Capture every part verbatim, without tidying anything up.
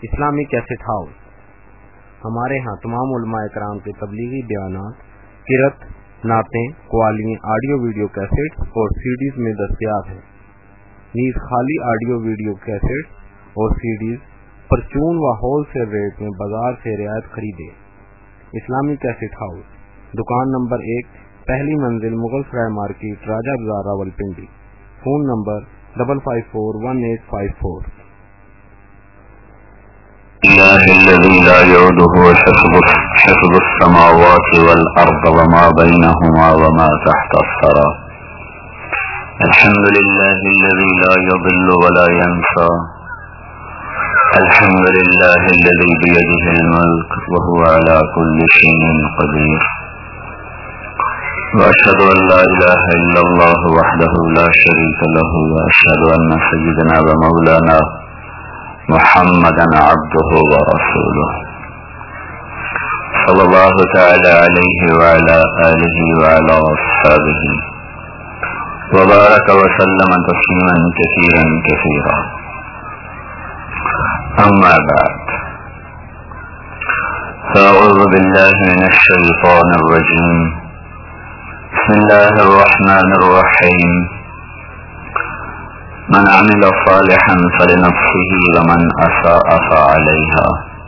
اسلامی cassette house ہمارے ہاں تمام علماء کرام کے تبلیغی بیانات، قرأت، نعتیں، قوالیاں، آڈیو ویڈیو کیسٹس اور سیڈیز میں دستیاب ہیں۔ نیز خالی آڈیو ویڈیو کیسٹس اور سیڈیز پرچون و ہول سیل ریٹ میں بازار سے رعایت خریدے۔ اسلامی کیسٹ ہاؤس، دکان نمبر ایک، پہلی منزل، Mughal Sarai market, Raja Bazaar, Rawalpindi. Phone number double five four one eight five four. الله الذي لا يؤوده حفظ السماوات والأرض وما بينهما وما تحت الثرى. الحمد لله الذي لا يضل ولا ينسى. الحمد لله الذي بيده الملك وهو على كل شيء قدير. وأشهد أن لا إله إلا الله وحده لا شريك له، وأشهد أن سيدنا ومولانا محمدا عبده ورسوله صلى الله تعالى عليه وعلى آله وعلى أصحابه وبارك وسلم تسليما كثيرا كثيرا. أما بعد، فأعوذ بالله من الشيطان الرجيم. بسم الله الرحمن الرحيم. من عمل صالحا فلنفسه ومن أساء فعليها.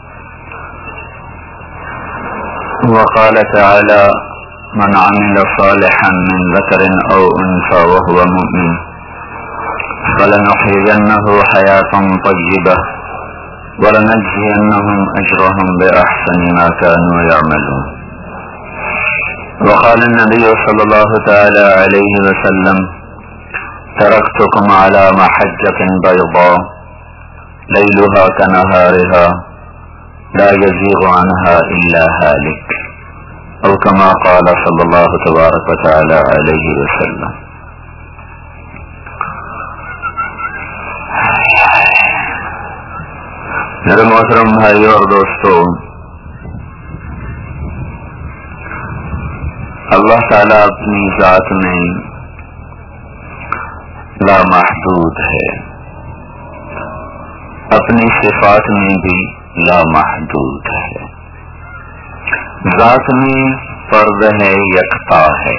وقال تعالى: من عمل صالحا من ذكر أو أنثى وهو مؤمن فلنحيينه حياة طيبة ولنجزينهم أجرهم بأحسن ما كانوا يعملون. وقال النبي صلى الله تعالى عليه وسلم: تركتكم على محجة بيضاء ليلها كنهارها لا يزيغ عنها إلا هالك، أو كما قال صلى الله تبارك وتعالى عليه وسلم. میرے محترم بھائیو اور دوستو، اللہ تعالیٰ اپنی ذات میں لامحدود ہے، اپنی صفات میں بھی لامحدود ہے، ذات میں فرد ہے، یکتا ہے۔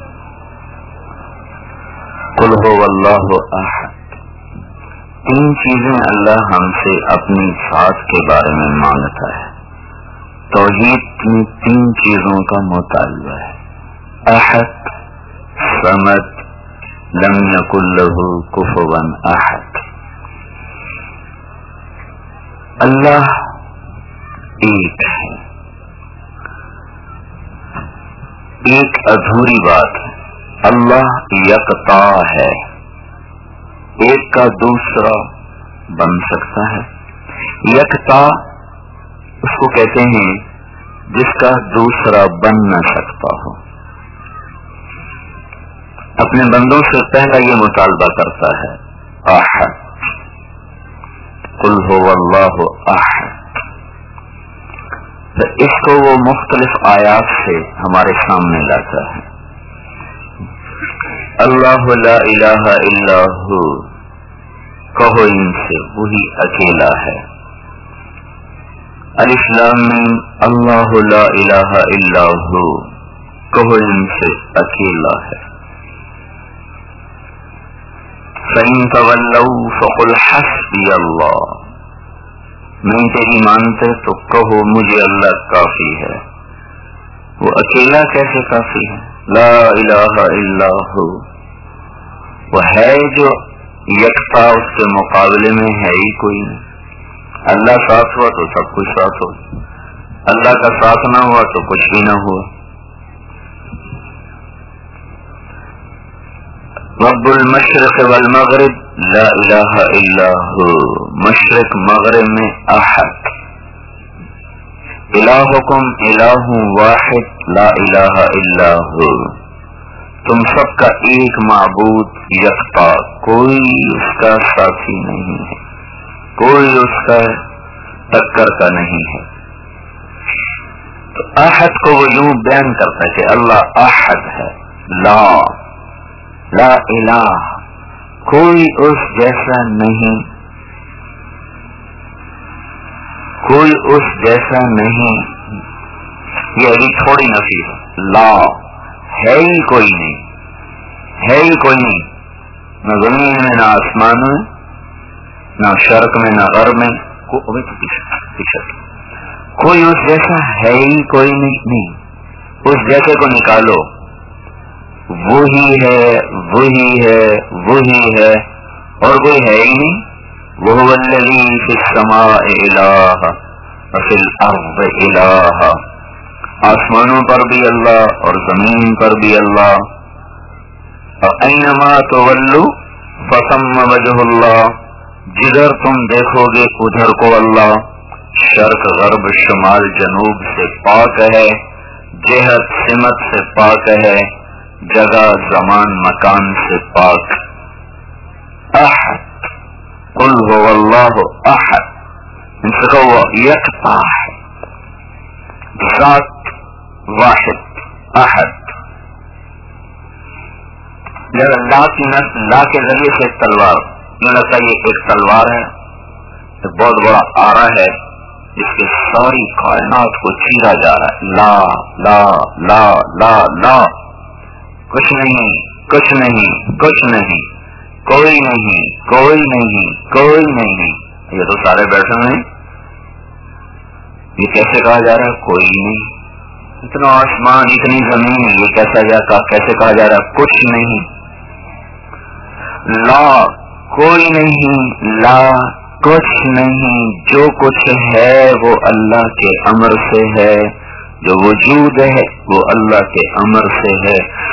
قل هو اللہ احد، تین چیزیں اللہ ہم سے اپنی ذات کے بارے میں مانگتا ہے۔ توحید میں تین چیزوں کا مطالبہ ہے: احد، صمد، لم یکن لہ کفوا احد۔ اللہ ایک ہے، ایک ادھوری بات ہے۔ اللہ یکتا ہے، ایک کا دوسرا بن سکتا ہے۔ یکتا اس کو کہتے ہیں جس کا دوسرا بن نہ سکتا ہو۔ اپنے بندوں سے پہلا یہ مطالبہ کرتا ہے احد، قل هو اللہ احد۔ تو اس کو وہ مختلف آیات سے ہمارے سامنے لاتا ہے۔ اللہ لا الہ الا ہو، کہو ان سے وہی اکیلا ہے۔ الف لام میم، اللہ لا الہ الا ہو، کہو ان سے اکیلا ہے۔ فَإِن تَوَلَّوْا فَقُلْ حَسْبِيَ اللَّهُ، نہیں تیری مانتے تو کہو مجھے اللہ کافی ہے۔ وہ اکیلا کیسے کافی ہے؟ لا الہ الا ہو، وہ ہے جو یکتا، اس کے مقابلے میں ہے ہی کوئی نہیں۔ اللہ ساتھ ہوا تو سب کچھ ساتھ ہو، اللہ کا ساتھ نہ ہوا تو کچھ بھی نہ ہوا۔ رب المشرق والمغرب لا الہ الا ہو، مشرق مغرب میں احد۔ الہکم الہ واحد لا الہ الا ہو، تم سب کا ایک معبود یکتا، کوئی اس کا ساتھی نہیں ہے، کوئی اس کا ٹکر کا نہیں ہے۔ تو احد کو وہ یوں بیان کرتا ہے کہ اللہ احد ہے، لا لا الہ، کوئی اس جیسا نہیں، کوئی اس جیسا نہیں. یہ ابھی تھوڑی نفی ہے. لا ہے ہی کوئی نہیں, ہے ہی کوئی نہیں, نہ زمین میں نہ آسمان میں نہ شرق میں نہ غرب میں, کوئی اس جیسا ہے ہی کوئی نہیں. اس جیسے کو نکالو, وہی ہے وہی ہے وہی ہے اور کوئی ہے ہی نہیں. وَهُوَ الَّذِي فِي السَّمَاءِ إِلَٰهٌ وَفِي الْأَرْضِ إِلَٰهٌ, آسمانوں پر بھی اللہ اور زمین پر بھی اللہ. اَيْنَمَا تُوَلُّوا فَثَمَّ وَجْهُ اللَّهِ, جدھر تم دیکھو گے ادھر کو اللہ. شرق غرب شمال جنوب سے پاک ہے, جہت سمت سے پاک ہے, جگہ زمان مکان سے پاک. احد, قل هو اللہ احد, ان سے کہو یکتا ہے, ذات واحد احد. لا کی نسل لا کے ذریعے سے ایک تلوار, یہ لگتا ہے یہ ایک تلوار ہے, ایک بہت بڑا آرا ہے جس کے ساری کائنات کو چیرا جا رہا ہے. لا لا لا لا لا, کچھ نہیں کچھ نہیں کچھ نہیں, کوئی نہیں کوئی نہیں کوئی نہیں. یہ تو سارے بیٹھے ہوئے ہیں, یہ کیسے کہا جا رہا ہے کوئی نہیں؟ اتنا آسمان اتنی زمین, یہ کیسا جا کیسے کہا جا رہا ہے کچھ نہیں؟ لا کوئی نہیں, لا کچھ نہیں. جو کچھ ہے وہ اللہ کے امر سے ہے, جو وجود ہے وہ اللہ کے امر سے ہے.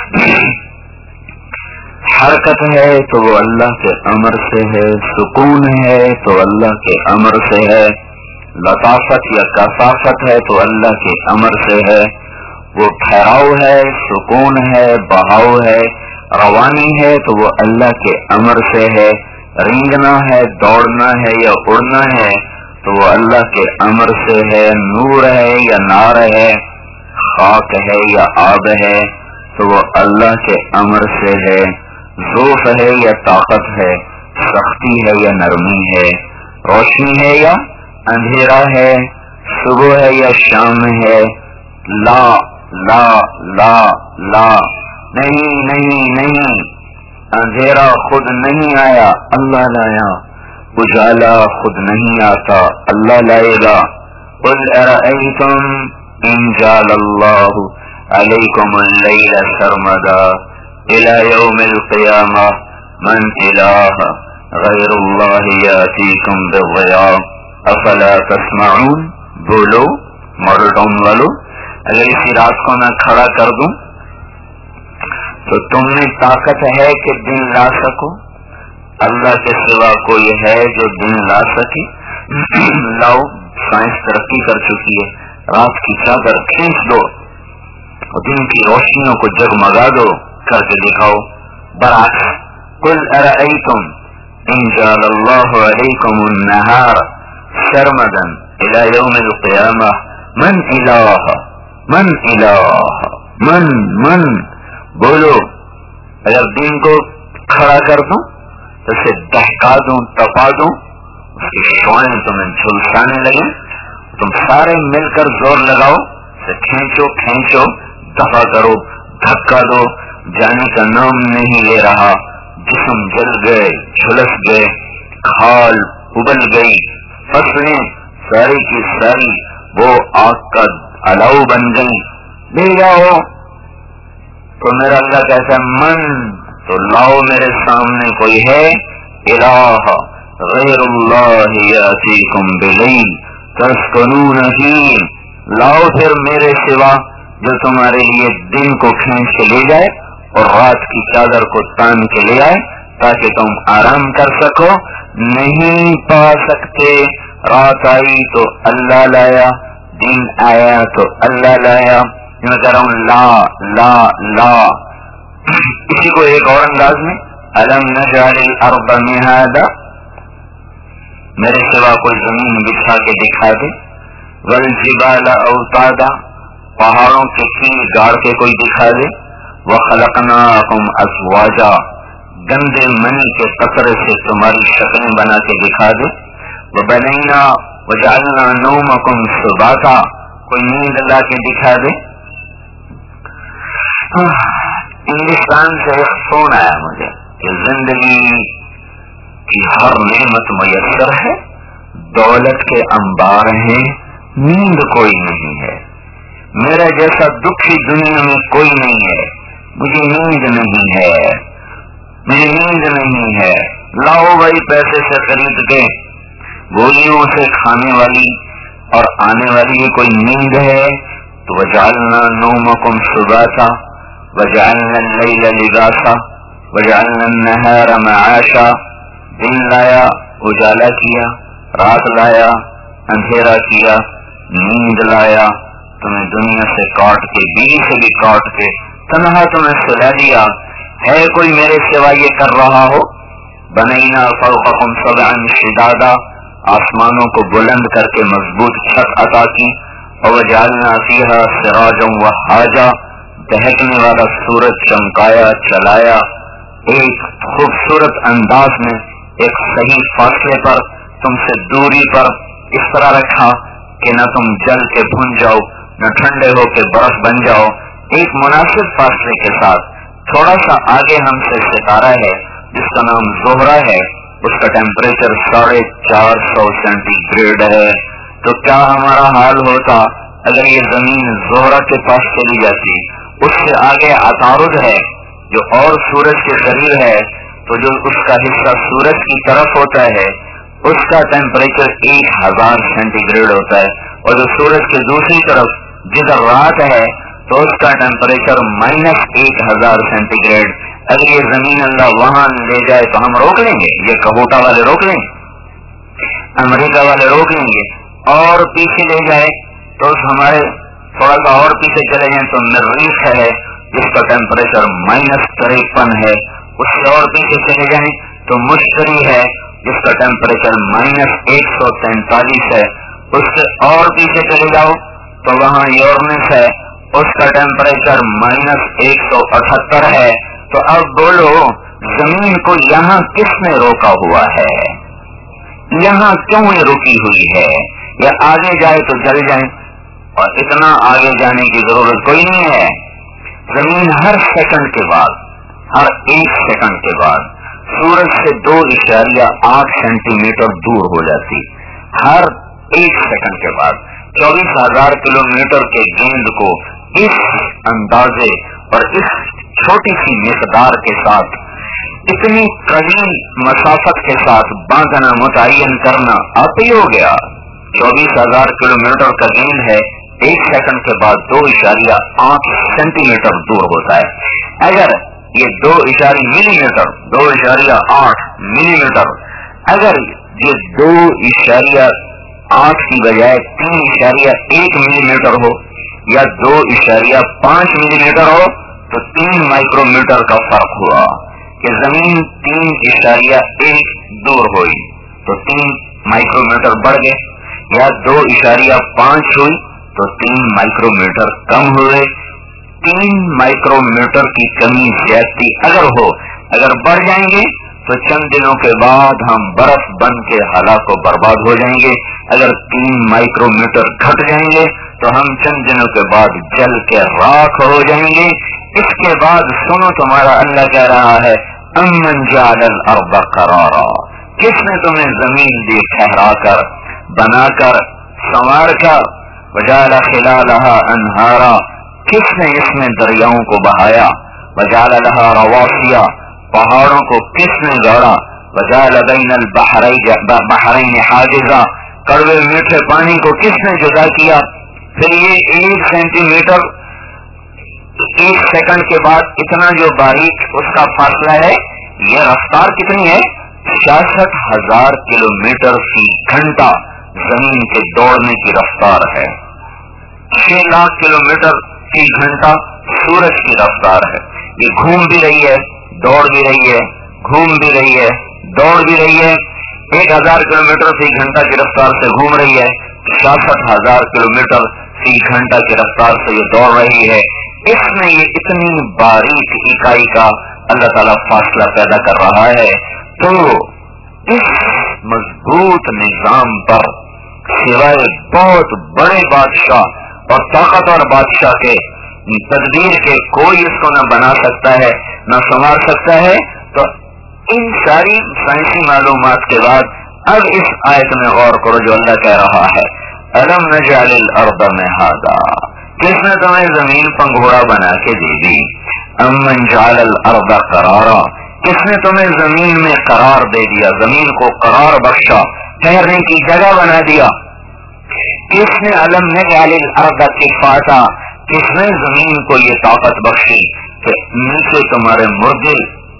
حرکت ہے تو وہ اللہ کے امر سے ہے, سکون ہے تو اللہ کے امر سے ہے, لطافت یا کثافت ہے تو اللہ کے امر سے ہے. وہ ٹھہراؤ ہے, سکون ہے, بہاؤ ہے, روانی ہے تو وہ اللہ کے امر سے ہے. رینگنا ہے, دوڑنا ہے یا اڑنا ہے تو وہ اللہ کے امر سے ہے. نور ہے یا نار ہے, خاک ہے یا آب ہے تو وہ اللہ کے امر سے ہے. ذوف ہے یا طاقت ہے, سختی ہے یا نرمی ہے, روشنی ہے یا اندھیرا ہے, صبح ہے یا شام ہے. لا لا لا لا, نہیں نہیں نہیں. اندھیرا خود نہیں آیا, اللہ لایا. اجالا خود نہیں آتا, اللہ لائے گا. قل ارأیتم ان جعل اللہ علیکم اللیل سرمدا الى یوم القیامہ من الہ غیر اللہ یاتیکم بالضیاء افلا تسمعون. بولو ماڈل ٹاؤن والو, اگر اسی رات کو میں کھڑا کر دوں تو تم میں طاقت ہے کہ دن لا سکو؟ اللہ کے سوا کوئی ہے جو دن لا سکے؟ لاؤ, سائنس ترقی کر چکی ہے, رات کی چادر کھینچ دو اور دن کی روشنیوں کو جگمگا دو, کر کے دکھاؤ. برعکس قل ارأیتم ان جعل اللہ علیکم النہار سرمدا الى یوم القیامہ من الہ من الہ من من. بولو, اگر دن کو کھڑا کر دوں تو اسے دہکا دوں, تپا دوں, اس کی شعائیں تمہیں جھلسانے لگے, تم سارے مل کر زور لگاؤ, اسے کھینچو کھینچو, دفع کرو, دھکا دو, جانے کا نام نہیں لے رہا. جسم جل گئے, جھلس گئے, کھال ابل گئی, فصلیں ساری کی ساری وہ آگ کا الاؤ بن گئی. لے جاؤ. تو میرا اللہ کہتا ہے من, تو لاؤ میرے سامنے کوئی ہے الہ غیر اللہ یاتیکم بلیل تسکنون فیہ. لاؤ پھر میرے سوا جو تمہارے لیے دن کو کھینچ کے لے جائے اور رات کی چادر کو تان کے لے آئے تاکہ تم آرام کر سکو. نہیں پا سکتے. رات آئی تو اللہ لایا, دن آیا تو اللہ لایا. میں کہہ رہا ہوں لا لا لا. اسی کو ایک اور انداز میں الم نجعل الارض مہادا, میرے سوا کوئی زمین بچھا کے دکھا دے. والجبال اوتادا, پہاڑوں کے کیل گاڑ کے کوئی دکھا دے. وخلقناکم ازواجا, گندے منی کے قطرے سے تمہاری شکلیں بنا کے دکھا دے. وبنینا, वजअलना नौमकुम सुबाता, कोई नींद ला के दिखा दे। हिंदुस्तान से एक फोन आया मुझे कि जिंदगी की हर नेमत मुयस्सर है, दौलत के अंबार हैं, नींद कोई नहीं है। मेरा जैसा दुखी दुनिया में कोई नहीं है, मुझे नींद नहीं है, मुझे नींद नहीं है। लाओ भाई पैसे से खरीद के गोलियों से खाने वाली और आने वाली ये कोई नींद है? तो वजअलना नौमकुम सुबाता वजअलना लैला लिबासा वजअलना नहारा मआशा, दिन लाया उजाला किया, रात लाया अंधेरा किया, नींद लाया तुम्हें दुनिया से काट के, बीवी से भी काट के तन्हा तुम्हें सुला दिया। है कोई मेरे सिवा ये कर रहा हो? बनैना फौककुम सबअन शिदादा, आसमानों को बुलंद करके मजबूत छत अता की। और वजअलना फीहा सिराजम वहाजा, दहकने वाला सूरज चमकाया चलाया, एक खूबसूरत अंदाज में एक सही फासले पर, तुमसे दूरी पर इस तरह रखा कि न तुम जल के भुन जाओ न ठंडे हो के बर्फ बन जाओ। एक मुनासिब फासले के साथ थोड़ा सा आगे हमसे सितारा है जिसका नाम ज़ोहरा है, उसका टेम्परेचर साढ़े चार सौ सेंटीग्रेड है। तो क्या हमारा हाल होता अगर ये जमीन ज़ोहरा के पास चली जाती? उससे आगे अतारुद है जो और सूरज के करीब है, तो जो उसका हिस्सा सूरज की तरफ होता है उसका टेम्परेचर एक हजार सेंटीग्रेड होता है, और जो सूरज के दूसरी तरफ जिधर रात है तो उसका टेम्परेचर माइनस एक हजार सेंटीग्रेड। अगर ये जमीन अल्लाह वहां ले जाए तो हम रोक लेंगे, ये कबूटा वाले रोक लेंगे, अमेरिका वाले रोक लेंगे। और पीछे ले जाए तो हमारे थोड़ा सा और पीछे चले जाए तो मरीख है जिसका टेम्परेचर माइनस तिरपन है। उससे और पीछे चले जाए तो मुश्तरी है जिसका टेम्परेचर माइनस एक सौ तैतालीस है। उससे और पीछे चले जाओ तो वहाँ यूरेनस है, उसका टेम्परेचर माइनस एक सौ अठहत्तर है। तो अब बोलो जमीन को यहाँ किसने रोका हुआ है? यहाँ क्यों ये रुकी हुई है? या आगे जाए तो जल जाए, और इतना आगे जाने की जरूरत कोई नहीं है। जमीन हर सेकंड के बाद, हर एक सेकंड के बाद सूरज से दो इशारिया आठ सेंटीमीटर दूर हो जाती। हर एक सेकंड के बाद चौबीस हजार किलोमीटर के गेंद को इस अंदाजे और इस छोटी सी मिकदार के साथ, इतनी कलील मसाफत के साथ बांधना, मुतय्यन करना आप ही हो गया। चौबीस हजार किलोमीटर का गेंद है, एक सेकंड के बाद दो इशारिया आठ सेंटीमीटर दूर होता है। अगर ये दो इशारी मिलीमीटर, दो इशारिया आठ मिलीमीटर, अगर ये दो इशारिया आठ की बजाय तीन इशारिया एक मिलीमीटर हो या दो इशारिया पांच मिलीमीटर हो तो तीन माइक्रोमीटर का फर्क हुआ कि जमीन तीन इशारिया एक दूर हुई तो तीन माइक्रोमीटर बढ़ गए, या दो इशारिया पांच हुई तो तीन माइक्रोमीटर कम हुए। तीन माइक्रोमीटर की कमी ज्यादती अगर हो, अगर बढ़ जाएंगे तो चंद दिनों के बाद हम बर्फ बन के हलाक व बर्बाद हो जाएंगे। अगर तीन माइक्रोमीटर घट जाएंगे तो हम चंद दिनों के बाद जल के राख हो जाएंगे। इसके बाद सुनो तुम्हारा अल्लाह कह रहा है, अम्मन जअलल अर्द करारा, किसने तुम्हें जमीन दी ठहरा कर, बनाकर, संवार कर, वजअल खिलालहा अनहारा, किसने इसमें दरियाओं को बहाया, वजअल लहा रवासिया, पहाड़ों को किसने गाड़ा, वजअल बैनल बहरैन हाजिजा, कड़वे मीठे पानी को किसने जुदा किया। फिर ये एक सेंटीमीटर एक सेकंड के बाद इतना जो बारीक उसका फासला है, ये रफ्तार कितनी है? छियासठ हजार किलोमीटर फी घंटा जमीन के दौड़ने की रफ्तार है। छह लाख किलोमीटर फी घंटा सूरज की रफ्तार है। ये घूम भी रही है, दौड़ भी रही है, घूम भी रही है, दौड़ भी रही है। एक हजार किलोमीटर फी घंटा की रफ्तार से घूम रही है, छियासठ हजार किलोमीटर फी घंटा की रफ्तार से ये दौड़ रही है। इसमें ये इतनी बारीक इकाई का अल्लाह ताला फासला पैदा कर रहा है। तो इस मजबूत निजाम पर سوائے بہت بڑے بادشاہ اور طاقتور بادشاہ کے تدبیر کے کوئی اس کو نہ بنا سکتا ہے نہ سنوار سکتا ہے. تو ان ساری سائنسی معلومات کے بعد اب اس آیت میں غور کرو جو اللہ کہہ رہا ہے الم نجعل الارض مہادا, کس نے تمہیں زمین پنگھوڑا بنا کے دے دی. امن جعل الارض قرارا, کس نے تمہیں زمین میں قرار دے دیا, زمین کو قرار بخشا, ٹھہرنے کی جگہ بنا دیا. کس نے الم نجعل الارض کفاتا, کس نے زمین کو یہ طاقت بخشی کہ نیچے تمہارے مردے,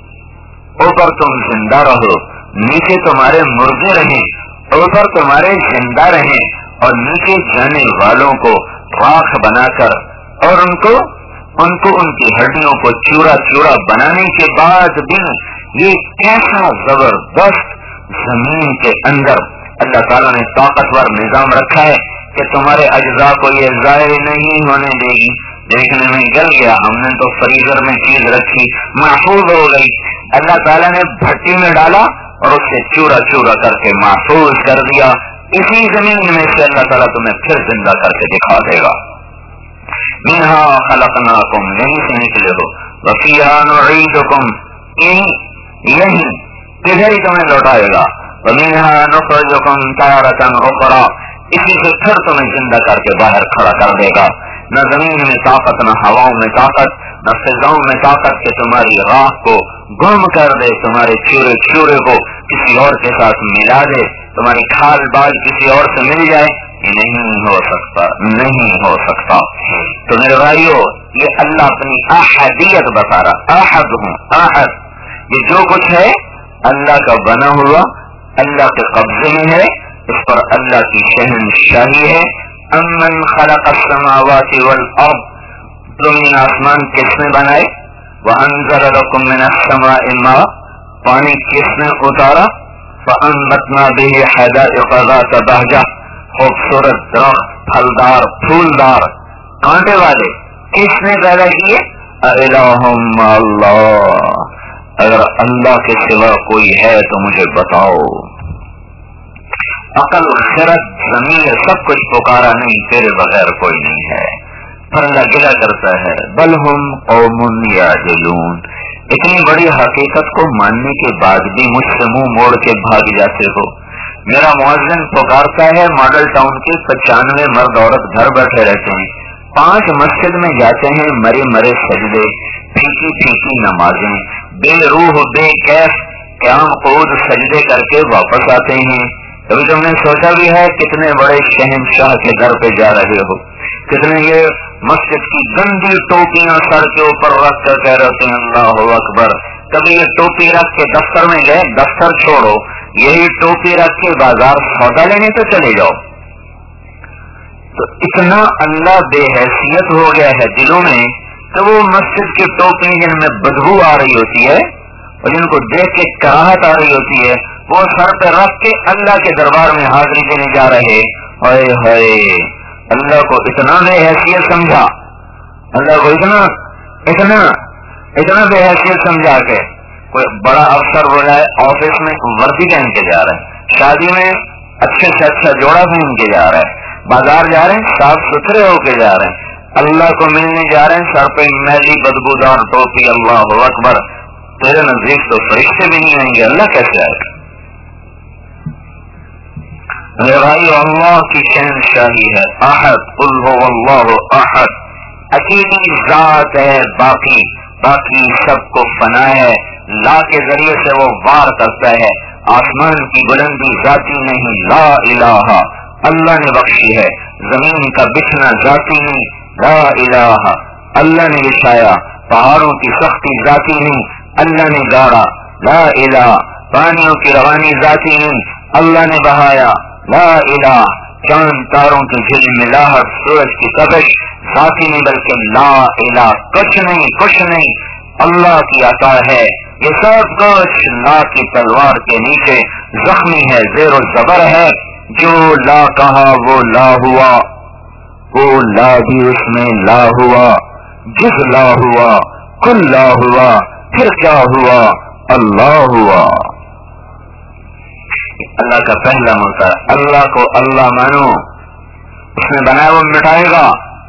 اوپر تم زندہ رہو, نیچے تمہارے مردے رہیں اوپر تمہارے زندہ رہیں, اور نیچے جانے والوں کو راکھ بنا کر اور ان کو ان کو ان کی ہڈیوں کو چورا چورا بنانے کے بعد بھی یہ کیسا زبردست زمین کے اندر اللہ تعالیٰ نے طاقتور نظام رکھا ہے کہ تمہارے اجزاء کو یہ ضائع نہیں ہونے دے گی. دیکھنے میں گل گیا, ہم نے تو فریزر میں چیز رکھی محفوظ ہو گئی, اللہ تعالیٰ نے بھٹی میں ڈالا اور اس سے چورا چورا کر کے محفوظ کر دیا. اسی زمین میں سے اللہ تعالیٰ تمہیں پھر زندہ کر کے دکھا دے گا. منہا خلقناکم, یہیں سے نکلے ہو, وفیہا نعیدکم, یہیں یہیں کدھر ہی تمہیں لوٹائے گا, ومنہا نخرجکم تارۃ اخری, اسی سے پھر تمہیں زندہ کر کے باہر کھڑا کر دے گا. نہ زمین میں طاقت, نہ ہواؤں میں طاقت, نہ فضاؤں میں طاقت کہ تمہاری راہ کو گم کر دے, تمہارے چورے چورے کو کسی اور کے ساتھ ملا دے, تمہاری کھال بال کسی اور سے مل جائے. یہ نہیں ہو سکتا, نہیں ہو سکتا. تو میرے بھائیو, یہ اللہ اپنی احدیت بتا رہا, احد ہوں, احد, یہ جو کچھ ہے اللہ کا بنا ہوا, اللہ کے قبضے میں ہے, اس پر اللہ کی شہنشاہی ہے. امن خلق السماوات والارض, زمین آسمان کس نے بنائے, وانزل لكم من السماء ماء, پانی کس نے اتارا, فانبتنا به حدائق ذات بہجہ, خوبصورت درخت پھلدار پھولدار کانٹے والے کس نے پیدا کیے. الہ مع اللہ, اگر اللہ کے سوا کوئی ہے تو مجھے بتاؤ. عقل خرد ضمیر سب کچھ پکارا, نہیں تیرے بغیر کوئی نہیں ہے. پر اللہ گلا کرتا ہے, بل ہم قوم یعدلون, اتنی بڑی حقیقت کو ماننے کے بعد بھی مجھ سے منہ موڑ کے بھاگ جاتے ہو. میرا مؤذن پکارتا ہے, ماڈل ٹاؤن کے پچانوے مرد عورت گھر بیٹھے رہتے ہیں, پانچ مسجد میں جاتے ہیں, مرے مرے سجدے, پھیکی پھیکی نمازیں, بے روح بے کیف قیام قعود سجدے کر کے واپس آتے ہیں. کبھی تم نے سوچا بھی ہے کتنے بڑے شہنشاہ کے در پہ جا رہے ہو, کتنے یہ مسجد کی گندی ٹوپیاں سر کے اوپر رکھ کر کہہ رہے ہیں اللہ اکبر. کبھی یہ ٹوپی رکھ کے دفتر میں گئے, دفتر چھوڑو, یہی ٹوپی رکھ کے بازار سودا لینے تو چلے جاؤ. تو اتنا اللہ بے حیثیت ہو گیا ہے دلوں میں کہ وہ مسجد کی ٹوپی جن میں بدبو آ رہی ہوتی ہے اور جن کو دیکھ کے کراہت آ رہی ہوتی ہے, وہ سر پہ رکھ کے اللہ کے دربار میں حاضری دینے جا رہے. ہائے ہائے, اللہ کو اتنا بے حیثیت سمجھا, اللہ کو اتنا اتنا اتنا بے حیثیت سمجھا کہ کوئی بڑا افسر ہو جائے, آفس میں وردی پہن کے جا رہا ہے, شادی میں اچھے سے اچھا جوڑا پہن کے جا رہا ہے, بازار جا رہے ہیں صاف ستھرے ہو کے جا رہے ہیں, اللہ کو ملنے جا رہے ہیں سر پہ میلی بدبودار ٹوپی. اللہ اکبر, تیرے نزدیک تو فرشتے بھی نہیں آئیں گے, اللہ کیسے آئے گا. میرے بھائی, اللہ کی شہنشاہی ہے, احد, قل هو اللہ احد, اکیلی ذات ہے, باقی باقی سب کو فنا ہے, لا کے ذریعے سے وہ وار کرتا ہے. آسمان کی بلندی ذاتی نہیں, لا الہ, اللہ نے بخشی ہے. زمین کا بچھنا ذاتی نہیں, لا الہ, اللہ نے بچھایا. پہاڑوں کی سختی ذاتی نہیں, اللہ نے گاڑا, لا الہ. پانیوں کی روانی ذاتی نہیں, اللہ نے بہایا, لا الہ. چاند تاروں کی جھلملاہٹ, سورج کی تپش ذاتی نہیں بلکہ لا الہ, کچھ نہیں کچھ نہیں, اللہ کی عطا ہے. یہ سب کچھ لا کی تلوار کے نیچے زخمی ہے, زیر و زبر ہے. جو لا کہا وہ لا ہوا, وہ لا بھی اس میں لا ہوا, جز لا ہوا, کل لا ہوا, پھر کیا ہوا, اللہ ہوا. اللہ کا پہلا موقع ہے. اللہ کو اللہ مانو, اس نے بنایا وہ مٹائے گا.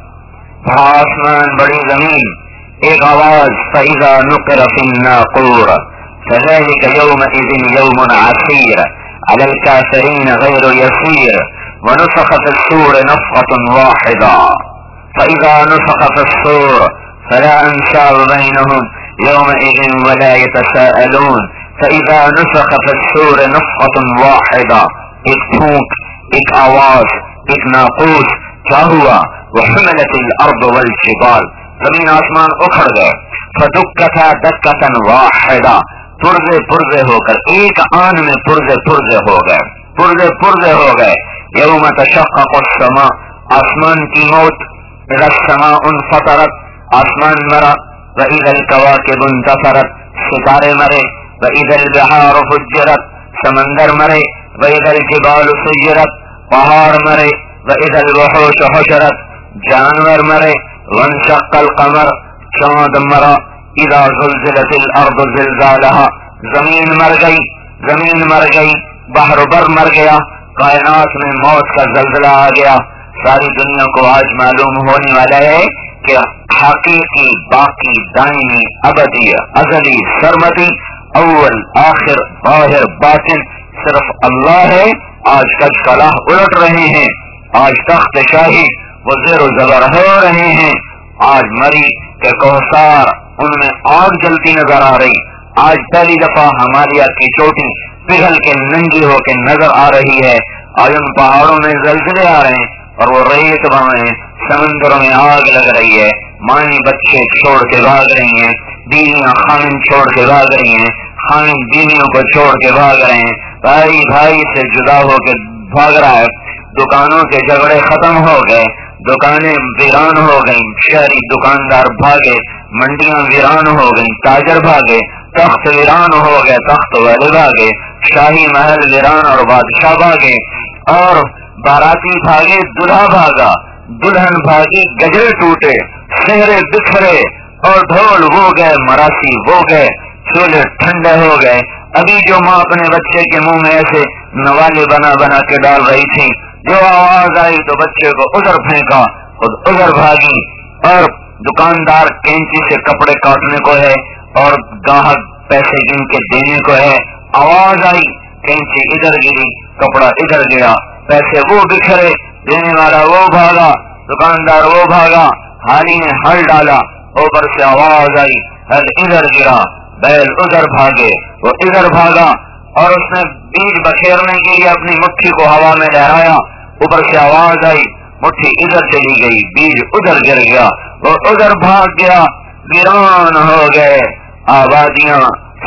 بڑا آسمان, بڑی زمین, ایک آواز, فَإِذَا نُقِرَ فِي النَّاقُورِ فَذَلِكَ يَوْمَئِذٍ يَوْمٌ عَسِيرٌ عَلَى الْكَافِرِينَ غَيْرُ يَسِيرٍ وَنُفِخَ فِي الصُّورِ نَفْخَةٌ وَاحِدَةٌ فَإِذَا نُفِخَ فِي الصُّورِ فَلَا أَنْسَابَ بَيْنَهُمْ يَوْمَئِذٍ وَلَا يَتَسَاءَلُونَ فَإِذَا نُفِخَ فِي الصُّورِ نَفْخَةٌ وَاحِدَةٌ ایک پھونک, ایک آواز, ایک ناقوس. کیا ہوا؟ وَحُمِلَتِ الْأَرْضُ وَالْجِبَالُ زمین آسمان اکھڑ گئے. فَدُكَّتَا دَكَّةً وَاحِدَةً پرزے پرزے ہو کر, ایک آن میں پرزے پرزے ہو گئے, پرزے پرزے ہو گئے. یوم تشقق السماء آسمان کی موت. اذا السماء انفطرت آسمان مرا. وَإِذَا الْكَوَاكِبُ انتَثَرَتْ ستارے مرے. وَإِذَا الْبِحَارُ فُجِّرَتْ سمندر مرے. وَإِذَا الْجِبَالُ سُيِّرَتْ پہاڑ مرے. وَإِذَا الْوُحُوشُ حُشِرَتْ جانور مرے. وَانشَقَّ الْقَمَرُ چاند مرا. اذا زلزلت الارض زلزالها زمین مر گئی, زمین مر گئی. بحر بر مر گیا. کائنات میں موت کا زلزلہ آ گیا. ساری دنیا کو آج معلوم ہونے والا ہے کہ حقیقی, باقی, دائمی, ابدی, ازلی, سرمدی, اول, آخر, ظاہر, باطن صرف اللہ ہے. آج کج کلاہ الٹ رہے ہیں. آج تخت شاہی وہ زیر و زبر ہو رہے ہیں. آج مری کہ کوثار ان میں آگ جلتی نظر آ رہی. آج پہلی دفعہ ہمالیہ کی چوٹی پگھل کے ننگی ہو کے نظر آ رہی ہے. آج ان پہاڑوں میں زلزلے آ رہے ہیں اور وہ ریت بن رہے ہیں. سمندروں میں آگ لگ رہی ہے. مائیں بچے چھوڑ کے بھاگ رہی ہیں. بیویاں خامن چھوڑ کے بھاگ رہی ہیں. خامن بیویوں کو چھوڑ کے بھاگ رہے ہیں. بھائی بھائی سے جدا ہو کے بھاگ رہا ہے. دکانوں کے جھگڑے ختم ہو گئے. دکانیں ویران ہو گئیں. شہری دکاندار بھاگے. منڈیاں ویران ہو گئیں. تاجر بھاگے. تخت ویران ہو گئے. تخت والے بھاگے. شاہی محل ویران اور بادشاہ بھاگے. اور باراتی بھاگے, دلہا بھاگا, دلہن بھاگی, گجرے ٹوٹے, سہرے بکھرے اور ڈھول وہ گئے, مراسی وہ گئے, چولہے ٹھنڈے ہو گئے. ابھی جو ماں اپنے بچے کے منہ میں ایسے نوالے بنا بنا کے ڈال رہی تھی, جو آواز آئی تو بچے کو ادھر پھینکا, خود ادھر بھاگی. اور دکاندار کینچی سے کپڑے کاٹنے کو ہے اور گاہک پیسے گن کے دینے کو ہے. آواز آئی, کینچی ادھر گری, کپڑا ادھر گیا, پیسے وہ بکھرے, دینے والا وہ بھاگا, دکاندار وہ بھاگا, حالی نے ہل ڈالا, اوپر سے آواز آئی, ہل ادھر گرا, بیل ادھر بھاگے, وہ ادھر بھاگا. اور اس نے بیج بکھیرنے کے لیے اپنی مٹھی کو ہوا میں لہرایا, اوپر سے آواز آئی, مٹھی ادھر چلی گئی, بیج ادھر گر گیا, وہ ادھر بھاگ گیا. ویران ہو گئے آبادیاں,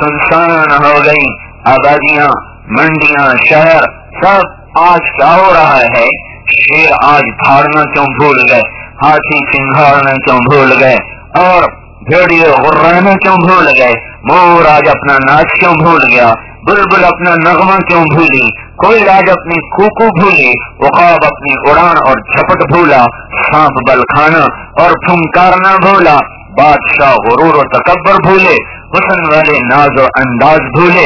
سنسان ہو گئی آبادیاں, منڈیاں, شہر سب. آج کیا ہو رہا ہے؟ شیر آج دھاڑنا کیوں بھول گئے, ہاتھی سنگھاڑنا کیوں بھول گئے, اور بھیڑیے غرانا کیوں بھول گئے, مور آج اپنا ناچ کیوں بھول گیا, بلبل اپنا نغمہ کیوں بھولی, کوئی آج اپنی کوکو بھولی, عقاب اپنی اڑان اور جھپٹ بھولا, سانپ بل کھانا اور پھنکارنا بھولا, بادشاہ غرور و تکبر بھولے, حسن والے ناز و انداز بھولے,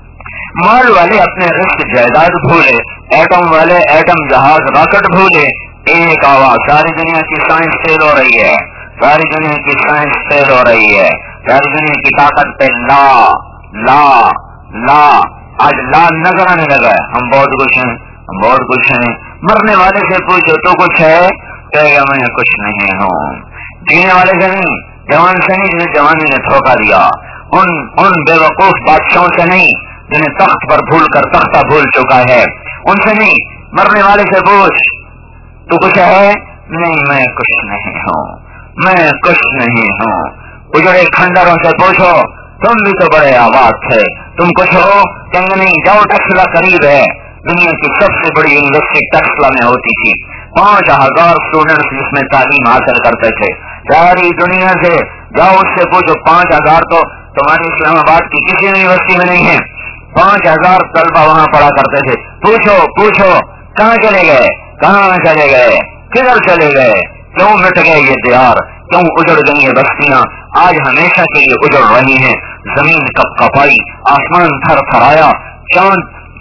مال والے اپنے رزق جائیداد بھولے, ایٹم والے ایٹم جہاز راکٹ بھولے. ایک آواز, ساری دنیا کی سائنس فیل ہو رہی ہے, ساری دنیا کی سائنس فیل ہو رہی ہے, ساری دنیا کی طاقت پہ لا لا لا. آج لا نظر آنے لگا ہے. ہم بہت کچھ ہیں, ہم بہت کچھ ہیں. مرنے والے سے پوچھو تو کچھ ہے, کہے گا میں کچھ نہیں ہوں. جینے والے سے نہیں, جوان سے نہیں جنہیں جوانی نے دھوکہ دیا, ان ان بے وقوف بادشاہوں سے نہیں جنہیں تخت پر بھول کر تختہ بھول چکا ہے, ان سے نہیں. مرنے والے سے پوچھ تو کچھ ہے, نہیں میں کچھ نہیں ہوں, میں کچھ نہیں ہوں. اجڑے کھنڈروں سے پوچھو, تم بھی تو بڑے آباد تھے, تم کچھ ہو, کہیں نہیں. جاؤ, ٹیکسلا قریب ہے, دنیا کی سب سے بڑی یونیورسٹی ٹیکسلا میں ہوتی تھی. پانچ ہزار اسٹوڈینٹس جس میں تعلیم حاصل کرتے تھے ساری دنیا سے. جاؤ اس سے پوچھو, پانچ ہزار تو تمہاری اسلام آباد کی کسی یونیورسٹی میں نہیں ہے. پانچ ہزار طلبہ وہاں پڑھا کرتے تھے. پوچھو پوچھو کہاں چلے گئے, کہاں چلے گئے, کدھر چلے گئے, کیوں مٹ گئے یہ دیار, کیوں اجڑ گئی یہ بستیاں. آج ہمیشہ کے لیے اجڑ رہی ہیں. زمین کپ کپائی, آسمان تھر تھرایا, چاند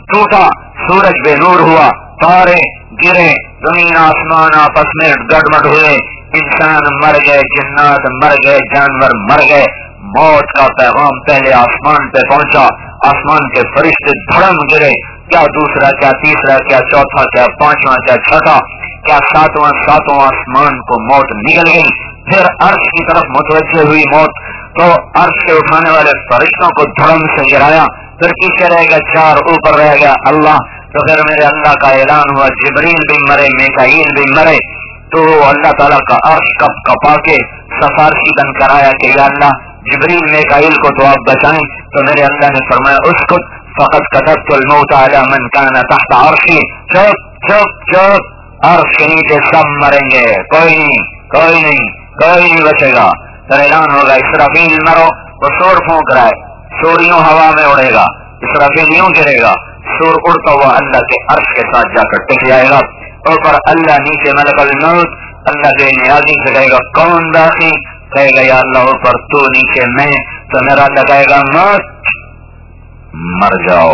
टूटा, सूरज बेनूर हुआ, तारे गिरे, जमीन आसमान आपस में गड़बड़ हुए, इंसान मर गए, जिन्नात मर गए, जानवर मर गए। मौत का पैगाम पहले आसमान पे पहुंचा, आसमान के फरिश्ते धड़म गिरे, क्या दूसरा, क्या तीसरा, क्या चौथा, क्या पांचवा, क्या छठा, क्या सातवां, सातों आसमान को मौत निकल गई। फिर अर्श की तरफ मुतवज्जे हुई मौत, तो अर्श से उठाने वाले फरिश्तों को धड़म से गिराया, फिर पीछे रह गया चार, ऊपर रह गया अल्लाह। तो फिर मेरे अल्लाह का ऐलान हुआ, जिब्रील भी मरे, मीकाईल भी मरे। तो अल्लाह ताला का अर्श कप कपा के सफारशी बनकर आया कि या अल्लाह, जिब्रील मीकाईल को तो आप बचाएं। तो मेरे अल्लाह ने फरमाया, उसको फकत कतबतुल मौत अला मन काना तहत अर्शी। चुप चुप चुप, अर्श के नीचे सब मरेंगे, कोई नहीं, कोई नहीं, कोई नहीं बचेगा। फिर ऐलान होगा, इसराफील मरो, वो शोर फूंक रहा है, सूरियों हवा में उड़ेगा, इसराफील यूं गिरेगा, सूर उड़ता हुआ अल्लाह के अर्श के साथ जाकर टिक जाएगा। ऊपर अल्लाह, नीचे मलकुल मौत। अल्लाह के नियाजी से कहेगा, कौन बाकी? कहेगा या अल्लाह ऊपर तू, नीचे मैं। तो मेरा अल्लाह कहेगा, मत, मर जाओ,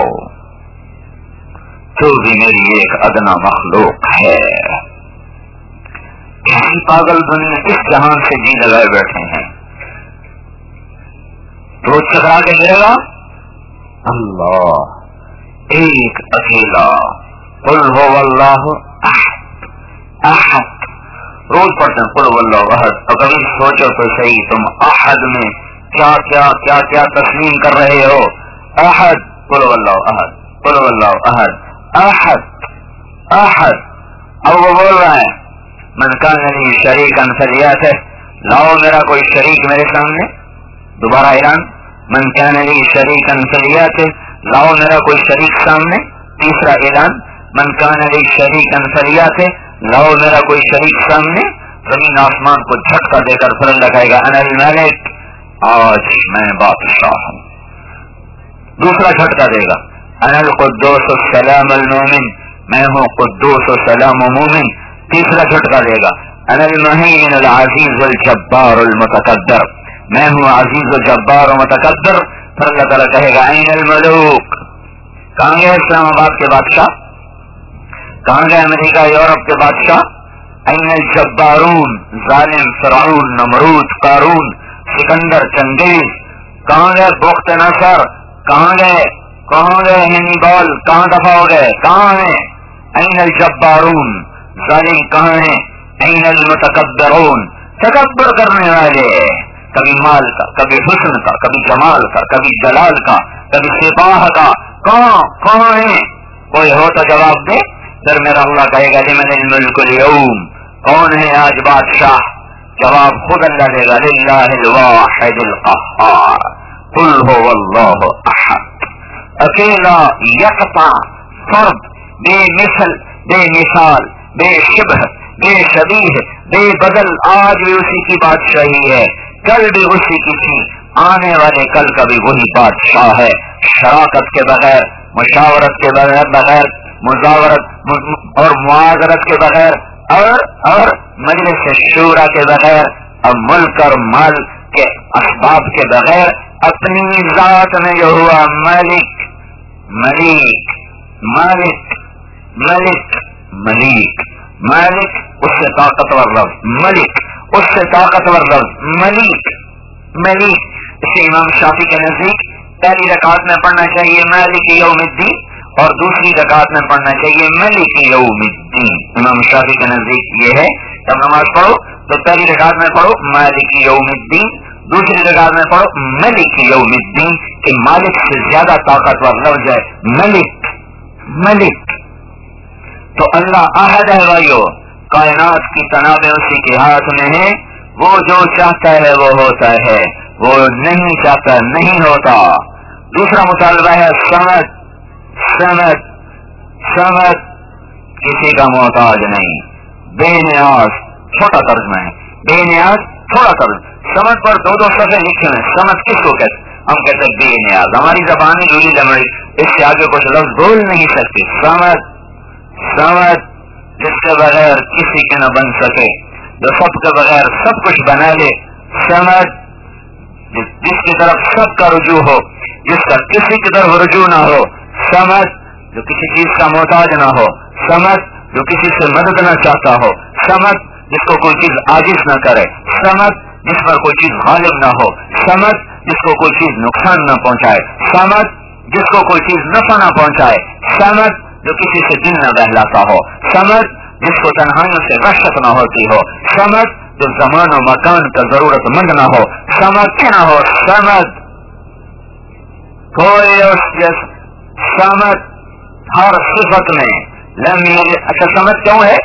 तू भी मेरी एक अदना मखलूक है। कैसी पागल दुनिया इस जहान से जी लगाए बैठे हैं। रोज चकरा के गिरेगा अल्लाह एक अकेला, कुल हो अल्लाह अहद, अहद रोज पढ़ते हैं कुल वल्लाहु अहद। और कभी सोचो तो सही, तुम अहद में क्या क्या क्या क्या तस्लीम कर रहे हो। अहद, कुल वल्लाहु अहद, कुल वल्लाहु अहद, अहद अहद। अब वो बोल रहा है, मन कान ली शरीकन फलियात, लाओ मेरा कोई शरीक मेरे सामने। दोबारा ऐलान, मन कान ली शरीकन फलियात, लाओ मेरा कोई शरीक सामने। तीसरा ऐलान, मन कान ली शरीकन फलियात, लाओ मेरा कोई शरीक सामने। जमीन आसमान को झटका देकर फिर लगाएगा, अनल मलिक, आज मैं बादशाह हूँ। दूसरा झटका देगा, अनल कुद्दूस सलाम अल मोमिन, मैं हूँ कुद्दूस सलाम मोमिन। तीसरा झटका देगा, अनल मुहीन अल अजीज अल जब्बार अल मुतकद्दर, मैं हूँ अजीज अल जब्बार और मुतकद्दर। फिर अल्लाह ताला कहेगा, ऐन अल मलूक, कहाँ गए इस्लामाबाद के बादशाह, कहाँ गए अमेरिका यूरोप के बादशाह। ऐन अल जब्बारून, जालिम फिरौन, नमरूद, कारून, सिकंदर, चंगेज, कहाँ गए बुख्त नसर, कहाँ गए, कहाँ गए हैनिबल, कहाँ दफा हो गए, कहाँ है। ऐन अल जब्बारून, जालिम कहाँ है। ऐन अल मुतकब्बिरून, तकब्बुर करने वाले, कभी माल का, कभी हुस्न का, कभी जमाल का, कभी जलाल का, कभी सिपाह का, कहाँ कहाँ है। कोई हो तो जवाब दे। फिर मेरा अल्लाह कहेगा, लिमनिल मुल्कुल यौम, कौन है आज बादशाह। जवाब खुद अल्लाह देगा, लिल्लाहिल वाहिदिल क़ह्हार, कुल हुवल्लाहु अहद, अकेला, यकता, फर्द, बेमिसल, बेमिसाल, बेशिबह, बेशबीह, बेबदल, आज भी उसी की बादशाही है, कल भी उसी की थी, आने वाले कल का भी वही बादशाह है। शराकत के बगैर, मुशावरत के बगैर, बगैर मुजावरत और मुआजरत के बगैर, और और मजलिस शूरा के बगैर, और मुल्क और माल के असबाब के बगैर, अपनी जात में जो हुआ मलिक, मलिक, मालिक, मलिक, मलिक, मालिक, उससे ताकतवर लफ्ज, मलिक, उससे ताकतवर लफ्ज, मलिक, मलिक। इसे इमाम शाफी के नजदीक पहली रकात में पढ़ना चाहिए मालिक यौमिद्दीन, और दूसरी रकात में पढ़ना चाहिए मलिक यौमिद्दीन। इमाम शाफी के नजदीक ये है, जब नमाज पढ़ो तो पहली रकात में पढ़ो मालिक यौमिद्दीन, दूसरी रकात में पढ़ो मलिक यौमिद्दीन। कि मालिक से ज्यादा ताकतवर लफ्ज है मलिक, मलिक। तो अल्लाह अहद है भाइयों, कायनात की तनाबे उसी के हाथ में है, वो जो चाहता है वो होता है, वो नहीं चाहता नहीं होता। दूसरा मुतालबा है समद, समद, समद, किसी का मोहताज नहीं, बेनियाज, छोटा तर्जमा है, बेनियाज थोड़ा तर्ज। समद पर दो दो सफे लिखे हैं, समद किसको कहते, हम कहते हैं बेनियाज, हमारी जबानी लूली लमड़ी, इससे आगे कुछ लफ्ज बोल नहीं सकती। समद, समद, जिसके बगैर किसी के न बन सके, जो सबके बगैर सब कुछ बना ले। समद, जिसकी तरफ सबका रुजू हो, जिसका किसी की तरफ रुजू ना हो। समद, जो किसी चीज का मोहताज ना हो, समद जो किसी से मदद न चाहता हो, समद जिसको कोई चीज आजिज न करे, समद जिस पर कोई चीज गालिब न हो, समद जिसको कोई चीज नुकसान न पहुंचाए, समद जिसको कोई चीज नफा न पहुंचाए, समद जो किसी से दिल न बहलाता हो, समद जिसको तन्हाइयों से वहशत न होती हो, समद जो जमान और मकान का जरूरतमंद न हो, समद न हो, समद कोई उस समद हर सिफत में लम यलिद। अच्छा समद क्यों है,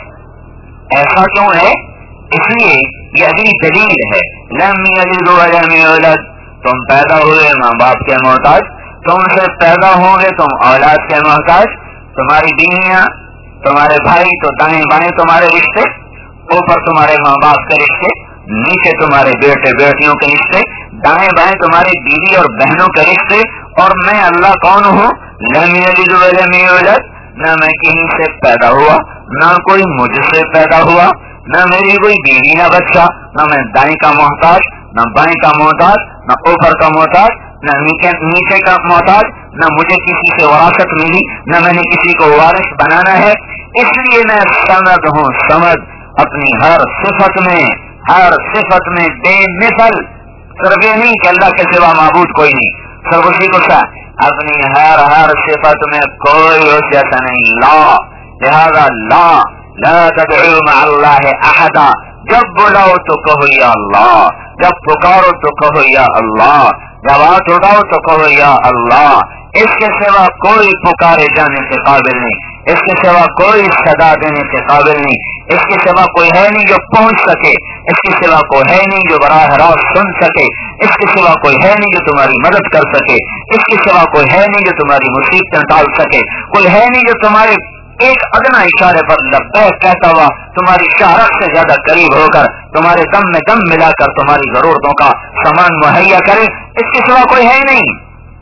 ऐसा क्यों है? इसलिए ये अगली दलील है, लम यलिद वलम यूलद, तुम पैदा हुए माँ बाप के मोहताज, तुमसे पैदा होंगे तुम औलाद के मोहताज, तुम्हारी बीवियां, तुम्हारे भाई तो दाएं बाएं तुम्हारे रिश्ते, ऊपर तुम्हारे माँ बाप के रिश्ते, नीचे तुम्हारे बेटे बेटियों के रिश्ते, दाएं बाएं तुम्हारी बीवी और बहनों के रिश्ते। और मैं अल्लाह कौन हूँ? लम यलिद वलम यूलद, न मैं कहीं से पैदा हुआ, न कोई मुझसे पैदा हुआ, न मेरी कोई बीवी न बच्चा, न मैं दाएं का मोहताज, न बाएं का मोहताज, न ऊपर का मोहताज, न नीचे नीचे का मोहताज, न मुझे किसी से वरासत मिली, न मैंने किसी को वारिस बनाना है। इसलिए मैं समद हूँ, समद अपनी हर सिफत में, हर सिफत में बेमिसल, सिर्फ ये नहीं कि अल्लाह के सिवा माबूद कोई नहीं, सिर्फ उसी को सा अपनी हर हर सिफत में कोई जैसा नहीं, ला लिहाजा ला ला तदउ मअल्लाह अहदा, जब बुलाओ तो कहो या अल्लाह, जब पुकारो तो कहो या अल्लाह, जब हाथ उठाओ तो कहो या अल्लाह। इसके सिवा कोई पुकारे जाने से काबिल नहीं, इसके सिवा कोई सदा देने से काबिल नहीं, इसके सिवा कोई है नहीं जो पहुंच सके, इसके सिवा कोई है नहीं जो बराह रास्त सुन सके, इसके सिवा कोई है नहीं जो तुम्हारी मदद कर सके, इसके सिवा कोई है नहीं जो तुम्हारी मुसीबतें टाल सके, कोई है नहीं जो तुम्हारे एक अदना इशारे पर लब्बैक कहता हुआ तुम्हारी शाहरत से ज्यादा करीब होकर तुम्हारे दम में दम मिलाकर तुम्हारी जरूरतों का सामान मुहैया करे। इसके सिवा कोई है ही नहीं।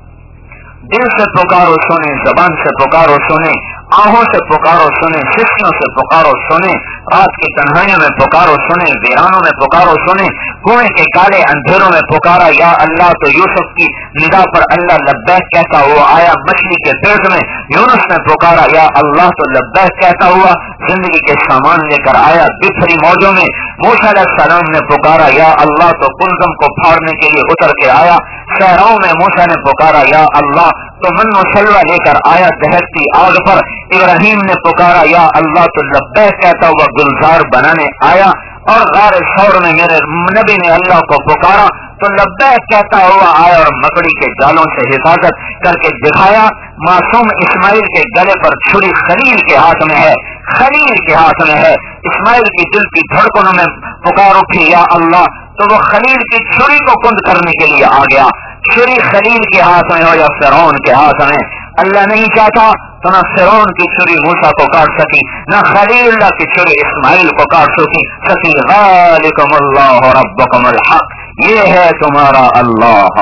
दिल से पुकारो सुने, जबान से पुकारो सुने, आहों से पुकारो सुने, सिस्कियों से पुकारो सुने, रात की तन्हाइयों में पुकारो सुने, वीरानों में पुकारो सुने, कुएं के काले अंधेरों में पुकारा या अल्लाह, तो यूसुफ की निदा पर अल्लाह लब्बैक कहता हुआ आया, मछली के पेट में यूनुस ने पुकारा या अल्लाह, तो लब्बैक कहता हुआ जिंदगी के सामान लेकर आया, बिखरी मौजों में मूसा अलैहिस्सलाम ने पुकारा या अल्लाह, तो कुलजम को फाड़ने के लिए उतर के आया, सहराओं में मूसा ने पुकारा या अल्लाह, तो मन्नो सलवा लेकर आया दहकती आग पर, इब्राहिम ने पुकारा या अल्लाह, तो लब्बैक कहता हुआ गुलजार बनाने आया, और गारे सौर में मेरे नबी ने अल्लाह को पुकारा तो लब्बैक कहता हुआ आया, और मकड़ी के जालों से हिफाजत करके दिखाया। मासूम इस्माइल के गले पर छुरी खलील के हाथ में है, खलील के हाथ में है। इस्माइल की दिल की धड़कनों में पुकार उठी या अल्लाह, तो वो खलील की छुरी को कुंद करने के लिए आ गया। छुरी खलील के हाथ में हो या फिरौन के हाथ में, अल्लाह नहीं चाहता तो न फिरौन की छुरी मूसा को काट सकी, न खलील की छुरी इस्माइल को काट सकी सकी ज़ालिकुमुल्लाहु रब्बुकुमुल हक, ये है तुम्हारा अल्लाह।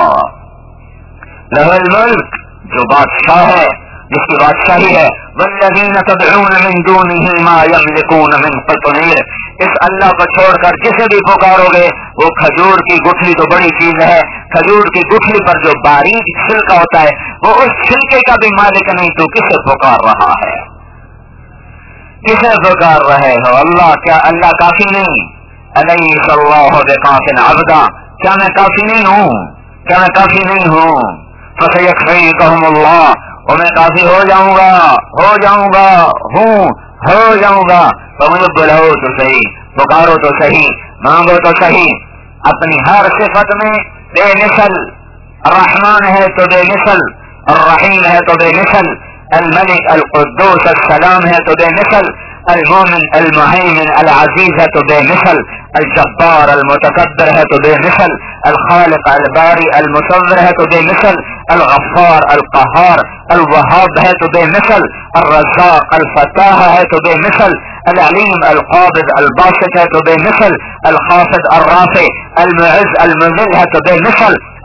लहुल मुल्क, जो बादशाह है, जिसकी बादशाही है, वल्लज़ीना तदऊन मिन दूनिही मा यमलिकून मिन क़ित्मीर, इस अल्लाह को छोड़कर जिसे भी पुकारोगे वो खजूर की गुठली तो बड़ी चीज है, खजूर की गुठली पर जो बारीक छिलका होता है वो उस छिलके का भी मालिक नहीं, तो किसे पुकार रहा है, किसे पुकार रहे हो? अल्लाह, क्या अल्लाह काफी नहीं? अलैहिस्सलाहु बिकाफिन अब्दा, क्या मैं काफी नहीं हूँ? क्या मैं काफी नहीं हूँ? फसयकफीकुमुल्लाह, और मैं काफी हो जाऊंगा, हो जाऊंगा, हूँ, हो जाऊंगा। तो मुझे बुलाओ तो सही, पुकारो तो सही, मांगो तो सही। अपनी हर सिफत में बेमिसल, रहमान है तो बेमिसल, रहीम है तो बेमिसल, अल मलिक अल कुद्दूस अल सलाम है तो बेमिसल, अल मोमिन अल मुहैमिन अल अजीज है तो बेमिसल, अल जब्बार अल मुतकब्बिर है तो बेमिसल, अल खालिक अल बारी अल मुसव्विर है तो बेमिसल, अल गफ्फार अल कहार अल वहाब है तो बेमिसल, अल रज़्ज़ाक अल फत्ताह है तो बेमिसल, अल अलीम अल काबिद अल बासित है तो बेमिसल, अल खाफिद अल राफि अल मुइज़्ज़ अल मुज़िल है तो बेमिसल,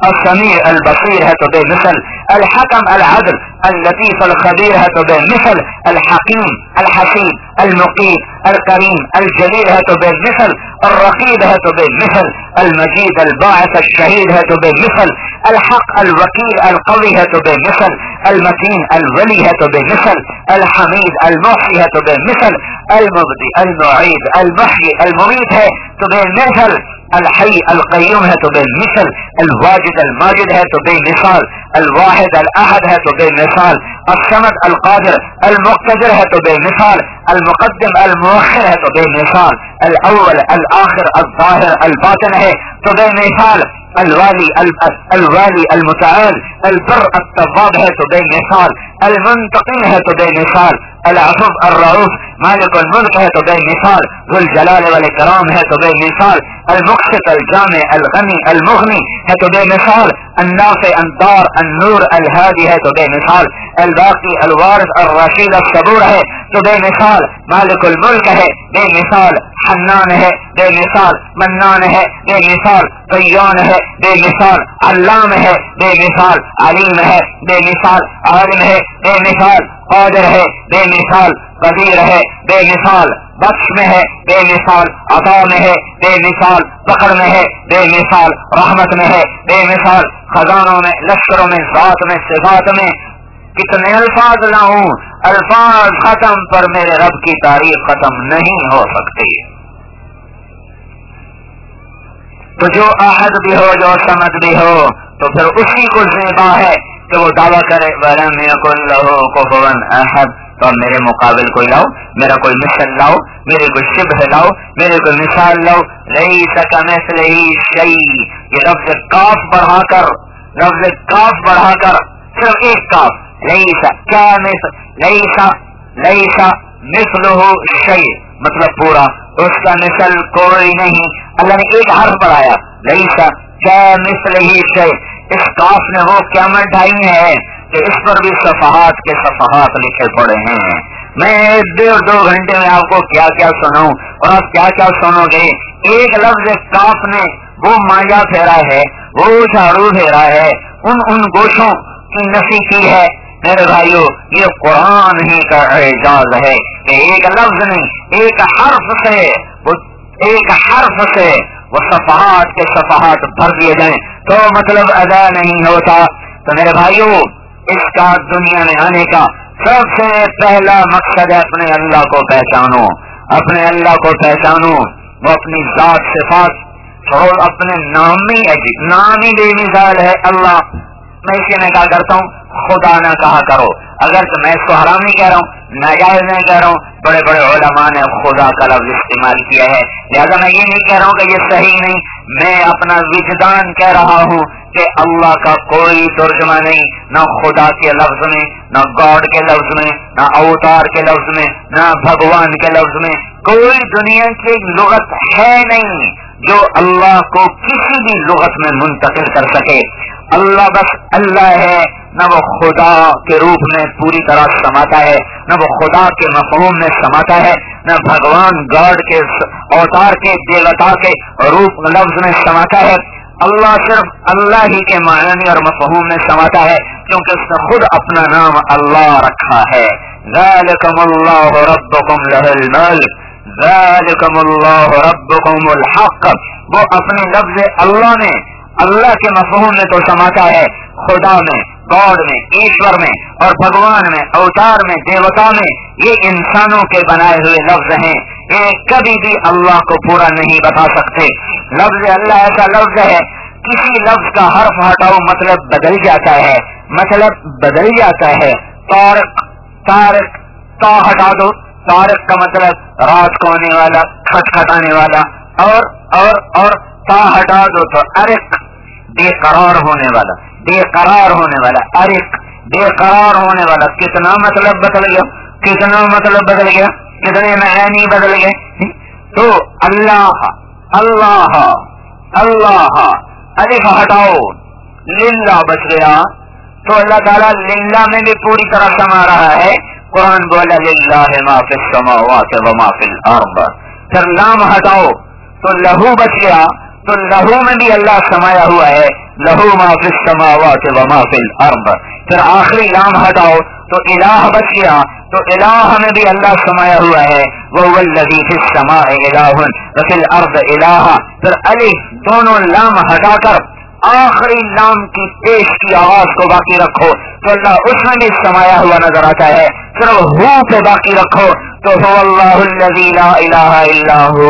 السمیع البصیر ہے تو بے مثل، الحکم العدل اللطیف الخبیر ہے تو بے مثل، الحکیم الحسیب المقیت الکریم الجلیل ہے تو بے مثل، الرقیب ہے تو بے مثل، المجید الباعث الشہید ہے تو بے مثل، الحق الوکیل القوی ہے تو بے مثل، المتین الولی ہے تو بے مثل، الحمید المحصی ہے تو بے مثل، المبدی المعید المحیی الممیت ہے تو بے مثل، الحی القیوم ہے تو بے مثل، الواجد الماجد ہے تو بے مثال، الواحد الاحد ہے تو بے مثال، الصمد القادر المقتدر ہے تو بے مثال، المقدم المؤخر ہے تو بے مثال، الاول الآخر الظاہر الباطن ہے تو بے مثال، الوالی الوالی المتعال البر التواب ہے تو بے مثال، المنتقم ہے تو بے مثال، العفو الرؤوف مالک الملک ہے تو بے مثال، ذو الجلال والاکرام ہے تو بے مثال، المقسط الجامع الغنی المغنی ہے تو بے مثال، النافع الدار النور الہادی ہے تو بے مثال، الباقی الوارث الرشید الصبور ہے تو بے مثال، مالک الملک ہے بے مثال، حنان ہے بے مثال، منان ہے بے مثال، قیان ہے بے مثال، علام ہے بے مثال، علیم ہے بے مثال، عالم ہے بے مثال، قادر ہے بے مثال، قدیر ہے بے مثال، بخش میں ہے بے مثال، عطا میں ہے بے مثال، فقر میں ہے بے مثال، رحمت میں ہے بے مثال، خزانوں میں لشکروں میں ذات میں صفات میں کتنے الفاظ لاؤں، الفاظ ختم پر میرے رب کی تعریف ختم نہیں ہو سکتی۔ تو جو احد بھی ہو جو سمد بھی ہو تو پھر اسی کو زیبا ہے کہ وہ دعویٰ کرے وَلَمْ يَكُنْ لَهُ كُفُوًا أَحَدٌ، تو میرے مقابل کوئی لاؤ، میرا کوئی مثل لاؤ، میرے کوئی شبہ لاؤ، میرے کوئی مثال لاؤ، لَيْسَ كَمِثْلِهِ شَيْءٌ، یہ لفظ کاف بڑھا کر لفظ کاف بڑھا کر صرف ایک کاف، لَيْسَ كَمِثْلِهِ لَيْسَ لَيْسَ مِثْلُهُ شَيْءٌ مطلب پورا، اس کا مثل کوئی نہیں، اللہ نے ایک حرف بڑھایا، لَيْسَ كَمِثْلِهِ شَيْءٌ، اس کاف نے وہ قیامت ڈھائی ہے کہ اس پر بھی صفحات کے صفحات لکھے پڑے ہیں۔ میں ڈیڑھ دو گھنٹے میں آپ کو کیا کیا سناؤں اور آپ کیا کیا سنو گے، ایک لفظ کاف نے وہ ماجا پھیرا ہے، وہ جھاڑو پھیرا ہے، ان ان گوشوں کی نفی کی ہے۔ میرے بھائیو، یہ قرآن ہی کا اعجاز ہے کہ ایک لفظ نہیں، ایک حرف سے ایک حرف سے وہ صفحات کے صفحات بھر دیے جائیں تو مطلب ادا نہیں ہوتا۔ تو میرے بھائیو، اس کا دنیا میں آنے کا سب سے پہلا مقصد ہے اپنے اللہ کو پہچانو، اپنے اللہ کو پہچانو، وہ اپنی ذات صفات چھوڑ اپنے نام ہی عجیب نام ہی بے مثال ہے اللہ۔ میں اس لیے میں کہا کرتا ہوں خدا نہ کہا کرو، اگر تو میں اس کو حرام نہیں کہہ رہا ہوں، ناجائز نہیں کہہ رہا ہوں، بڑے بڑے علماء نے خدا کا لفظ استعمال کیا ہے، لہذا میں یہ نہیں کہہ رہا ہوں کہ یہ صحیح نہیں، میں اپنا وجدان کہہ رہا ہوں کہ اللہ کا کوئی ترجمہ نہیں، نہ خدا کے لفظ میں، نہ گاڈ کے لفظ میں، نہ اوتار کے لفظ میں، نہ بھگوان کے لفظ میں، کوئی دنیا کی لغت ہے نہیں جو اللہ کو کسی بھی لغت میں منتقل کر سکے۔ اللہ بس اللہ ہے، نہ وہ خدا کے روپ میں پوری طرح سماتا ہے، نہ وہ خدا کے مفہوم میں سماتا ہے، نہ بھگوان گاڈ کے اوتار کے دیوتا کے روپ لفظ میں سماتا ہے۔ اللہ صرف اللہ ہی کے معنی اور مفہوم میں سماتا ہے، کیونکہ اس نے خود اپنا نام اللہ رکھا ہے۔ ذالکم اللہ ربکم لہ الملک، ذالکم اللہ ربکم الحق، وہ اپنے لفظ اللہ میں اللہ کے مفہوم میں تو سماتا ہے، خدا میں، گاڈ میں، ایشور میں اور بھگوان میں، اوتار میں، دیوتا میں، یہ انسانوں کے بنائے ہوئے لفظ ہیں، یہ کبھی بھی اللہ کو پورا نہیں بتا سکتے۔ لفظ اللہ ایسا لفظ ہے، کسی لفظ کا حرف ہٹاؤ مطلب بدل جاتا ہے، مطلب بدل جاتا ہے۔ طارق، طارق، تا ہٹا دو، طارق کا مطلب رات کو آنے والا، کھٹکھٹانے والا، اور اور اور تا ہٹا دو تو ارق، بے قرار ہونے والا، بے قرار ہونے والا، ارق بے قرار ہونے والا، کتنا مطلب بدل گیا، کتنا مطلب بدل گیا، کتنے معنی بدل گئے۔ تو اللہ اللہ اللہ الف ہٹاؤ، للہ بچ گیا، تو اللہ تعالیٰ للہ میں بھی پوری طرح سما رہا ہے۔ قرآن بولا للہ ما فی السماوات و ما فی الارض، پھر لام ہٹاؤ تو لہو بچ گیا، تو لہو میں بھی اللہ سمایا ہوا ہے، लहू मा फिस समावाति व मा फिल अर्द। फिर आखिरी लाम हटाओ तो इलाह बच गया, तो इलाह में भी अल्लाह समाया हुआ है। वो वल्लज़ी फिस समाए इलाहुन व फिल अर्द इलाह। फिर अलिफ दोनों लाम हटाकर आखिरी लाम की पेश की आवाज को बाकी रखो तो अल्लाह उसमें भी समाया हुआ नजर आता है। सिर्फ हू पे बाकी रखो तो हो अल्लाहुल्लज़ी ला इलाहा इल्ला हू,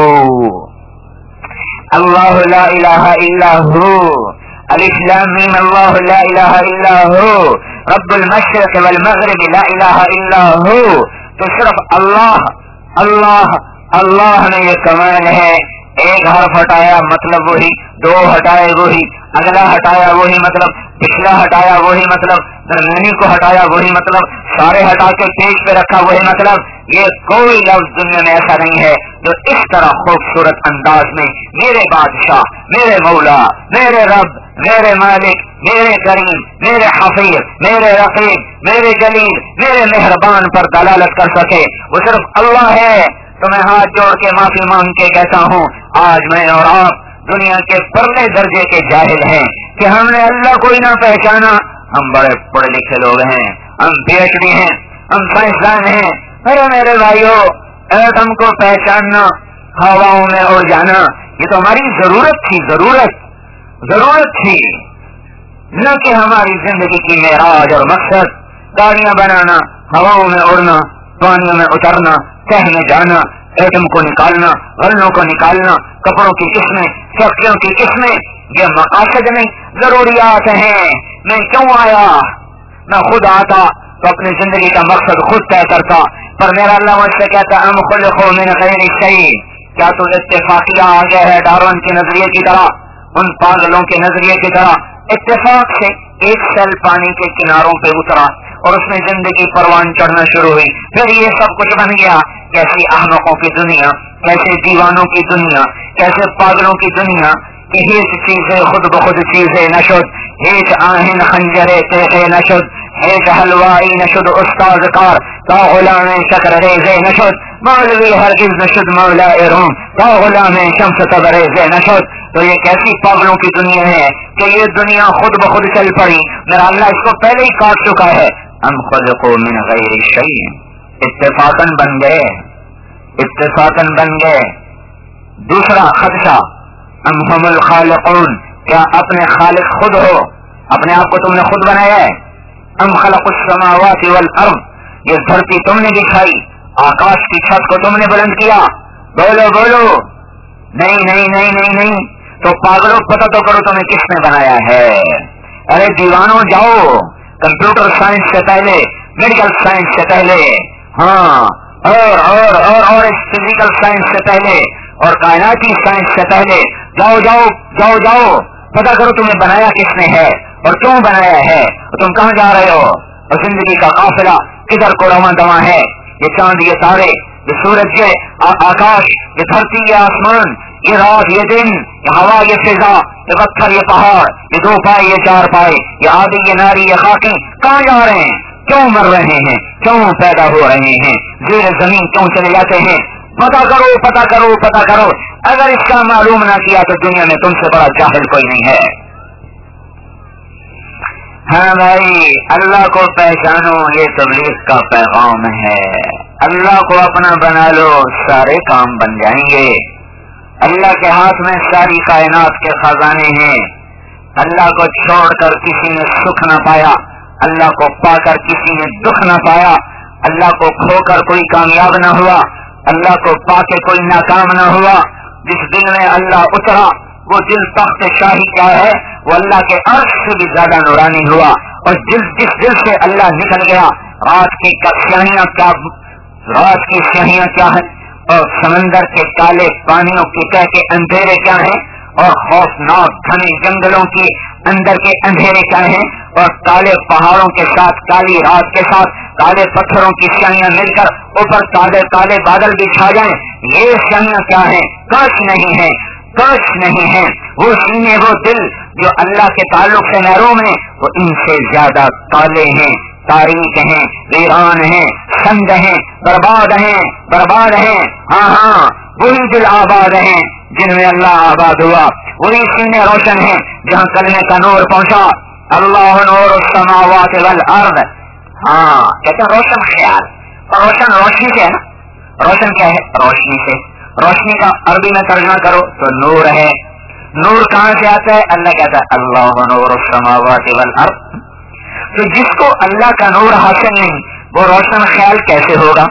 अल्लाह ला इलाहा इल्ला हू, अलिफ लाम मीम अल्लाह ला इलाहा इल्ला हू, रब्बुल मशरिक़ वल मग़रिब ला इलाहा इल्ला हू। तो सिर्फ अल्लाह अल्लाह अल्लाह में ये कमाल है। एक हर्फ हटाया मतलब वही, दो हटाए वही, अगला हटाया वही मतलब, पिछला हटाया वही मतलब, दरमियानी को हटाया वही मतलब, सारे हटा के पेज पे रखा वही मतलब। ये कोई लफ्ज दुनिया में ऐसा नहीं है जो इस तरह खूबसूरत अंदाज में मेरे बादशाह, मेरे मौला, मेरे रब, मेरे मालिक, मेरे करीम, मेरे हफीज, मेरे रकीब, मेरे जलील, मेरे मेहरबान पर दलालत कर सके। वो सिर्फ अल्लाह है। तो मैं हाथ जोड़ के माफी मांग के कहता हूँ, आज मैं और आप दुनिया के परले दर्जे के जाहिल हैं कि हमने अल्लाह को ही ना पहचाना। हम बड़े पढ़े लिखे लोग हैं, हम पीएचडी हैं, हम साइंसदान हैं। अरे मेरे भाइयों, एटम को पहचानना, हवाओं में उड़ जाना, ये तो हमारी जरूरत थी, जरूरत जरूरत थी, न कि हमारी जिंदगी की मेराज और मकसद। गाड़ियां बनाना, हवाओं में उड़ना, पानियों में उतरना, तह में जाना, एटम को निकालना, गल्लों को निकालना, कपड़ों की किस्में, फैक्ट्रियों की किस्में, ये मकासद नहीं, जरूरियात हैं। मैं क्यों आया? मैं खुद आता तो अपनी जिंदगी का मकसद खुद तय करता, पर मेरा अल्लाह मुझसे कहता अम खुलिक़ू मिन गैरि शै। क्या तू इत्तेफाकिया आ गया है डार्विन के नजरिए की तरह, उन पागलों के नजरिए की तरह? इत्तेफाक से एक सेल पानी के किनारों पे उतरा और उसमें जिंदगी परवान चढ़ना शुरू हुई, फिर ये सब कुछ बन गया। कैसी अहमकों की दुनिया, कैसे दीवानों की दुनिया, कैसे पागलों की दुनिया कि हिच चीजें खुद बखुद चीजें नशुद, हिच आहिन खंजरे तेखे नशुद, हिच हलवाई नशुद उस्ताद कार, ता गुलाम शक्र रेजे नशुद, मौलवी हरगिज नशुद मौला रूम, ता गुलाम शम्स तबरेजे नशुद। तो ये कैसी पागलों की दुनिया है कि ये दुनिया खुद बखुद चल पड़ी। मेरा अल्लाह इसको पहले ही काट चुका है। अम खुलिक़ू मिन गैरि शै, इत्तेफाकन बन गए, इत्तेफाकन बन गए। दूसरा खदशा, अम हुमुल खालिक़ून, क्या अपने खालिक खुद हो? अपने आप को तुमने खुद बनाया है? अम खलक़ुस समावाति वल अर्द, ये धरती तुमने बिछाई, आकाश की छत को तुमने बुलंद किया। बोलो बोलो, नहीं नहीं नहीं नहीं नहीं। तो पागलों, पता तो करो तुम्हें किसने बनाया है। अरे दीवानों, जाओ कंप्यूटर साइंस से पहले, मेडिकल साइंस से पहले, हाँ और और और और फिजिकल साइंस से पहले और कायनाती साइंस से पहले जाओ जाओ जाओ जाओ, पता करो तुम्हें बनाया किसने है और क्यों बनाया है, और तुम कहाँ जा रहे हो, और जिंदगी का काफिला किधर को रवां दवा है। ये चांद, ये तारे, ये सूरज, ये आकाश, ये धरती, ये आसमान, ये रात, ये दिन, ये हवा, ये फिजा, ये पत्थर, ये पहाड़, ये दो पाए, ये चार पाए, ये आदि, ये नारी, ये खाकी, कहाँ जा रहे हैं, क्यों मर रहे हैं, क्यों पैदा हो रहे हैं, ज़ेर जमीन क्यों चले जाते हैं? पता करो, पता करो, पता करो। अगर इसका मालूम ना किया तो दुनिया में तुमसे बड़ा जाहिल कोई नहीं है। हाँ भाई, अल्लाह को पहचानो, ये तबलीग का पैगाम है। अल्लाह को अपना बना लो, सारे काम बन जाएंगे। अल्लाह के हाथ में सारी कायनात के खजाने हैं। अल्लाह को छोड़कर किसी ने सुख न पाया, अल्लाह को पाकर किसी ने दुख न पाया, अल्लाह को खोकर कोई कामयाब न हुआ, अल्लाह को पाके कोई नाकाम न हुआ। जिस दिल में अल्लाह उतरा वो दिल तख्त शाही क्या है, वो अल्लाह के अर्श से भी ज्यादा नूरानी हुआ। और जिस जिस दिल से अल्लाह निकल गया, रात की स्याहियां क्या, रात की स्याहियां क्या है, और समंदर के काले पानियों की तह के अंधेरे क्या हैं, और खौफनाक घने जंगलों के अंदर के अंधेरे क्या हैं, और काले पहाड़ों के साथ, काली रात के साथ काले पत्थरों की स्याहियां मिलकर ऊपर काले काले बादल भी छा जाएं, ये स्याहियां क्या हैं? कश नहीं है, कश नहीं है। वो सीने, वो दिल जो अल्लाह के ताल्लुक से महरूम है, वो इनसे ज्यादा काले हैं, तारीख हैं, वीरान हैं, संद हैं, बर्बाद हैं, बर्बाद हैं। हाँ हाँ, वही दिल आबाद हैं جن میں اللہ آباد ہوا، وہی سینے روشن ہیں جہاں کلمے کا نور پہنچا. اللہ نور السماوات والارض. ہاں کہتے ہیں روشن خیال، اور روشن روشنی سے ہے نا. روشن کیا ہے؟ روشنی سے. روشنی کا عربی میں ترجمہ کرو تو نور ہے. نور کہاں سے آتا ہے؟ اللہ کہتا ہے اللہ نور السماوات والارض. تو جس کو اللہ کا نور حاصل نہیں وہ روشن خیال کیسے ہوگا؟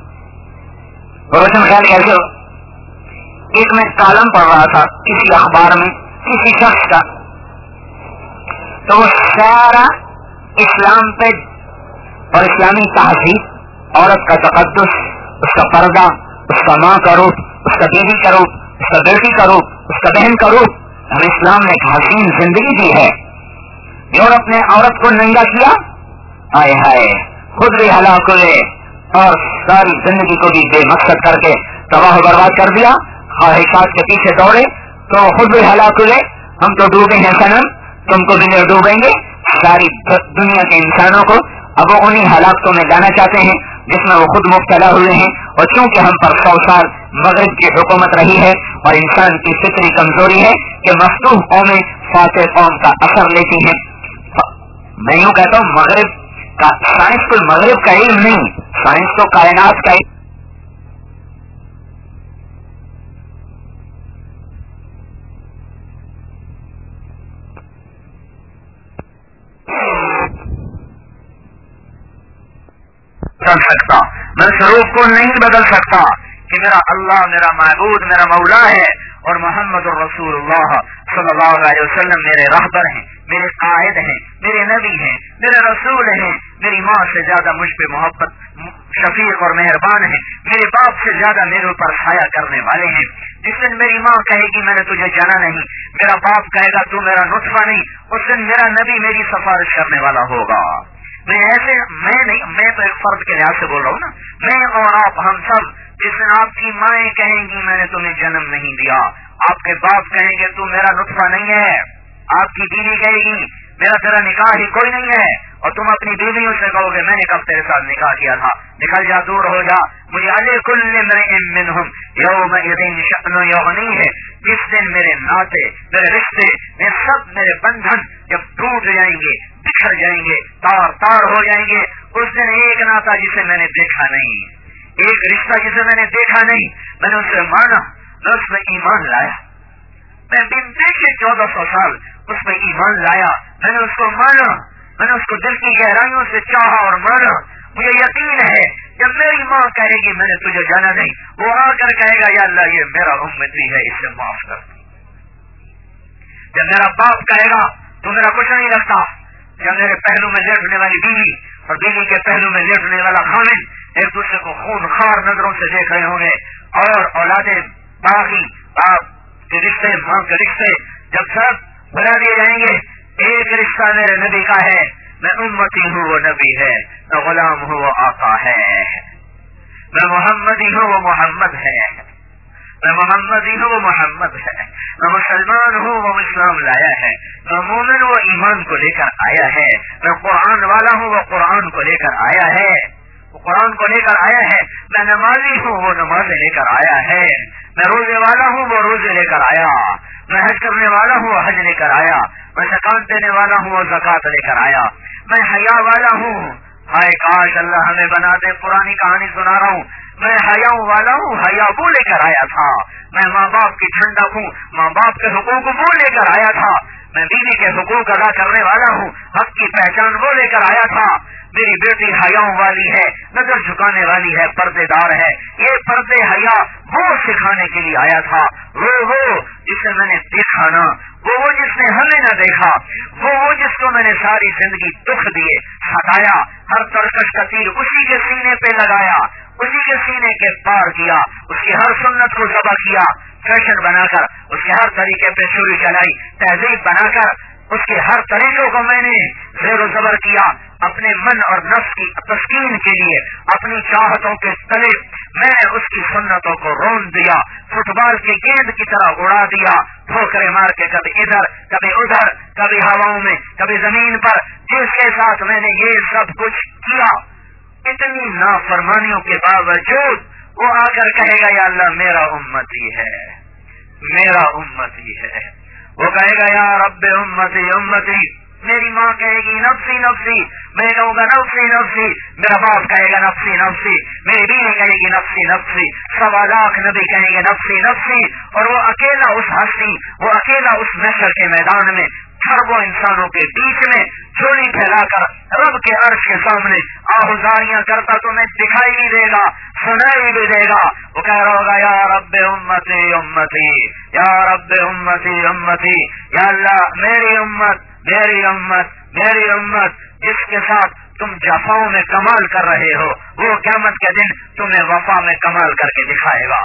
روشن خیال کیسے ہوگا؟ ایک میں کالم پڑھ رہا تھا کسی اخبار میں کسی شخص کا، تو وہ سارا اسلام پہ اور اسلامی تہذیب، عورت کا تقدس، اس کا پردہ، اس کا ماں کا روپ، اس کا بیوی کا روپ، اس کا بیٹی کا روپ، اس کا بہن کا روپ، ہمیں اسلام نے ایک حسین زندگی دی ہے. یورپ نے عورت کو ننگا کیا، آئے ہائے خود بھی ہلاک ہوئے اور ساری زندگی کو بھی بے مقصد کر کے تباہ و برباد کر دیا. خواہشات کے پیچھے دوڑے تو خود بھی ہلاک ہوئے. ہم تو ڈوبے ہیں صنم، تم کو بھی نہیں ڈوبیں گے. ساری دنیا کے انسانوں کو اب وہ انہیں ہلاکتوں میں جانا چاہتے ہیں جس میں وہ خود مبتلا ہوئے ہیں. اور چونکہ ہم پر سو سال مغرب کی حکومت رہی ہے اور انسان کی فطری کمزوری ہے کہ مفتوح قومیں فاتح قوم کا اثر لیتی ہیں. میں یوں کہتا ہوں مغرب کا سائنس کوئی مغرب کا علم نہیں، سائنس تو کائنات کا علم. بدل سکتا میں شروع کو نہیں بدل سکتا کہ میرا اللہ میرا معبود میرا مولا ہے اور محمد الرسول اللہ صلی اللہ علیہ وسلم میرے رہبر ہیں، میرے قائد ہیں، میرے نبی ہیں، میرے رسول ہیں. میری ماں سے زیادہ مجھ پہ محبت شفیق اور مہربان ہے، میرے باپ سے زیادہ میرے اوپر حیا کرنے والے ہیں. جس دن میری ماں کہے گی میں نے تجھے جانا نہیں، میرا باپ کہے گا تو میرا نطفہ نہیں، اس دن میرا نبی میری سفارش کرنے والا ہوگا. میں ایسے میں نہیں میں تو ایک فرد کے لحاظ سے بول رہا ہوں نا، میں اور آپ ہم سب. جس دن آپ کی مائیں کہیں گی میں نے تمہیں جنم نہیں دیا، آپ کے باپ کہیں گے تو میرا نطفہ نہیں ہے، آپ کی بیوی کہے گی میرا تیرا نکاح ہی کوئی نہیں ہے، اور تم اپنی بیویوں سے کہو گے میں نے کب تیرے ساتھ نکاح کیا تھا، نکل جا دور ہو جا. مجھے علی کل امرئ منہم یومئذ شأن یغنیہ ہے. جس دن میرے ناطے میرے رشتے میرے سب میرے بندھن جب ٹوٹ جائیں گے بکھر جائیں گے تار تار ہو جائیں گے، اس دن ایک ناتا جسے میں نے دیکھا نہیں، ایک رشتہ جسے میں نے دیکھا نہیں، میں نے اس سے مانا، میں اس میں ایمان لایا. میں بن دیکھے چودہ سو سال اس میں ایمان لایا، میں نے اس کو مانا، میں نے اس کو دل کی گہرائیوں سے چاہا اور مانا. مجھے یقین ہے جب میری ماں کہے گی میں نے تجھے جانا نہیں، وہ آ کر کہے گا یا اللہ یہ میرا امتی ہے اسے معاف کر. جب میرا باپ کہے گا تو میرا کچھ نہیں رکھتا، جب میرے پہلو میں لیٹنے والی بیوی اور بیوی کے پہلو میں لیٹنے والا خامن ایک دوسرے کو خون خار نظروں سے دیکھ رہے ہوں گے، اور اولادیں باغی باپ کے رشتے ماں کے رشتے جب سب بنا دیے جائیں گے، ایک رشتہ میرے نبی کا ہے، میں امتی ہوں وہ نبی ہے، میں غلام ہوں وہ آقا ہے، میں محمدی ہوں وہ محمد ہے، میں محمدی ہوں وہ محمد ہے، میں مسلمان ہوں وہ اسلام لایا ہے، میں مومن وہ ایمان کو لے کر آیا ہے، میں قرآن والا ہوں وہ قرآن کو لے کر آیا ہے، وہ قرآن کو لے کر آیا ہے، میں نمازی ہوں وہ نمازیں لے کر آیا ہے، میں روزے والا ہوں وہ روزے لے کر آیا، میں حج کرنے والا ہوں وہ حج لے کر آیا، میں زکات دینے والا ہوں وہ زکات لے کر آیا، میں حیا والا ہوں. ہائے کاش اللہ ہمیں بنا دے. پرانی کہانی سنا رہا ہوں، میں حیا والا ہوں، حیا وہ لے کر آیا تھا. میں ماں باپ کی ٹھنڈک ہوں، ماں باپ کے حقوق وہ لے کر آیا تھا. میں بیوی کے حقوق ادا کرنے والا ہوں، حق کی پہچان وہ لے کر آیا تھا. میری بیٹی حیاؤں والی ہے، نظر جھکانے والی ہے، پردے دار ہے. یہ پردے حیا وہ سکھانے کے لیے آیا تھا. وہ وہ جسے میں نے دیکھا نا، وہ وہ جس نے ہمیں نہ دیکھا، وہ وہ جس کو میں نے ساری زندگی دکھ دیے ستایا، ہر ترکش کا تیر اسی کے سینے پہ لگایا، اسی کے سینے کے پار کیا، اس کی ہر سنت کو ذبح کیا، فیشن بنا کر اس کے ہر طریقے پہ چھری چلائی، تہذیب بنا کر اس کے ہر طریقوں کو میں نے زیر و زبر کیا. اپنے من اور نفس کی تسکین کے لیے اپنی چاہتوں کے تلے میں نے اس کی سنتوں کو رون دیا، فٹ بال کی گیند کی طرح اڑا دیا، ٹھوکرے مار کے کبھی ادھر کبھی ادھر، کبھی ہواؤں میں کبھی زمین پر، جس کے ساتھ میں نے یہ سب کچھ کیا. اتنی نافرمانیوں کے باوجود وہ آ کر کہے گا یا اللہ میرا امتی ہے، میرا امتی ہے. وہ کہے گا یا رب امتی امتی. میری ماں کہے گی نفسی نفسی. میں کہوں گا نفسی نفسی. میرا باپ کہے گا نفسی نفسی. میری بیوی کہے گی نفسی نفسی. سوا لاکھ نبی کہیں گے نفسی نفسی. اور وہ اکیلا اس ہستی، وہ اکیلا اس محشر کے میدان میں اربوں انسانوں کے بیچ میں چولی پھیلا کر رب کے عرش کے سامنے آہذاریاں کرتا تمہیں دکھائی بھی دے گا، سنائی بھی دے گا. وہ کہہ رہا ہوگا یا رب امتی امتی، یا رب امتی امتی. یا اللہ میری امت میری امت میری امت جس کے ساتھ تم جفاؤں میں کمال کر رہے ہو، وہ قیامت کے دن تمہیں وفا میں کمال کر کے دکھائے گا.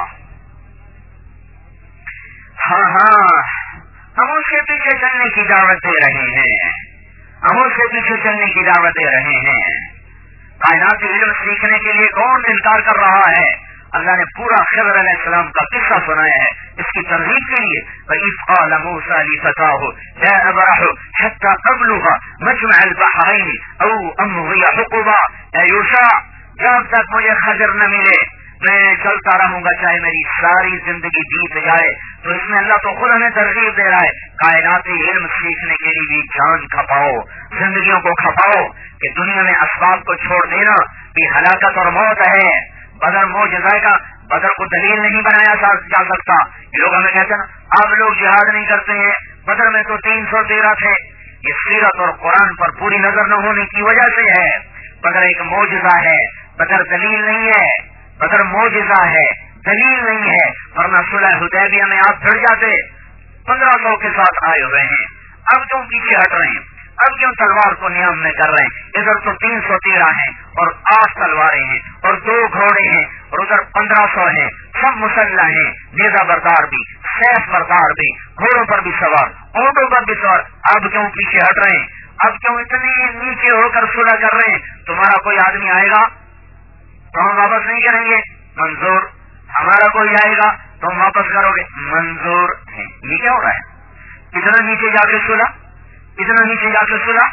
ہاں ہاں ہم اس کے پیچھے چلنے کی دعوت دے رہے ہیں، ہم اس کے پیچھے چلنے کی دعوت دے رہے ہیں. کائناتی علم سیکھنے کے لیے کون انکار کر رہا ہے؟ اللہ نے پورا خضر علیہ السلام کا قصہ سنایا ہے اس کی ترغیب کے لیے. وَإِذْ قَالَ مُوسَىٰ لِفَتَاهُ لَا أَبْرَحُ حَتَّىٰ أَبْلُغَ مَجْمَعَ الْبَحْرَيْنِ أَوْ أَمْضِيَ حُقُبًا. اے یوشع، جب تک مجھے خضر نہ ملے میں چلتا رہوں گا چاہے میری ساری زندگی بیت جائے. تو اس میں اللہ تو خود ہمیں ترغیب دے رہا ہے کائناتی علم سیکھنے کے لیے بھی جان کھپاؤ، زندگیوں کو کھپاؤ کہ دنیا میں اسباب کو چھوڑ دینا بھی ہلاکت اور موت ہے. بدر معجزہ کا بدر کو دلیل نہیں بنایا جا سکتا. یہ لوگ ہمیں کہتے ہیں نا اب لوگ جہاد نہیں کرتے ہیں، بدر میں تو تین سو تیرہ تھے. یہ سیرت اور قرآن پر پوری نظر نہ ہونے کی وجہ سے ہے. بدر ایک معجزہ ہے، بدر دلیل نہیں ہے. بدر معجزہ ہے، دلیل نہیں ہے. ورنہ صلح حدیبیہ میں آپ بھڑ جاتے. پندرہ سو کے ساتھ آئے ہوئے ہیں، اب کیوں پیچھے ہٹ رہے ہیں؟ اب کیوں تلوار کو نیام میں کر رہے ہیں؟ ادھر تو تین سو تیرہ ہیں اور آٹھ تلواریں ہیں اور دو گھوڑے ہیں اور ادھر پندرہ سو ہیں، سب مسلح ہیں، نیزہ بردار بھی، سیف بردار بھی، گھوڑوں پر بھی سوار، اونٹوں پر بھی سوار. اب کیوں پیچھے ہٹ رہے ہیں؟ اب کیوں اتنے نیچے ہو کر صلح کر رہے ہیں؟ تمہارا کوئی آدمی آئے گا تو ہم واپس نہیں کریں گے، منظور. ہمارا کوئی آئے گا تو ہم واپس کرو گے، منظور ہے. یہ کیا ہو رہا ہے؟ اتنا نیچے جا کے صلح، اتنا نیچے جا کے صلح.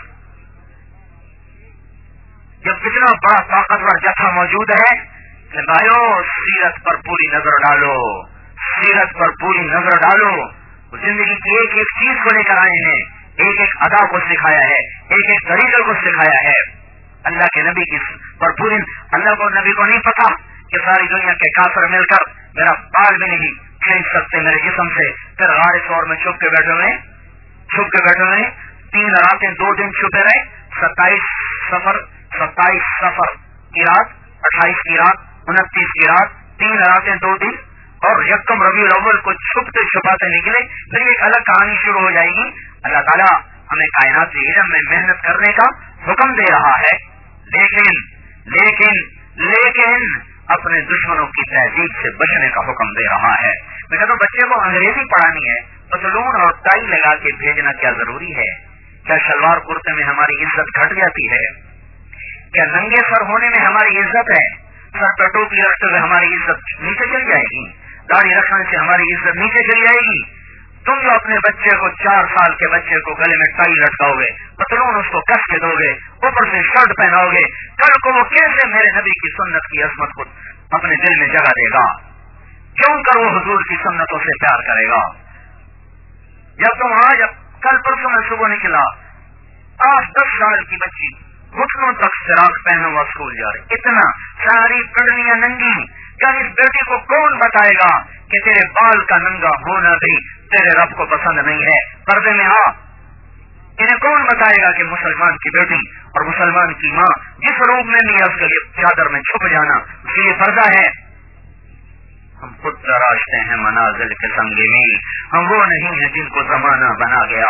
جب اتنا بڑا طاقتور جتھا موجود ہے کہ بھائیو سیرت پر پوری نظر ڈالو، سیرت پر پوری نظر ڈالو. زندگی کی ایک ایک چیز کو لے کر آئے ہیں، ایک ایک ادا کو سکھایا ہے، ایک ایک طریقے کو سکھایا ہے. اللہ کے نبی کی پر پوری اللہ کو نبی کو نہیں پتا کہ ساری دنیا کے کافر مل کر میرا بال بھی نہیں کھینچ سکتے میرے جسم سے. پھر غار ثور میں چھپ کے بیٹھے ہوئے چھپ کے بیٹھے ہوئے تین راتیں دو دن چھپے رہے. ستائیس سفر ستائیس سفر کی رات، اٹھائیس کی رات، انتیس کی رات، تین راتیں دو دن اور یکم ربیع الاول کو چھپتے چھپاتے نکلے. پھر ایک الگ کہانی شروع ہو جائے گی. اللہ تعالیٰ ہمیں کائناتی علم میں محنت کرنے کا حکم دے رہا ہے، لیکن لیکن لیکن اپنے دشمنوں کی تہذیب سے بچنے کا حکم دے رہا ہے. میں کہتا ہوں بچے کو انگریزی پڑھانی ہے، پتلون اور ٹائی لگا کے بھیجنا کیا ضروری ہے؟ کیا شلوار کرتے میں ہماری عزت گھٹ جاتی ہے؟ کیا ننگے سر ہونے میں ہماری عزت ہے؟ سر پر ٹوپی رکھتے ہوئے ہماری عزت نیچے چل جائے گی؟ داڑھی رکھنے سے ہماری عزت نیچے چل جائے گی؟ تم جو اپنے بچے کو چار سال کے بچے کو گلے میں ٹائی لٹکاؤ گے، پتلون اس کو کس کے دو گے، اوپر سے شرٹ پہناؤ گے، کل کو وہ کیسے میرے نبی کی سنت کی عظمت کو اپنے دل میں جگہ دے گا؟ کیوں کر وہ حضور کی سنتوں سے پیار کرے گا؟ جب تم آج کل پرسوں میں صبح نکلا، آٹھ دس سال کی بچی گھٹنوں تک سراغ پہنا ہوا اسکول جا رہی، اتنا ساری پڑھنیاں ننگی. کیا اس بیٹی کو کون بتائے گا کہ تیرے بال کا ننگا ہونا بھی تیرے رب کو پسند نہیں ہے؟ پردے میں آ. انہیں کون بتائے گا کہ مسلمان کی بیٹی اور مسلمان کی ماں جس روپ میں بھی اس کے لیے چادر میں چھپ جانا اس کے لیے پردہ ہے؟ ہم خود تراشتے ہیں منازل کے سنگ میل، ہم وہ نہیں ہیں جن کو زمانہ بنا گیا.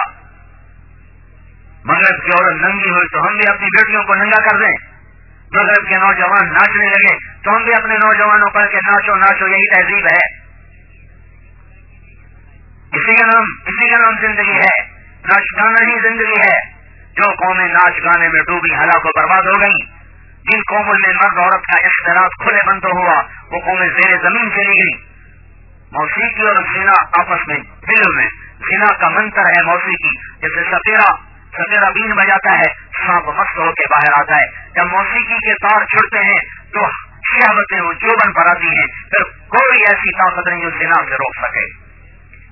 مغرب کی عورت ننگی ہوئی تو ہم بھی اپنی بیٹیوں کو ننگا کر دیں. مغرب کے نوجوان ناچنے لگے تو ہم بھی اپنے نوجوانوں پر کے ناچو ناچو، یہی تہذیب ہے. اسی کا نام اسی کا نام زندگی ہے. ناچ گانا ہی زندگی ہے. جو قومیں ناچ گانے میں ڈوبی ہلاک و برباد ہو گئی، جن قوموں میں مرد عورت کا اختلاط کھلے بند ہوا، وہ قومیں زیر زمین چلی گئی. موسیقی اور زنا آپس میں دل میں زنا کا منتر ہے موسیقی. جیسے سفیرا سفیرا بین بجاتا ہے، سانپ مست ہو کے باہر آتا ہے. جب موسیقی کے تار چھڑتے ہیں تو شہوتیں وہ جوبن پر آتی ہیں، پھر کوئی ایسی طاقت نہیں جو زنا سے روک سکے.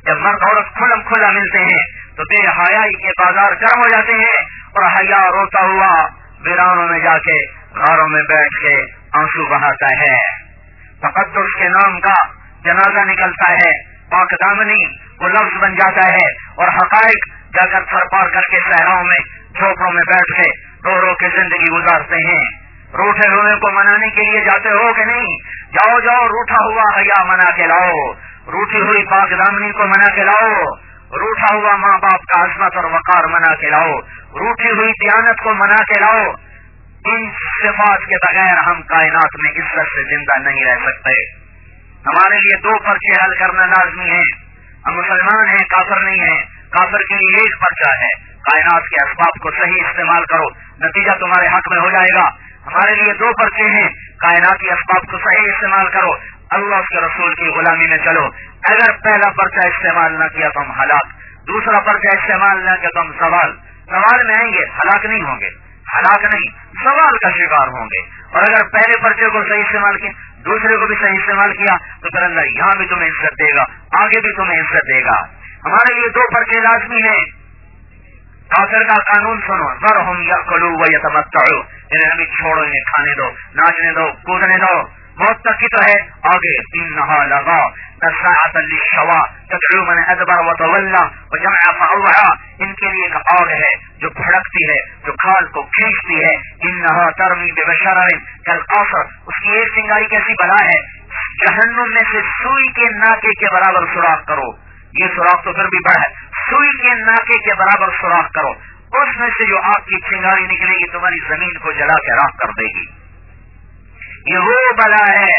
जब मर्द औरत खुलम खुला मिलते हैं तो बेहयाई के बाजार गर्म हो जाते हैं और हया रोता हुआ वीरानों में जाके घरों में बैठ के आंसू बहाता है। तकद्दुस के नाम का जनाजा निकलता है, पाकदामनी वो लफ्ज बन जाता है और हकाइक जाकर थर पार करके सहराओं में झोपड़ों में बैठ के रो रो के जिंदगी गुजारते हैं। रूठे हुए को मनाने के लिए जाते हो कि नहीं? जाओ जाओ, रूठा हुआ हया मना के लाओ, रूठी हुई पाकदामनी को मना के लाओ, रूठा हुआ माँ बाप का अजमत और वकार मना के लाओ, रूठी हुई दयानत को मना के लाओ। इन सिफात के बगैर हम कायनात में इज्जत से जिंदा नहीं रह सकते। हमारे लिए दो पर्चे हल करना लाजमी है। हम मुसलमान हैं, काफिर नहीं है। काफिर के लिए एक पर्चा है, कायनात के असबाब को सही इस्तेमाल करो, नतीजा तुम्हारे हक में हो जाएगा। हमारे लिए दो पर्चे हैं, कायनाती असबाब को सही इस्तेमाल करो, अल्लाह के रसूल की गुलामी में चलो। अगर पहला पर्चा इस्तेमाल न किया तो हम हलाक, दूसरा पर्चा इस्तेमाल न किया तो हम सवाल सवाल में आएंगे, हलाक नहीं होंगे, हलाक नहीं सवाल का शिकार होंगे। और अगर पहले पर्चे को सही इस्तेमाल किया, दूसरे को भी सही इस्तेमाल किया तो फिर अल्लाह यहाँ भी तुम्हें इज्जत देगा, आगे भी तुम्हें इज्जत देगा। हमारे लिए दो पर्चे लाजमी है। काफिर का कानून सुनो, ज़रहुम यअकुलू व यतमत्तउ, इन्हें अभी छोड़ो, इन्हें खाने दो, नाचने दो, कूदने दो, बहुत तक तो है। आगे इन्नहा लगा नस्साअतन लिश्शवा तदउ मन अदबर व तवल्ला व जमअ फअवा, इनके लिए एक आग है जो भड़कती है, जो खाल को खींचती है। इन्नहा तरमी बिबशरिन कल क़स्र, उसकी एक चिंगारी कैसी बला है, जहन्नुम में से सुई के नाके के बराबर सुराख करो। ये सुराख तो फिर भी बड़ा है, सुई के नाके के बराबर सुराख करो, उसमें से जो आग की चिंगारी निकलेगी तुम्हारी जमीन को जला के राख कर देगी। ये वो बला है।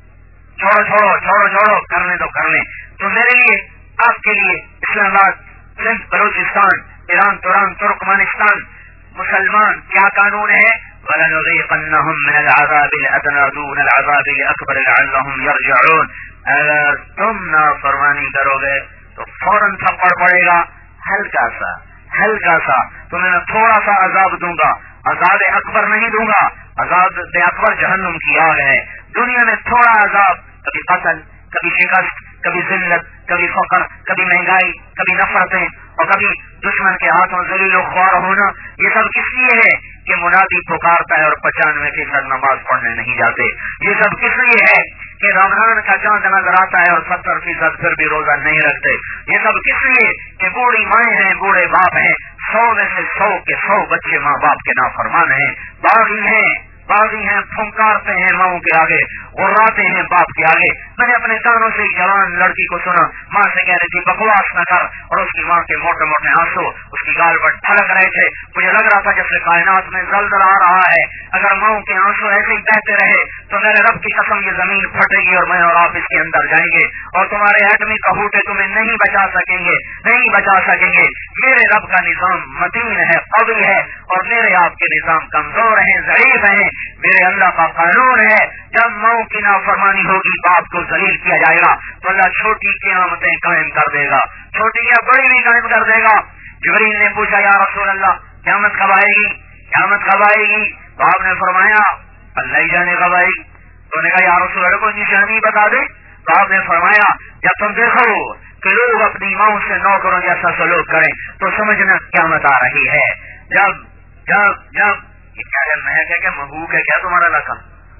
छोड़ो छोड़ो छोड़ो छोड़ो, करने दो करने। तो मेरे लिए, आपके लिए Islamabad, Sindh, Balochistan, Iran, Turan, Turkmenistan, मुसलमान क्या कानून है? वलनुज़ीक़न्नहुम मिनल अज़ाबिल अदना दूनल अज़ाबिल अकबर लअल्लहुम यरजिऊन, अगर तुम नाफरमानी करोगे तो फौरन थप्पड़ पड़ेगा, हल्का सा हल्का सा तुम्हें मैं थोड़ा सा अजाब दूंगा, अजाब अकबर नहीं दूंगा। अजाब अकबर जहन्नुम की आग है। दुनिया में थोड़ा अजाब, कभी कत्ल, कभी शिकस्त, कभी जिल्लत, कभी फकर, कभी महंगाई, कभी नफरतें और कभी दुश्मन के हाथों ज़लील व ख्वार होना, ये सब किस लिए है कि मुनादी पुकारता है और पचानवे फीसद नमाज पढ़ने नहीं जाते। ये सब किस लिए है कि रमजान का चांद नजर आता है और सत्तर फीसद फिर भी रोजा नहीं रखते। ये सब किस लिए कि बूढ़ी माएँ हैं, बूढ़े बाप हैं, सौ में से सौ के सौ बच्चे माँ बाप के नाफरमान हैं, बागी हैं बागी हैं, फुंकारते हैं माओ के आगे, गुर्राते हैं बाप के आगे। मैंने अपने कानों से एक जवान लड़की को सुना, माँ से कह रही थी बकवास न कर, और उसकी माँ के मोटे मोटे आंसू उसकी गाल पर ढलक रहे थे। मुझे लग रहा था जैसे कायनात में जलजला आ रहा है। अगर माओ के आंसू ऐसे ही बहते रहे तो मेरे रब की कसम ये जमीन फटेगी और मैं और आप इसके अंदर जाएंगे और तुम्हारे एटमी कहूटे तुम्हें नहीं बचा सकेंगे, नहीं बचा सकेंगे। मेरे रब का निजाम मतीन है, कवी है, और मेरे आपके निजाम कमजोर है, ज़ईफ है। मेरे अल्लाह का कानून है, जब माओ की नाफरमानी होगी बाप को जलील किया जाएगा तो अल्लाह छोटी क़यामतें कायम कर देगा, छोटी या बड़ी भी कायम कर देगा। जिब्रील ने पूछा, या रसूल अल्लाह क़यामत कब आएगी, क़यामत कब आएगी? तो आपने फरमाया अल्लाह ही जाने कब आएगी। तो उन्होंने कहा, या रसूल अल्लाह कोई निशानी बता दे। तो आपने फरमाया, जब तुम देखो कि लोग अपनी माओ से नौकरों जैसा सलूक करें तो समझना क़यामत आ रही है। जब जब जब क्या है, मैं क्या क्या महबूब है क्या तुम्हारा लका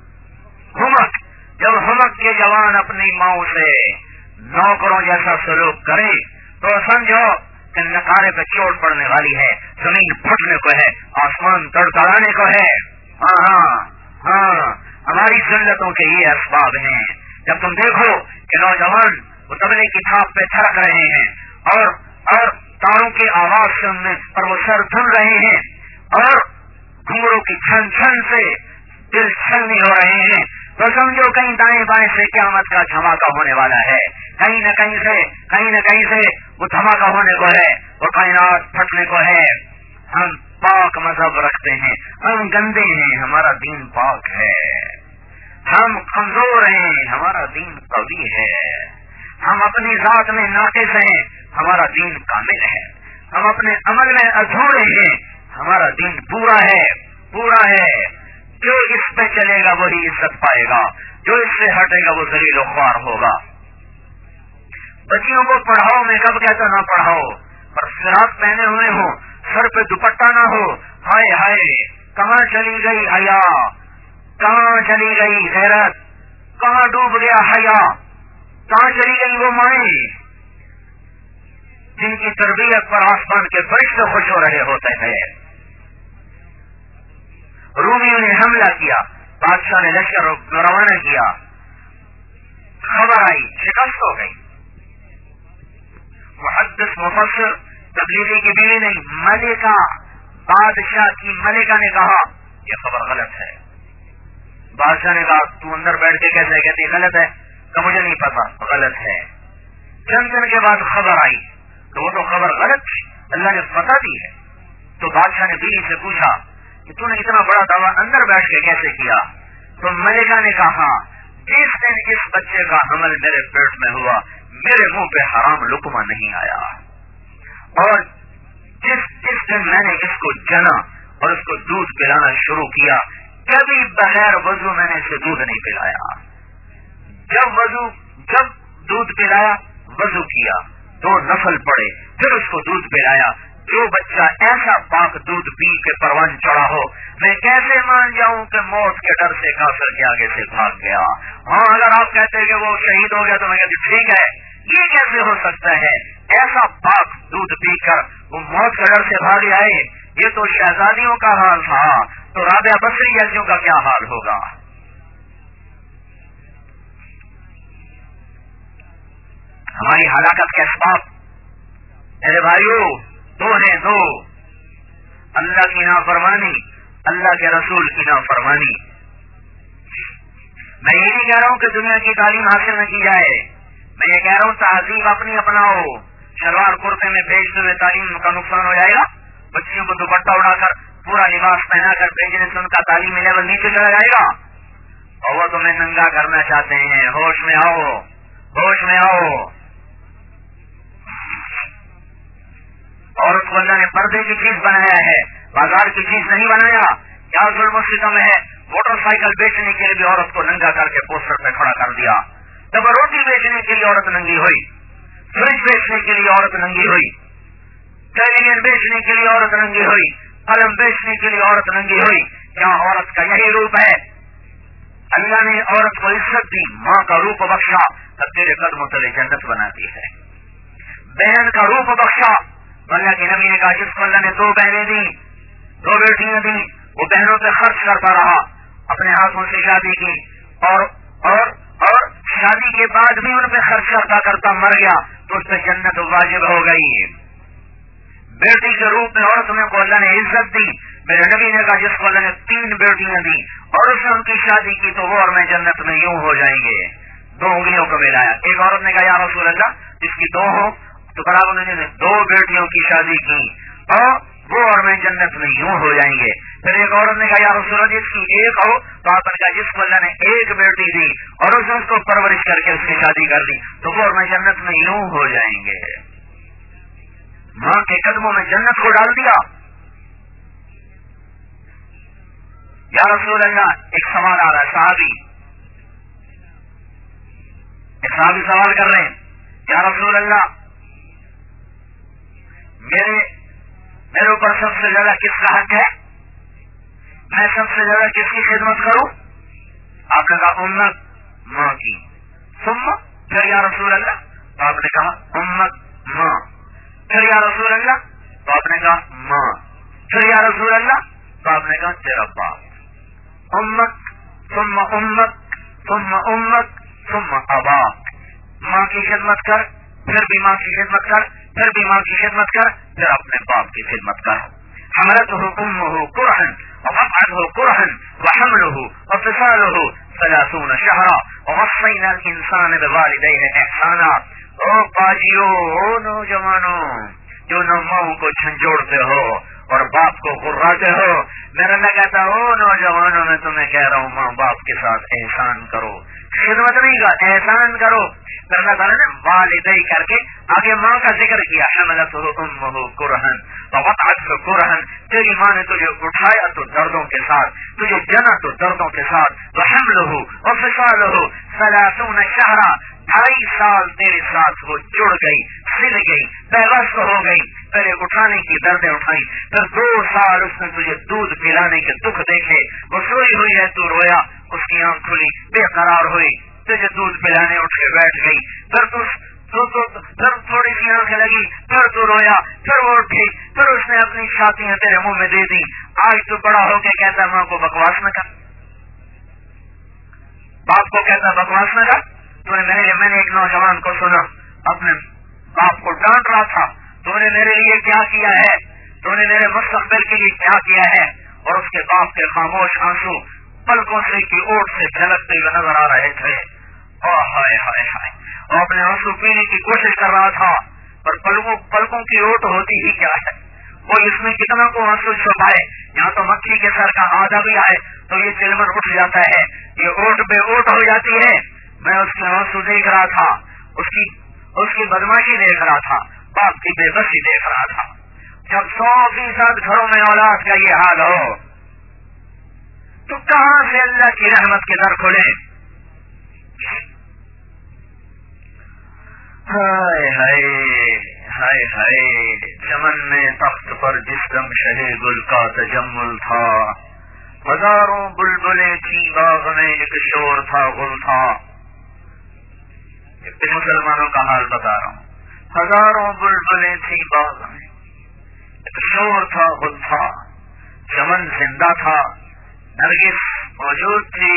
हुमक, जब हुमक के जवान अपनी माओ से नौकरों जैसा सलूक करें तो समझो कि नकारे पे चोट पड़ने वाली है, जमीन फटने को है, आसमान तड़तड़ाने को है। हाँ हाँ हाँ, हमारी जिल्लतों के ये असबाब हैं। जब तुम देखो कि नौजवान वो तबले की थाप पे थरक रहे हैं और और तारों की आवाज से उनमें पर वो सर धुन रहे हैं और घुंघरू की छन छन से दिल छलनी हो रहे हैं, तो समझो कहीं दाएं बाएं से क़यामत का धमाका होने वाला है। कहीं न कहीं से कहीं न कहीं से वो धमाका होने को है, वो कायनात फटने को है। हम पाक मजहब रखते हैं, हम गंदे हैं, हमारा दीन पाक है। हम कमजोर हैं, हमारा दीन कवी है। हम अपनी जात में नाक़िस हैं, हमारा दीन कामिल है। हम अपने अमल में अधूरे हैं, हमारा दीन पूरा है, पूरा है। जो इस पे चलेगा वही इज्जत पाएगा, जो इससे हटेगा वो ज़लील व ख्वार होगा। بچیوں کو پڑھاؤ، میں کب کہتا نہ پڑھاؤ، پر فراق پہنے ہوئے ہو، سر پہ دوپٹہ نہ ہو، ہائے ہائے کہاں چلی گئی حیا، کہاں چلی گئی غیرت، کہاں ڈوب گیا حیا، کہاں چلی گئی وہ مائیں جن کی تربیت پر آسمان کے فرشتے خوش ہو رہے ہوتے ہیں۔ رومیوں نے حملہ کیا، بادشاہ نے لشکر روانہ کیا، خبر آئی، شکست ہو گئی۔ محدث مفسر تبلیغی کی بیوی نہیں، ملکہ بادشاہ کی ملکہ نے کہا یہ خبر غلط ہے۔ بادشاہ نے کہا تو اندر بیٹھ کے کیسے کہتی غلط ہے؟ کہ مجھے نہیں پتا، غلط ہے۔ چند دن کے بعد خبر آئی تو وہ تو خبر غلط تھی، اللہ نے بتا دی ہے۔ تو بادشاہ نے بیوی سے پوچھا کہ تو نے اتنا بڑا دعویٰ اندر بیٹھ کے کیسے کیا؟ تو ملکہ نے کہا جس دن اس بچے کا حمل میرے پیٹ میں ہوا میرے منہ پہ حرام لقمہ نہیں آیا، اور جس جس دن میں نے اس کو جنا اور اس کو دودھ پلانا شروع کیا کبھی بغیر وضو میں نے اسے دودھ نہیں پلایا۔ جب وضو جب دودھ پلایا وضو کیا، دو نفل پڑے، پھر اس کو دودھ پلایا۔ جو بچہ ایسا پاک دودھ پی کے پروان چڑھا ہو، میں کیسے مان جاؤں کہ موت کے ڈر سے کافر کے آگے سے بھاگ گیا؟ ہاں اگر آپ کہتے کہ وہ شہید ہو گیا تو میں کہتی ٹھیک ہے، یہ کیسے ہو سکتا ہے؟ ایسا پاک دودھ پی کر وہ موت کے ڈر سے بھاگ آئے، یہ تو شہزادیوں کا حال تھا، تو رابعہ بصری جیسوں کا کیا حال ہوگا؟ ہماری ہلاکت کے اسباب میرے بھائیوں دو ہیں، دو، اللہ کی نافرمانی، اللہ کے رسول کی نافرمانی۔ میں یہ نہیں کہہ رہا ہوں کہ دنیا کی تعلیم حاصل نہ کی جائے، میں یہ کہہ رہا ہوں تہذیب اپنی اپناؤ۔ شلوار کرتے میں بھیجتے ہوئے تعلیم کا نقصان ہو جائے گا، بچیوں کو دوپٹہ اڑا کر پورا لباس پہنا کر بھیجنے سے ان کا تعلیمی لیول نیچے چلا جائے گا، اور وہ تمہیں ننگا کرنا چاہتے ہیں۔ ہوش میں آؤ، ہوش میں آؤ۔ عورت کو اللہ نے پردے کی چیز بنایا ہے، بازار کی چیز نہیں بنایا۔ کیا ظلم و ستم ہے؟ موٹر سائیکل بیچنے کے لیے بھی عورت کو ننگا کر کے پوسٹر پہ کھڑا کر دیا۔ جب روٹی بیچنے کے لیے عورت ننگی ہوئی، فریج بیچنے کے لیے عورت ننگی ہوئی، ٹیلی ویژن بیچنے کے لیے عورت ننگی ہوئی، قلم بیچنے کے لیے عورت ننگی ہوئی۔ کیا عورت کا یہی روپ ہے؟ اللہ نے عورت کو عزت دی، ماں کا روپ بخشا تو تیرے قدموں تلے جنت بناتی ہے۔ بہن کا روپ بخشا، اللہ کے نبی نے کہا جس کو اللہ نے دو بہنیں دی، دو بیٹیاں دی، وہ بہنوں پہ خرچ کرتا رہا، اپنے ہاتھوں سے شادی کی، اور اور اور شادی کے بعد بھی ان پہ خرچ کرتا کرتا مر گیا تو اس پہ جنت واجب ہو گئی۔ بیٹی کے روپ میں عورت میں کو اللہ نے عزت دی۔ میرے نبی نے کہا جس کو اللہ نے تین بیٹیاں دی اور اس نے ان کی شادی کی تو وہ اور میں جنت میں یوں ہو جائیں گے۔ دو انگلیوں کو ملایا۔ ایک عورت نے کہا یا رسول اللہ جس کی دو ہو، تو برابر انہوں نے دو بیٹیوں کی شادی کی اور وہ اور میں جنت میں یوں ہو جائیں گے۔ پھر ایک عورت نے کہا یا رسول اللہ جس کی ایک ہو، تو آپ نے کہا جس کو اللہ نے ایک بیٹی دی اور اس نے اس کو پرورش کر کے اس کی شادی کر دی تو وہ اور میں جنت میں یوں ہو جائیں گے۔ ماں کے قدموں میں جنت کو ڈال دیا۔ یا رسول اللہ ایک سوال آ رہا ہے، صحابی ایک صحابی سوال کر رہے ہیں یا رسول اللہ میرے میرے اوپر سب سے زیادہ کس کا حق ہے؟ میں سب سے زیادہ کس کی خدمت کروں؟ آپ نے کہا امت، ماں کی۔ ثم پھر یا رسول اللہ، تو آپ نے کہا امت، ماں۔ پھر یا رسول اللہ، تو آپ نے کہا ماں۔ پھر یا رسول اللہ، تو آپ نے کہا تیرا باپ۔ امت ثم امت ثم امت ثم اباک۔ ماں کی خدمت کر، پھر بھی ماں کی خدمت کر، پھر بھی ماں کی خدمت کر، پھر اپنے باپ کی خدمت کر۔ حملته امه كرها ووضعته كرها وحمله وفصاله ثلاثون شهرا ووصينا الانسان بوالديه احسانا۔ او باجیو، او نوجوانوں جو نہ ماں کو جھنجھوڑتے ہو اور باپ کو غراتے ہو، میرا لگا تھا او نوجوانوں میں تمہیں کہہ رہا ہوں ماں باپ کے ساتھ احسان کرو، خدمت نہیں کا احسان کرو۔ اللہ تعالیٰ نے والدی کر کے آگے ماں کا ذکر کیا۔ حملته امه كرها ووضعته كرها، تیری ماں نے تجھے اٹھایا تو دردوں کے ساتھ، تجھے جنا تو دردوں کے ساتھ۔ وحمله وفصاله ثلاثون شهرا، ढाई साल तेरे साथ वो जुड़ गई, सिल गई, बेबस हो गई, तेरे उठाने की दर्दें उठाई, फिर दो साल उसने तुझे दूध पिलाने के दुख देखे, वो सोई हुई है, तू रोया, उसकी आंख खुली, बेकरार हुई, तुझे दूध पिलाने उठ के बैठ गई, फिर तू तो, तो, तो, फिर थोड़ी सी आंखें लगी, फिर तू रोया, फिर वो उठी, फिर उसने अपनी छातियां तेरे मुंह में दे दी। आज तू बड़ा होके कहता माँ को बकवास न कर, बाप को कहता बकवास न कर। तूने मेरे मैंने एक नौजवान को सुना, अपने बाप को डांट रहा था, तूने मेरे लिए क्या किया है, तूने मेरे मुस्तकबिल के लिए क्या किया है, और उसके बाप के खामोश आंसू पलकों से की ओट से झलकते हुए नजर आ रहे थे। ओ हाय हाय हाय, वो अपने आंसू पीने की कोशिश कर रहा था, पर पलकों पलकों की ओट होती ही क्या है, वो इसमें कितना को आंसू छुपाए। यहाँ तो मक्खी के सर का आधा भी आए तो ये चिलमन उठ जाता है, ये ओट बे ओट हो जाती है। मैं उसके आंसू देख रहा था, उसकी उसकी बदमाशी देख रहा था, बाप की बेबसी देख रहा था। जब सौ फीसद घरों में औलाद का ये हाल हो तो कहां से अल्लाह की रहमत के दर खुले। हाय हाय हाय हाय, चमन में तख्त पर जिस्म शहे गुल का तजम्मुल था, हजारों बुलबुलें थी बाग में, एक शोर था गुल था। मुसलमानों का हाल बता रहा हूँ, हजारों बुलबुलें थी बाग में, एक शोर था गुल था, चमन जिंदा था, नरगिस मौजूद थी,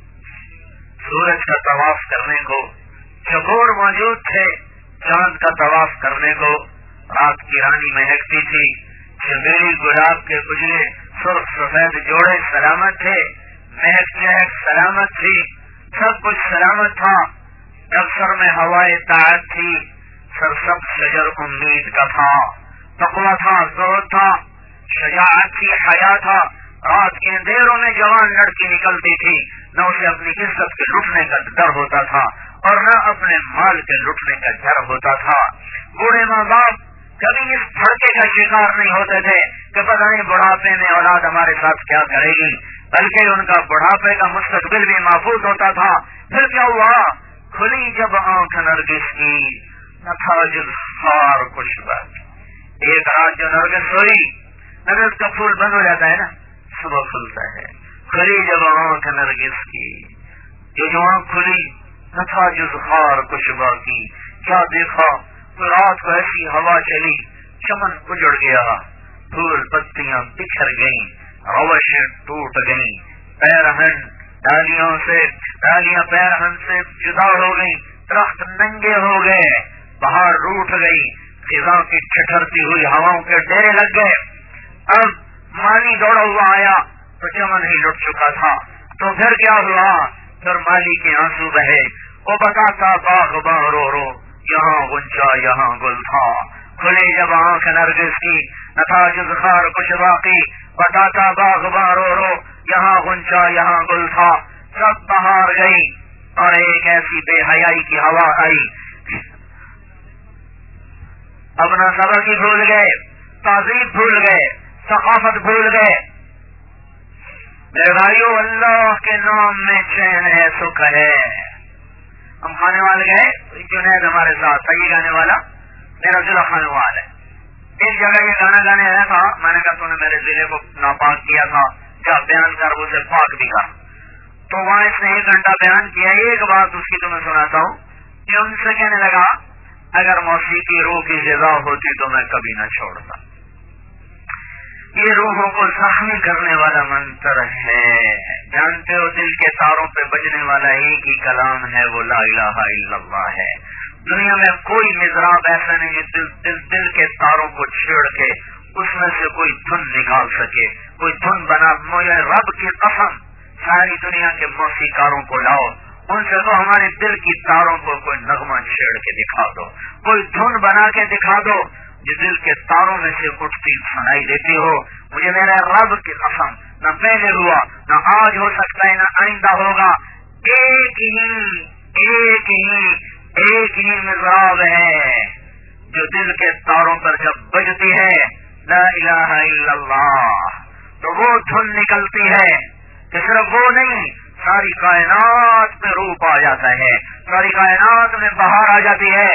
सूरज का तवाफ करने को चकोर मौजूद थे, चांद का तवाफ करने को रात की रानी महकती थी, चमेली गुलाब के उजले सुर्ख सफेद जोड़े सलामत थे, महक महक सलामत थी, सब कुछ सलामत था। जब सर में हवाए ताअत थी, सरसब शजर उम्मीद का था, तकवा था, ज़ोर था, शजाअत थी, हया था। रात के अंधेरों में जवान लड़की निकलती थी, न उसे अपनी इज्जत के लुटने का डर होता था और न अपने माल के लुटने का डर होता था। बूढ़े माँ बाप कभी इस भड़के का शिकार नहीं होते थे कि पता नहीं बुढ़ापे में औलाद हमारे साथ क्या करेगी, बल्कि उनका बुढ़ापे का मुस्तकबिल भी महफूज होता था। फिर क्या हुआ, खुली जब आंख नरगिस की, न था जुल्फार कुछ बात। एक रात जो नरगिस सोई, नरगिस का फूल बंद हो जाता है ना, सुबह खुलता है। खुली जब आंख नरगिस की, जो जो आंख खुली, न था जुल्फार कुछ बाकी। क्या देखा, तो रात को ऐसी हवा चली, चमन उजड़ गया, फूल पत्तियां बिखर गईं, रवशें टूट गईं, पैरहन डालियों से डालियां पैरहन से जुदा हो गई, दरख्त नंगे हो गए, बाहर रूठ गई, खिजा की ठिठरती हुई हवाओं के डेरे लग गए। अब माली दौड़ा हुआ आया तो चमन ही लुट चुका था। तो फिर क्या हुआ, फिर माली के आंसू बहे, वो बताता बाग़बां रो रो, यहाँ गुंजा यहाँ गुल था। खुली जब आंख नरगिस की, न था जुज़खार कुछ बाकी, बताता बाग़बां रो रो, यहाँ गुंजा यहाँ गुल था। सब बाहर गई और एक ऐसी बेहयाई की हवा आई, अपना सबक ही भूल गए, तहजीब भूल गए, सकाफत भूल गए। मेरे भाइयों, अल्लाह के नाम में चैन है, सुख है। हम खाने वाले गए, जुनैद हमारे साथ, सही गाने वाला मेरा जिला खाने वाला है। एक जगह ये गाना गाने आया था, मैंने कहा तूने मेरे जिले को नापाक किया था, क्या बयान कर, उसे पाक भी कर। तो वहां इसने एक घंटा बयान किया। एक बात उसकी तुम्हें सुनाता हूँ कि उनसे कहने लगा, अगर मौसीकी रूह की ग़िज़ा होती तो मैं कभी न छोड़ता। ये रूहों को ज़ख्मी करने वाला मंत्र है। जानते हो, दिल के तारों पे बजने वाला एक ही कलाम है, वो ला इलाहा इल्लल्लाह है। दुनिया में कोई मिज़राब ऐसा नहीं है दिल, दिल, दिल के तारों को छेड़ के उसमें से कोई धुन निकाल सके, कोई धुन बना। मुझे रब की कसम, सारी दुनिया के मौसीकारों को लाओ, उनसे तो हमारे दिल की तारों को कोई नगमा छेड़ के दिखा दो, कोई धुन बना के दिखा दो जो दिल के तारों में से उठती सुनाई देती हो। मुझे मेरा रब की कसम, न पहले हुआ, न आज हो सकता है, न आइंदा होगा। एक ही एक ही एक ही मिज़राब है जो दिल के तारों पर जब बजती है, ला इलाहा इल्लल्लाह, तो वो धुन निकलती है कि सिर्फ वो नहीं, सारी कायनात में रूप आ जाता है, ساری کائنات میں بہار آ جاتی ہے.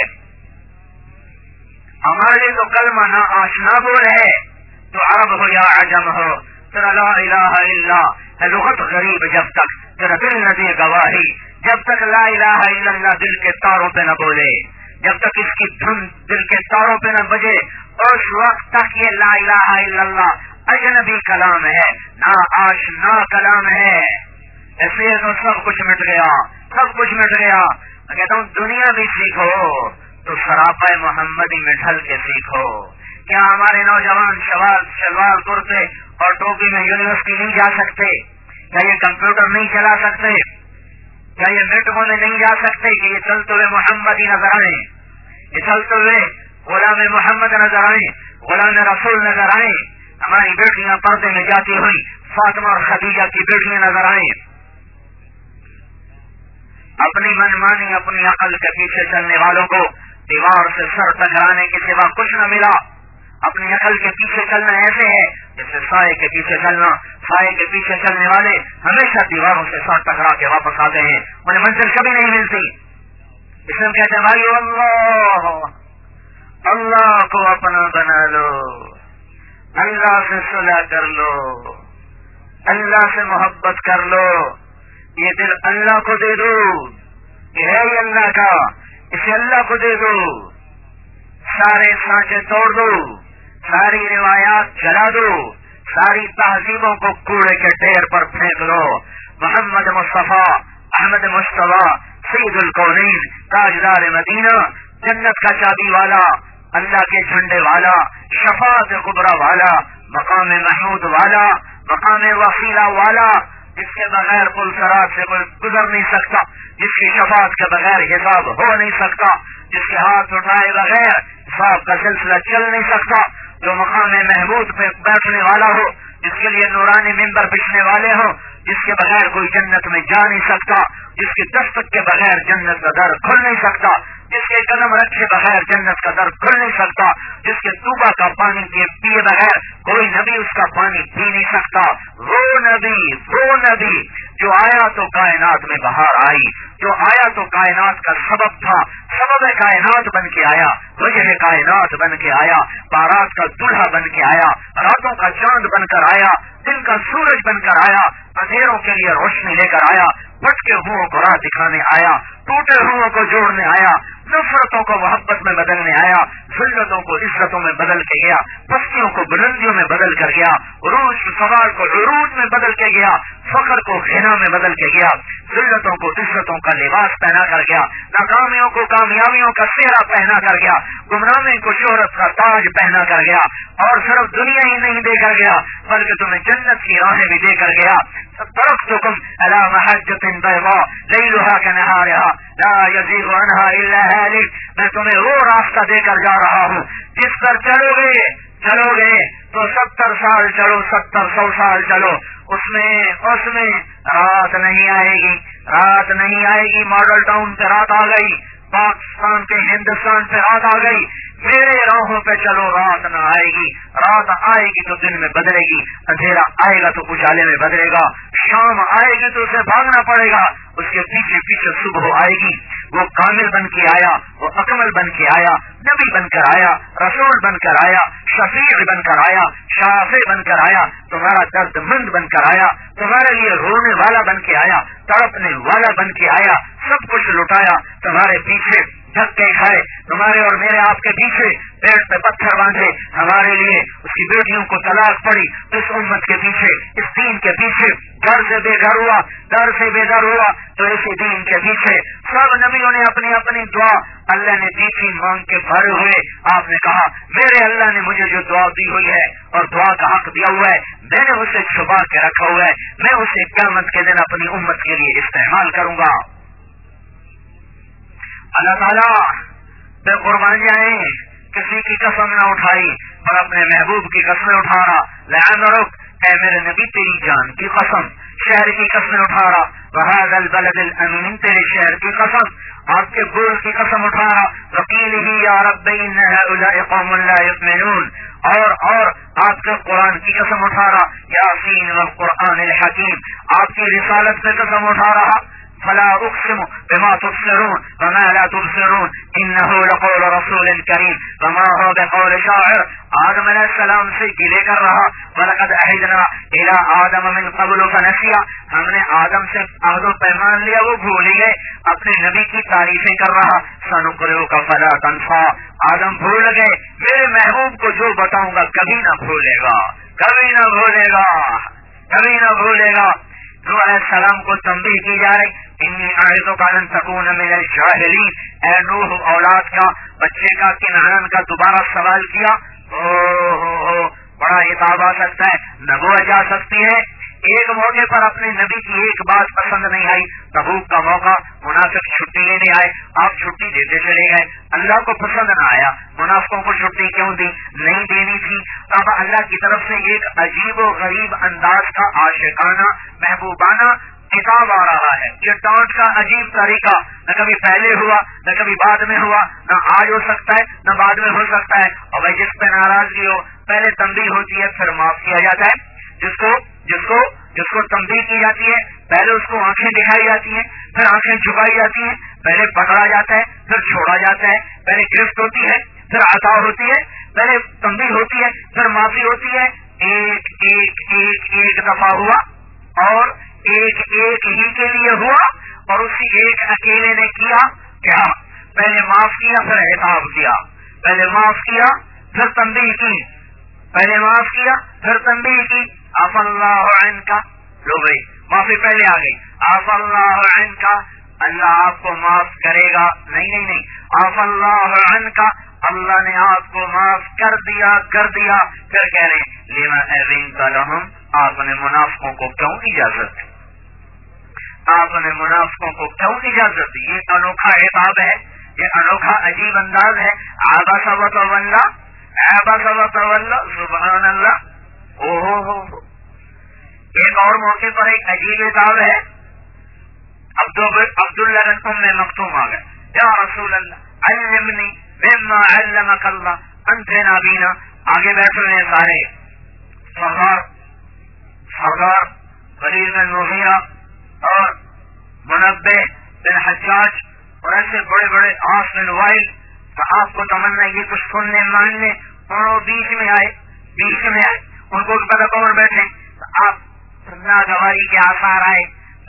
ہمارے لیے تو کلمہ نا آشنا بول ہے، تو عرب ہو یا عجم ہو، تیرا لا الہ الا ہے لغت غریب جب تک تیرا دل نہ دے گواہی، جب تک لا الہ الا اللہ دل کے تاروں پہ نہ بولے، جب تک اس کی دھن دل کے تاروں پہ نہ بجے، اس وقت تک یہ لا الہ الا اللہ اجنبی کلام ہے، نا آشنا کلام ہے. ایسے تو سب کچھ مٹ گیا، سب کچھ مٹ گیا. میں کہتا ہوں دنیا بھی سیکھو تو سراپا محمدی میں ڈھل کے سیکھو. کیا ہمارے نوجوان شلوار شلوار کرتے اور ٹوپی میں یونیورسٹی نہیں جا سکتے؟ کیا یہ کمپیوٹر نہیں چلا سکتے؟ کیا یہ میٹرو میں نہیں جا سکتے کہ یہ چلتے ہوئے محمدی نظر آئے، یہ چلتے ہوئے غلام محمد نظر آئے، غلام رسول نظر آئے؟ ہماری بیٹیاں پردے میں جاتی ہوئی فاطمہ اور خدیجہ کی بیٹیاں نظر آئیں. اپنی من مانی اپنی عقل کے پیچھے چلنے والوں کو دیوار سے سر ٹکرانے کے سوا کچھ نہ ملا. اپنی عقل کے پیچھے چلنا ایسے ہے جیسے سائے کے پیچھے چلنا. سائے کے پیچھے چلنے والے ہمیشہ دیواروں سے سر ٹکرا کے واپس آتے ہیں، انہیں منزل کبھی نہیں ملتی. اس میں کہتے ہیں بھائی اللہ اللہ کو اپنا بنا لو، اللہ سے صلح کر لو، اللہ سے محبت کر لو، یہ دل اللہ کو دے دو، یہ ہے یہ اللہ کا، اسے اللہ کو دے دو. سارے سانچے توڑ دو، ساری روایات جلا دو، ساری تہذیبوں کو کوڑے کے ڈھیر پر پھینک دو. محمد مصطفیٰ احمد مصطفیٰ سید الکونین تاجدار مدینہ، جنت کا چابی والا، اللہ کے جھنڈے والا، شفاعت کبریٰ والا، مقام محمود والا، مقام وسیلہ والا، جس کے بغیر پل صراط سے کوئی گزر نہیں سکتا، جس کی شفاعت کے بغیر حساب ہو نہیں سکتا، جس کے ہاتھ اٹھائے بغیر حساب کا سلسلہ چل نہیں سکتا، جو مقام محمود پہ بیٹھنے والا ہو، جس کے لیے نورانی ممبر بچھنے والے ہو، جس کے بغیر کوئی جنت میں جا نہیں سکتا، جس کے دستک کے بغیر جنت کا در کھل نہیں سکتا، جس کے قدم رکھے بغیر جنت کا در کھل نہیں سکتا، جس کے توبہ کا پانی پیے بغیر کوئی نبی اس کا پانی پی نہیں سکتا. وہ نبی وہ نبی جو آیا تو کائنات میں بہار آئی، جو آیا تو کائنات کا سبب تھا، سبب کائنات بن کے آیا، وجہ کائنات بن کے آیا، بارات کا دلہا بن کے آیا، راتوں کا چاند بن کر آیا، دن کا سورج بن کر آیا، اندھیروں کے لیے روشنی لے کر آیا، بھٹکے ہوں کو راہ دکھانے آیا، ٹوٹے ہوں کو جوڑنے آیا، نفرتوں کو محبت میں بدلنے آیا، ذلتوں کو عزتوں میں بدل کے گیا، پستیوں کو بلندیوں میں بدل کر گیا، عروج سوار کو عروج میں بدل کے گیا، فخر کو غنا میں بدل کے گیا، ذلتوں کو عزتوں کا لباس پہنا کر گیا، ناکامیوں کو کامیابیوں کا سہرا پہنا کر گیا، گمراہی کو شہرت کا تاج پہنا کر گیا، اور صرف دنیا ہی نہیں دے کر گیا بلکہ تمہیں جنت کی راہیں بھی دے کر گیا. ترکتکم علی محجۃ بیضاء لیلها کنہارها لا یزیغ عنها الا ہالک. میں تمہیں وہ راستہ دے کر جا رہا ہوں جس پر چلو گے چلو گے تو ستر سال چلو، ستر سو سال چلو، اس میں اس میں رات نہیں آئے گی، رات نہیں آئے گی. ماڈل ٹاؤن پہ رات آ گئی، پاکستان پہ ہندوستان پہ رات آ گئی. میرے راہوں پہ چلو، رات نہ آئے گی. رات آئے گی تو دن میں بدلے گی، اندھیرا آئے گا تو اجالے میں بدلے گا، شام آئے گی تو اسے بھاگنا پڑے گا، اس کے پیچھے پیچھے صبح آئے گی. وہ کامل بن کے آیا، وہ اکمل بن کے آیا، نبی بن کر آیا، رسول بن کر آیا، شفیع بن کر آیا، شافع بن کر آیا، تمہارا درد مند بن کر آیا، تمہارے لیے رونے والا بن کے آیا، تڑپنے والا بن کے آیا، سب کچھ لٹایا تمہارے پیچھے، دھکے کھائے تمہارے اور میرے آپ کے پیچھے، پیٹ پہ پتھر باندھے ہمارے لیے، اس کی بیٹیوں کو طلاق پڑی اس امت کے پیچھے، اس دین کے پیچھے، گھر سے بے گھر ہوا، در سے بے در ہوا تو اسی دین کے پیچھے. سب نبیوں نے اپنی اپنی دعا اللہ نے دی تھی مانگ کے بھرے ہوئے. آپ نے کہا میرے اللہ نے مجھے جو دعا دی ہوئی ہے اور دعا کا حق دیا ہوا ہے میں نے اسے چھپا کے رکھا ہوا ہے، میں اسے قیامت کے دن اپنی امت کے لیے استعمال کروں گا. اللہ تعالیٰ بے قربانیاں کسی کی قسم نہ اٹھائی اور اپنے محبوب کی قسمیں اٹھا رہا. لعمرک، اے میرے نبی تیری جان کی قسم، شہر کی قسمیں اٹھا رہا. وہذا البلد الامین، تیرے شہر کی قسم، آپ کے گول کی قسم اٹھا رہا. وقیلہ یا رب ان ہؤلاء قوم لا یؤمنون، اور اور آپ کے قرآن کی قسم اٹھا رہا. یاسین والقرآن الحکیم، آپ کی رسالت پہ قسم اٹھا رہا. فلا اقسم بما تبصرون وما لا تبصرون انه لقول رسول کریم وما هو بقول شاعر. آدم علیہ السلام سے گلے کر رہا. وَلَقَدْ عَهِدْنَا إِلَىٰ آدَمَ مِن قَبْلُ فَنَسِيَ. ہم نے آدم سے عہد و پیمان لیا, وہ بھول گئے. اپنے نبی کی تعریفیں کر رہا. سَنُقْرِئُكَ فَلَا تَنسَىٰ. آدم بھول گئے. میرے محبوب کو جو بتاؤں گا کبھی نہ بھولے گا, کبھی نہ بھولے گا, کبھی نہ بھولے گا. نوح علیہ السلام کو تنبیہ کی جا رہی, انی اعظک ان تکون من الجاہلین. اے نوح اولاد کا, بچے کا, کنعان کا دوبارہ سوال کیا. او ہو ہو بڑا عذاب آ سکتا ہے, نبوت جا سکتی ہے. ایک موقع پر اپنے نبی کی ایک بات پسند نہیں آئی. تبوک کا موقع, منافق چھٹی لینے آئے, آپ چھٹی دیتے چلے گئے. اللہ کو پسند نہ آیا. منافقوں کو چھٹی کیوں دی؟ نہیں دینی تھی. اب اللہ کی طرف سے ایک عجیب و غریب انداز کا عاشقانہ محبوبانہ کتاب آ رہا ہے. یہ ڈانٹ کا عجیب طریقہ نہ کبھی پہلے ہوا نہ کبھی بعد میں ہوا, نہ آج ہو سکتا ہے نہ بعد میں ہو سکتا ہے. اور بھائی جس پہ ناراضگی ہو پہلے تنبیہ ہوتی ہے پھر معاف کیا جاتا ہے. جس کو جس کو جس کو تنبیہ کی جاتی ہے پہلے اس کو آنکھیں دکھائی جاتی ہیں, پھر آنکھیں جھکائی جاتی ہیں, پہلے پکڑا جاتا ہے پھر چھوڑا جاتا ہے, پہلے گرفت ہوتی ہے پھر عطا ہوتی ہے, پہلے تنبیہ ہوتی ہے پھر معافی ہوتی ہے. ایک ایک ایک ایک دفعہ ہوا اور ایک ایک ہی کے لیے ہوا, اور اسی ایک اکیلے نے کیا کیا, پہلے معاف کیا پھر عتاب کیا, پہلے معاف کیا پھر تنبیہ کی, پہلے معاف کیا پھر تنبیہ کی. عفا اللہ عنکا, لو بھائی معافی پہلے آ گئی. عفا اللہ عنکا, اللہ آپ کو معاف کرے گا. نہیں نہیں نہیں, عفا اللہ عنکا, اللہ نے آپ کو معاف کر دیا کر دیا. پھر کہہ رہے لما اذنت لهم, آپ نے منافقوں کو کیوں اجازت دی, آپ نے منافقوں کو کیوں اجازت دی. یہ انوکھا عتاب ہے, یہ انوکھا عجیب انداز ہے. عبس وتولى, عبس وتولى, سبحان اللہ. او ہو ہو ایک اور موقع پر ایک عجیب عتاب ہے. عبداللہ بن ام مکتوم آ گئے, یا رسول اللہ علمنی مما علمک اللہ انت نبینا. آگے بیٹھے ہوئے سارے سردار سردار ولید بن مغیرہ اور منبہ بن حجاج اور ایسے بڑے بڑے عاص بن وائل. تو آپ کو تمنا یہ کچھ سننے ماننے, اور بیچ میں آئے بیچ میں آئے ان کو پتہ کور بیٹھے. تو آپ ناگواری کے آثار آئے.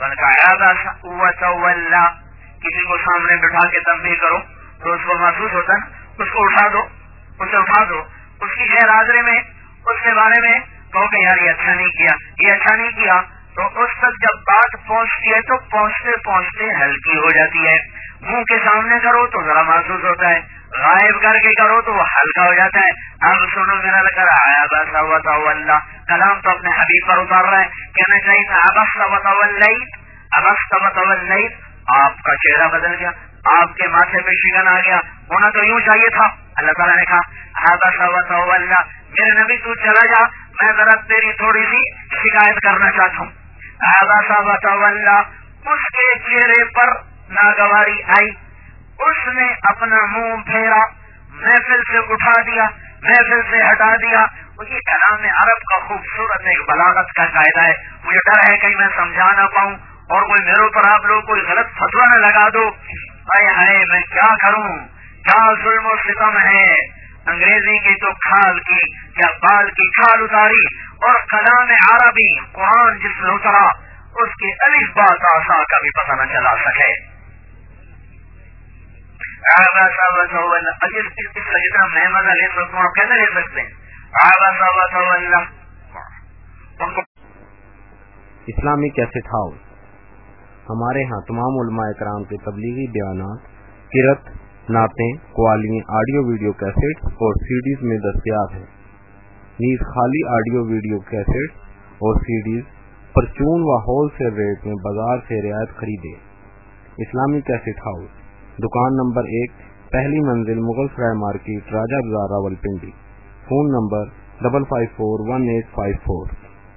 کسی کو سامنے بٹھا کے تنبیہ کرو تو اس کو محسوس ہوتا ہے, اس کو اٹھا دو, اسے اٹھا دو, اس کی غیر حاضری میں اس کے بارے میں کہو کہ یار یہ اچھا نہیں کیا, یہ اچھا نہیں کیا. تو اس تک جب بات پہنچتی ہے تو پہنچتے پہنچتے ہلکی ہو جاتی ہے. منہ کے سامنے کرو تو ذرا محسوس ہوتا ہے, غائب کر کے کرو تو وہ ہلکا ہو جاتا ہے. اب سنو میرا لگا عبس وتولى, کلام تو اپنے حبیب پر اتار رہا ہے. کہنا چاہیے تھا عبس وتوليت, عبس وتوليت, آپ کا چہرہ بدل گیا, آپ کے ماتھے پہ شکن آ گیا. ہونا تو یوں چاہیے تھا. اللہ تعالیٰ نے کہا عبس وتولى, میرے نبی تو چلا جا, میں ذرا تیری تھوڑی سی شکایت کرنا چاہتا ہوں. عبس وتولى, اس کے چہرے پر ناگواری آئی, اس نے اپنا منہ پھیرا, محفل سے اٹھا دیا, محفل سے ہٹا دیا. یہ کلام عرب کا خوبصورت ایک بلاغت کا قاعدہ ہے. مجھے ڈر ہے کہیں میں سمجھا نہ پاؤں اور کوئی میرے اوپر آپ لوگ کوئی غلط فتویٰ نہ لگا دو. ہائے ہائے میں کیا کروں, کیا ظلم و ستم ہے. انگریزی کی تو کھال کی یا بال کی کھال اتاری, اور کلام عربی قرآن جس میں اترا اس کی الف با تا سا کا بھی پتہ نہ چلا سکے. عبس وتولى, اس کا جتنا میں مزہ لے سکتا ہوں آپ کیسے لے سکتے ہیں. عبس وتولى. اسلامی کیسٹ ہاؤس, ہمارے ہاں تمام علماء کرام کے تبلیغی بیانات, قرأت, نعتیں, قوالیاں, آڈیو ویڈیو کیسٹس اور سیڈیز میں دستیاب ہیں. نیز خالی آڈیو ویڈیو کیسٹس اور سیڈیز پرچون و ہول سیل ریٹ میں بازار سے رعایت خریدے. اسلامی کیسٹ ہاؤس, دکان نمبر ایک, پہلی منزل, Mughal Sarai market, Raja Bazaar, Rawalpindi. Phone number double five four one eight five four.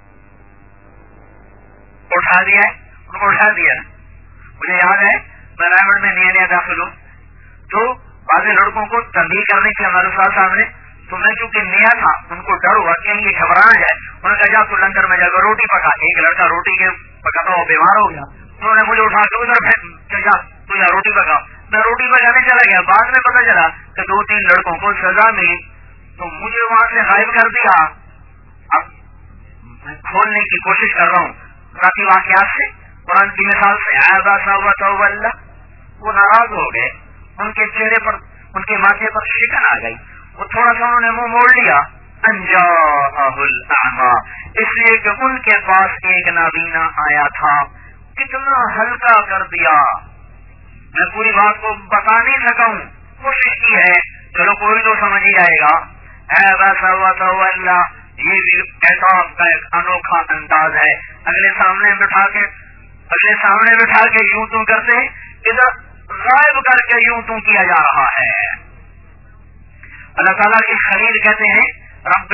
اٹھا دیا ہے, ان کو اٹھا دیا. مجھے یاد ہے میں رائمنڈ میں نیا نیا داخل ہوں تو بعض لڑکوں کو تنبیہ کرنے کے ہمارے ساتھ سامنے, تو میں چونکہ نیا تھا ان کو ڈر ہوا کہ یہ گھبرا جائے. انہوں نے کہا جا تو لنگر میں جا کر روٹی پکا. ایک لڑکا روٹی کے پکاتا ہوا بیمار ہو گیا, انہوں نے مجھے اٹھا کے ادھر پھینک جا تو یار روٹی پکا. میں روٹی پکانے چلا گیا. بعد میں پتا چلا کہ دو تین لڑکوں کو سزا ملی تو مجھے وہاں سے غائب کر دیا. اب میں کھولنے کی کوشش کر رہا ہوں باقی واقعات سے, قرآن کی مثال سے. اللہ وہ ناراض ہو گئے, ان کے چہرے پر ان کے ماتھے پر شکن آ گئی, وہ تھوڑا سا انہوں نے منہ موڑ لیا. انجاءہ الاعمی, اس لیے کہ ان کے پاس ایک نابینا آیا تھا. کتنا ہلکا کر دیا. میں پوری بات کو بتا نہیں سکا ہوں, کوشش کی ہے, چلو کوئی تو سمجھ ہی جائے گا. اے بس اللہ, یہ بھی احترام کا ایک انوکھا انداز ہے. اگلے سامنے بٹھا کے اگلے سامنے بٹھا کے یوں تم کرتے, ادھر غائب کر کے یوں تم کیا جا رہا ہے. اللہ تعالیٰ کی خلیل کہتے ہیں رب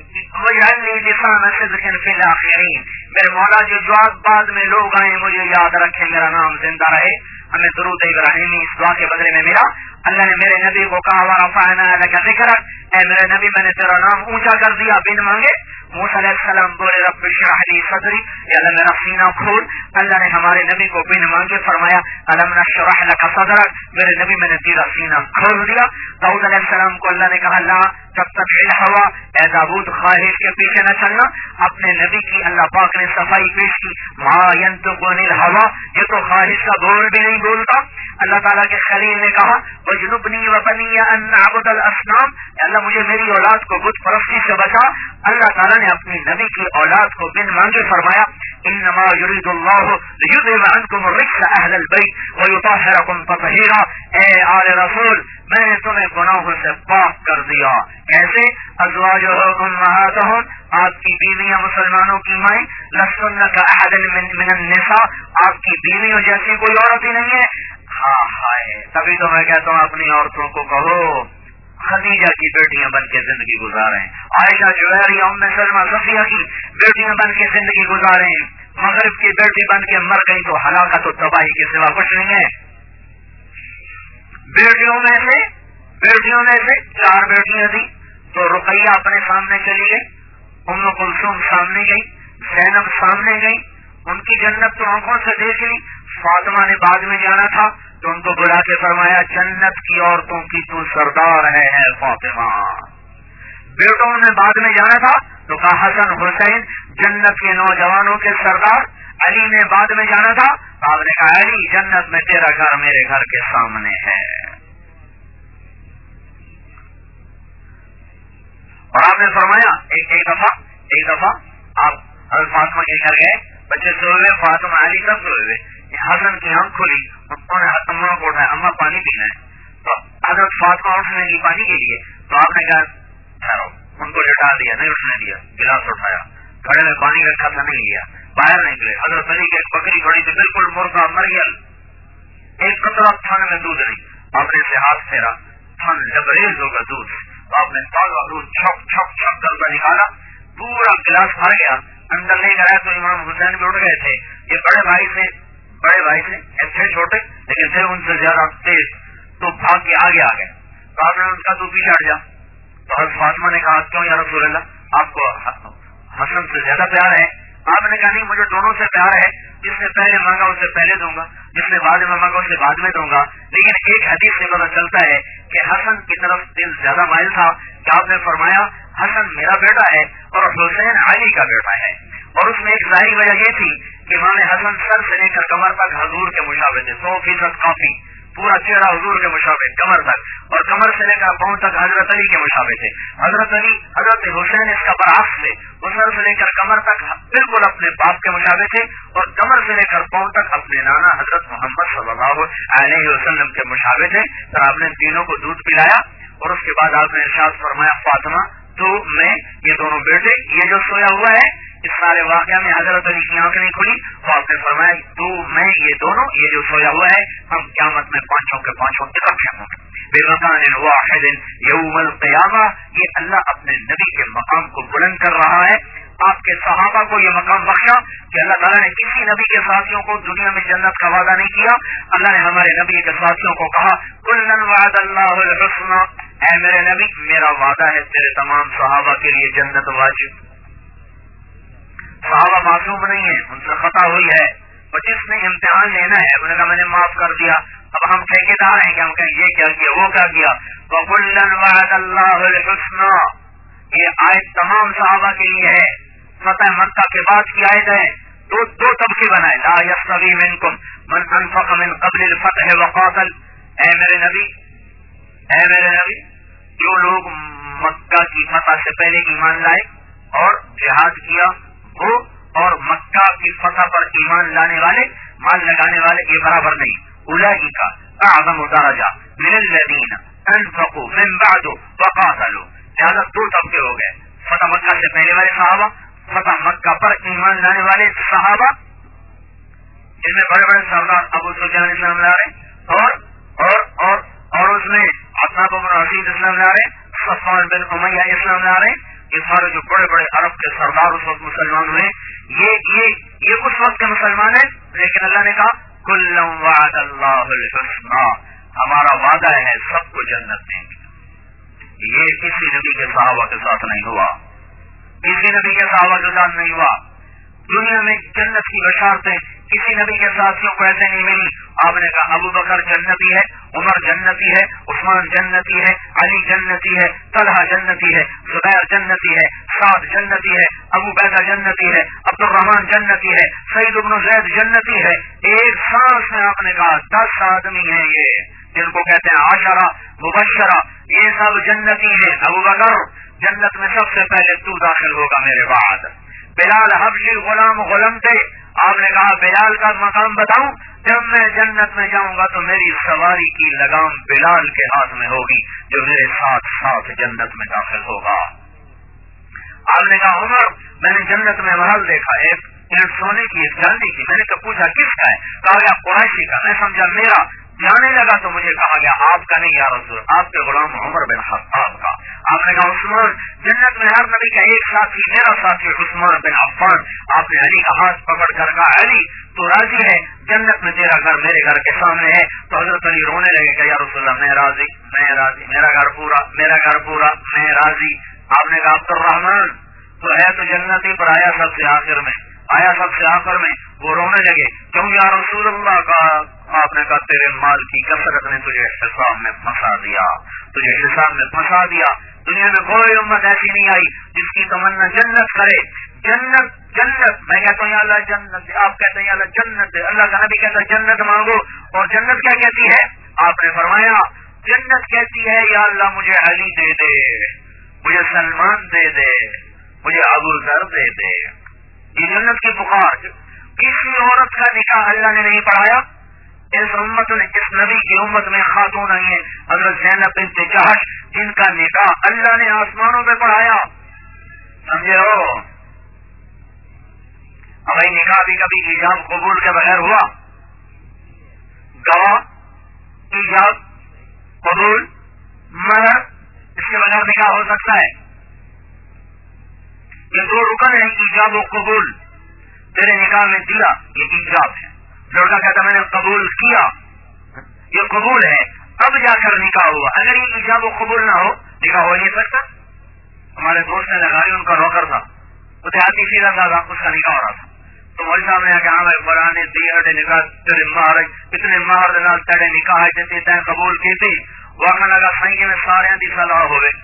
لسان صدق فی الاخرین, میرے مولا جو جواب بعد میں لوگ آئیں مجھے یاد رکھیں, میرا نام زندہ رہے. ہمیں درود ابراہیمی اس دعا کے بدلے میں ملا. اللہ نے میرے نبی کو کہا ورفعنا لک ذکرک, اے میرے نبی میں نے تیرا نام اونچا کر دیا بن مانگے. موسیٰ علیہ السلام بولے رب اشرح لی صدری, یا اللہ میرا سینہ کھول. اللہ نے ہمارے نبی کو بن مانگے فرمایا الم نشرح لک صدرک, میرے نبی میں نے تیرا سینہ کھول دیا. داؤد علیہ السلام کو اللہ نے کہا لا تتبع الہوی, اے داؤد خواہش کے پیچھے نہ چلنا. اپنے نبی کی اللہ پاک نے صفائی پیش کی, ما ینطق عن الہوی, یہ تو خواہش کا بول بھی نہیں بولتا. اللہ تعالیٰ کے خلیل نے کہا وجنبنی وبنی ان نعبد الاصنام, اللہ مجھے میری اولاد کو بت پرستی سے بچا. اللہ تعالیٰ نے اپنی نبی کی اولاد کو بن مانگے فرمایا انما یرید اللہ لیذهب عنکم الرجس اہل البیت ویطہرکم تطہیرا, اے آل رسول میں نے تمہیں گناہوں سے پاک کر دیا. کیسے؟ ازواجہم امہاتہم, آپ کی بیویاں مسلمانوں کی مائیں, لستن کاحد من, من النساء, آپ کی بیویوں جیسی کوئی عورت ہی نہیں ہے. ہاں ہائے, تبھی تو میں کہتا ہوں اپنی عورتوں کو کہو خدیجہ کی بیٹیاں بن کے زندگی گزاریں, عائشہ جوہریہ ام سلمہ صفیہ کی بیٹیاں بن کے زندگی گزاریں. مغرب کی بیٹی بن کے مر گئی تو ہلاکت و تباہی کے سوا کچھ نہیں ہے. بیٹیوں میں سے بیٹیوں میں سے چار بیٹیاں تھیں تو رقیہ اپنے سامنے چلی گئی, ام کلثوم سامنے گئی, زینب سامنے گئی, ان کی جنت تو آنکھوں سے دیکھ لی. فاطمہ نے بعد میں جانا تھا تو ان کو بلا کے فرمایا جنت کی عورتوں کی تو سردار ہے, ہے فاطمہ. بیٹوں نے بعد میں جانا تھا تو کہا حسن حسین جنت کے نوجوانوں کے سردار. علی نے بعد میں جانا تھا تو آپ نے کہا علی جنت میں تیرا گھر میرے گھر کے سامنے ہے. اور آپ نے فرمایا ایک ایک دفعہ ایک دفعہ آپ حضرت فاطمہ کے گھر گئے, بچے سوئے ہوئے, فاطمہ علی سب سوئے ہوئے. حسن کی آنکھ کھلی, انہوں نے اماں کو اٹھایا, اماں پانی پینا ہے. تو حضرت فاطمہ اٹھنے کی پانی کے لیے, تو آپ نے کہا ٹھہرو, ان کو لٹا دیا, نہیں اٹھنے دیا, گلاس اٹھایا, گھڑے میں پانی رکھا تھا نہیں لیا, باہر نکلے. حضرت علی کی ایک بکری کھڑی تھی بالکل مردہ مرگل, ایک قطرہ تھن میں دودھ نہیں. آپ نے اسے ہاتھ پھیرا, تھن لبریز ہوگا دودھ. آپ نے تازہ دودھ چھپ چھپ چھپ کر نکالا, پورا گلاس بھر گیا. اندر لے کر آئے تو امام حسین بھی اٹھ گئے تھے. یہ بڑے بھائی سے بڑے بھائی سے تھے چھوٹے لیکن تھے ان سے زیادہ تیز, تو بھاگ کے آگے آ گئے. تو آپ نے ان کا تو پیچھے ہٹ جا. تو حضرت فاطمہ نے کہا کیوں یا رسول اللہ آپ کو حسن سے زیادہ پیار ہے؟ آپ نے کہا نہیں مجھے دونوں سے پیار ہے, جس نے پہلے مانگا اسے پہلے دوں گا, جس نے بعد میں مانگا اسے بعد میں دوں گا. لیکن ایک حدیث سے پتہ چلتا ہے کہ حسن کی طرف دل زیادہ مائل تھا کہ آپ نے فرمایا حسن میرا بیٹا ہے اور حسین علی کا بیٹا ہے. اور اس میں ایک ظاہری وجہ یہ تھی کہ امام حسن سر سے لے کر کمر تک حضور کے مشابہ تھے, سو فیصد کافی, پورا چہرہ حضور کے مشابہ کمر تک, اور کمر سے لے کر پاؤں تک حضرت علی کے مشابہ تھے. حضرت علی حضرت حسین اس کا برعکس تھے, وہ سر سے لے کر کمر تک بالکل اپنے باپ کے مشابہ تھے, اور کمر سے لے کر پاؤں تک اپنے نانا حضرت محمد صلی اللہ علیہ وسلم کے مشابہ تھے. اور آپ نے تینوں کو دودھ پلایا اور اس کے بعد آپ نے ارشاد فرمایا فاطمہ تو میں یہ دونوں بیٹے یہ جو سویا ہوا ہے, اس سارے واقعہ میں حضرت علی کی آنکھ نہیں کھلی تو آپ نے فرمایا تو میں یہ دونوں یہ جو سویا ہوا ہے ہم قیامت میں پانچوں کے پانچوں اکٹھے ہوں گے بمکان واحد یوم القیامہ. یہ اللہ اپنے نبی کے مقام کو بلند کر رہا ہے. آپ کے صحابہ کو یہ مقام بخشا کہ اللہ تعالیٰ نے کسی نبی کے ساتھیوں کو دنیا میں جنت کا وعدہ نہیں کیا. اللہ نے ہمارے نبی کے ساتھیوں کو کہا کلا وعد اللہ الحسنى, اے میرے نبی میرا وعدہ ہے تیرے تمام صحابہ کے لیے جنت واجب. صحابہ معصوم نہیں ہیں, ان سے خطا ہوئی ہے, اور جس نے امتحان لینا ہے انہوں نے کہا میں نے معاف کر دیا. اب ہم ٹھیکیدار ہیں کہ ہم کہیں یہ کیا کیا وہ کیا کیا. وَكُلًّا وَعَدَ اللَّهُ الْحُسْنَىٰ، یہ آیت تمام صحابہ کے لیے ہے. فتح مکہ کے بعد کی آیت ہے. دو دو طبقے بنائے. لا يستوي منكم من انفق من قبل الفتح وقاتل. اے میرے نبی اے میرے نبی جو لوگ مکہ کی فتح سے پہلے ایمان لائے اور جہاد کیا وہ اور مکہ کی فتح پر ایمان لانے والے مال لگانے والے یہ برابر نہیں. اولئک اعظم درجہ من الذین انفقوا من بعد وقاتلوا. لہذا دو طبقے ہو گئے. فتح مکہ سے پہلے والے صحابہ، فتح مکہ پر ایمان لانے والے صحابہ جن میں بڑے بڑے سردار ابو سفیان اسلام لا رہے اور اور اور اور اس میں عطا بن رشید اسلام لا رہے، صفوان بن امیہ اسلام لا رہے. یہ سارے جو بڑے بڑے عرب کے سردار اس وقت مسلمان ہوئے یہ یہ یہ اس وقت کے مسلمان ہیں. لیکن اللہ نے کہا کلا وعد اللہ الحسنى، ہمارا وعدہ ہے سب کو جنت دیں گے. یہ کسی نبی کے صحابہ کے ساتھ نہیں ہوا، کسی نبی کے صحابہ کے ساتھ نہیں ہوا. دنیا میں جنت کی بشارتیں کسی نبی کے ساتھیوں کو ایسے نہیں ملی. آپ نے کہا ابو بکر جنتی ہے، عمر جنتی ہے، عثمان جنتی ہے، علی جنتی ہے، طلحہ جنتی ہے، زبیر جنتی ہے، سعد جنتی ہے، ابو بیدہ جنتی ہے، عبد الرحمان جنتی ہے، سعید بن زید جنتی ہے. ایک سانس میں آپ نے کہا دس آدمی ہیں یہ جن کو کہتے ہیں عشرہ مبشرہ، یہ سب جنتی ہیں. ابو بکر جنت میں سب سے پہلے تو داخل ہوگا میرے بعد. بلال حبشی غلام غلام تھے. آپ نے کہا بلال کا مقام بتاؤں، جب میں جنت میں جاؤں گا تو میری سواری کی لگام بلال کے ہاتھ میں ہوگی جو میرے ساتھ ساتھ جنت میں داخل ہوگا. آپ نے کہا عمر میں نے جنت میں محل دیکھا، ایک سونے کی ایک چاندی کی. میں نے تو پوچھا کس کا ہے؟ کہا گیا قریشی کا. میں سمجھا میرا. جانے لگا تو مجھے کہا گیا آپ کا نہیں یا رسول، آپ کے غلام عمر بن خطاب کا. آپ نے کہا عثمان جنت میں ہر نبی کا ایک ساتھی میرا ساتھی عثمان بن عفان. آپ نے علی کا ہاتھ پکڑ کر کہا علی تو راضی ہے جنت میں تیرا گھر میرے گھر کے سامنے ہے. تو حضرت علی رونے لگے کہ یا رسول اللہ میں راضی میں راضی میرا گھر پورا میرا گھر پورا میں راضی. آپ نے کہا عبد الرحمان تو ہے تو جنتی پر آیا سب سے آخر میں آیا سب سے آخر میں. وہ رونے لگے کیوں یا رسول اللہ کا. آپ نے کہا تیرے مال کی کثرت نے تجھے حساب میں پھنسا دیا تجھے حساب میں پھنسا دیا. دنیا میں کوئی امت ایسی نہیں آئی جس کی تمنا جنت کرے. جنت جنت میں کہتا ہوں یا اللہ جنت، آپ کہتے ہیں یا اللہ جنت. اللہ کا نبی کہتا ہے جنت مانگو. اور جنت کیا کہتی ہے؟ آپ نے فرمایا جنت کہتی ہے یا اللہ مجھے علی دے دے، مجھے سلمان دے دے، مجھے ابو ذر دے دے. یہ جنت کی پکار. کسی عورت کا نکاح اللہ نے نہیں پڑھایا. اس امت نے اس نبی کی امت میں خاتون آئی ہیں حضرت زینب بنت جہش جن کا نکاح اللہ نے آسمانوں پہ پڑھایا. سمجھے ہو؟ اب نکاح بھی کبھی ایجاب قبول کے بغیر ہوا؟ گواہ ایجاب قبول مہر اس کے بغیر نکاح ہو سکتا ہے؟ یہ دو رکن ہیں ایجاب و قبول. تیرے نکاح میں دیا یہ ایجاب ہے. لڑکا کہتا میں نے قبول کیا یہ قبول ہے. اب جا کر نکاح ہوا. اگر یہ ایجاب و قبول نہ ہو نکاح ہو نہیں سکتا. ہمارے دوست نے لگائی ان کا روکر تھا دیہاتی سیدھا تھا اس کا نکاح ہو رہا تھا. تو مول صاحب نے کہا ہمیں برانے دی نکاح تیرے مہار اتنے مہار نال تیرے نکاح جتنی تین قبول کی تھی وہ آخر لگا سائیں میں سارے دی صلاح ہوئے.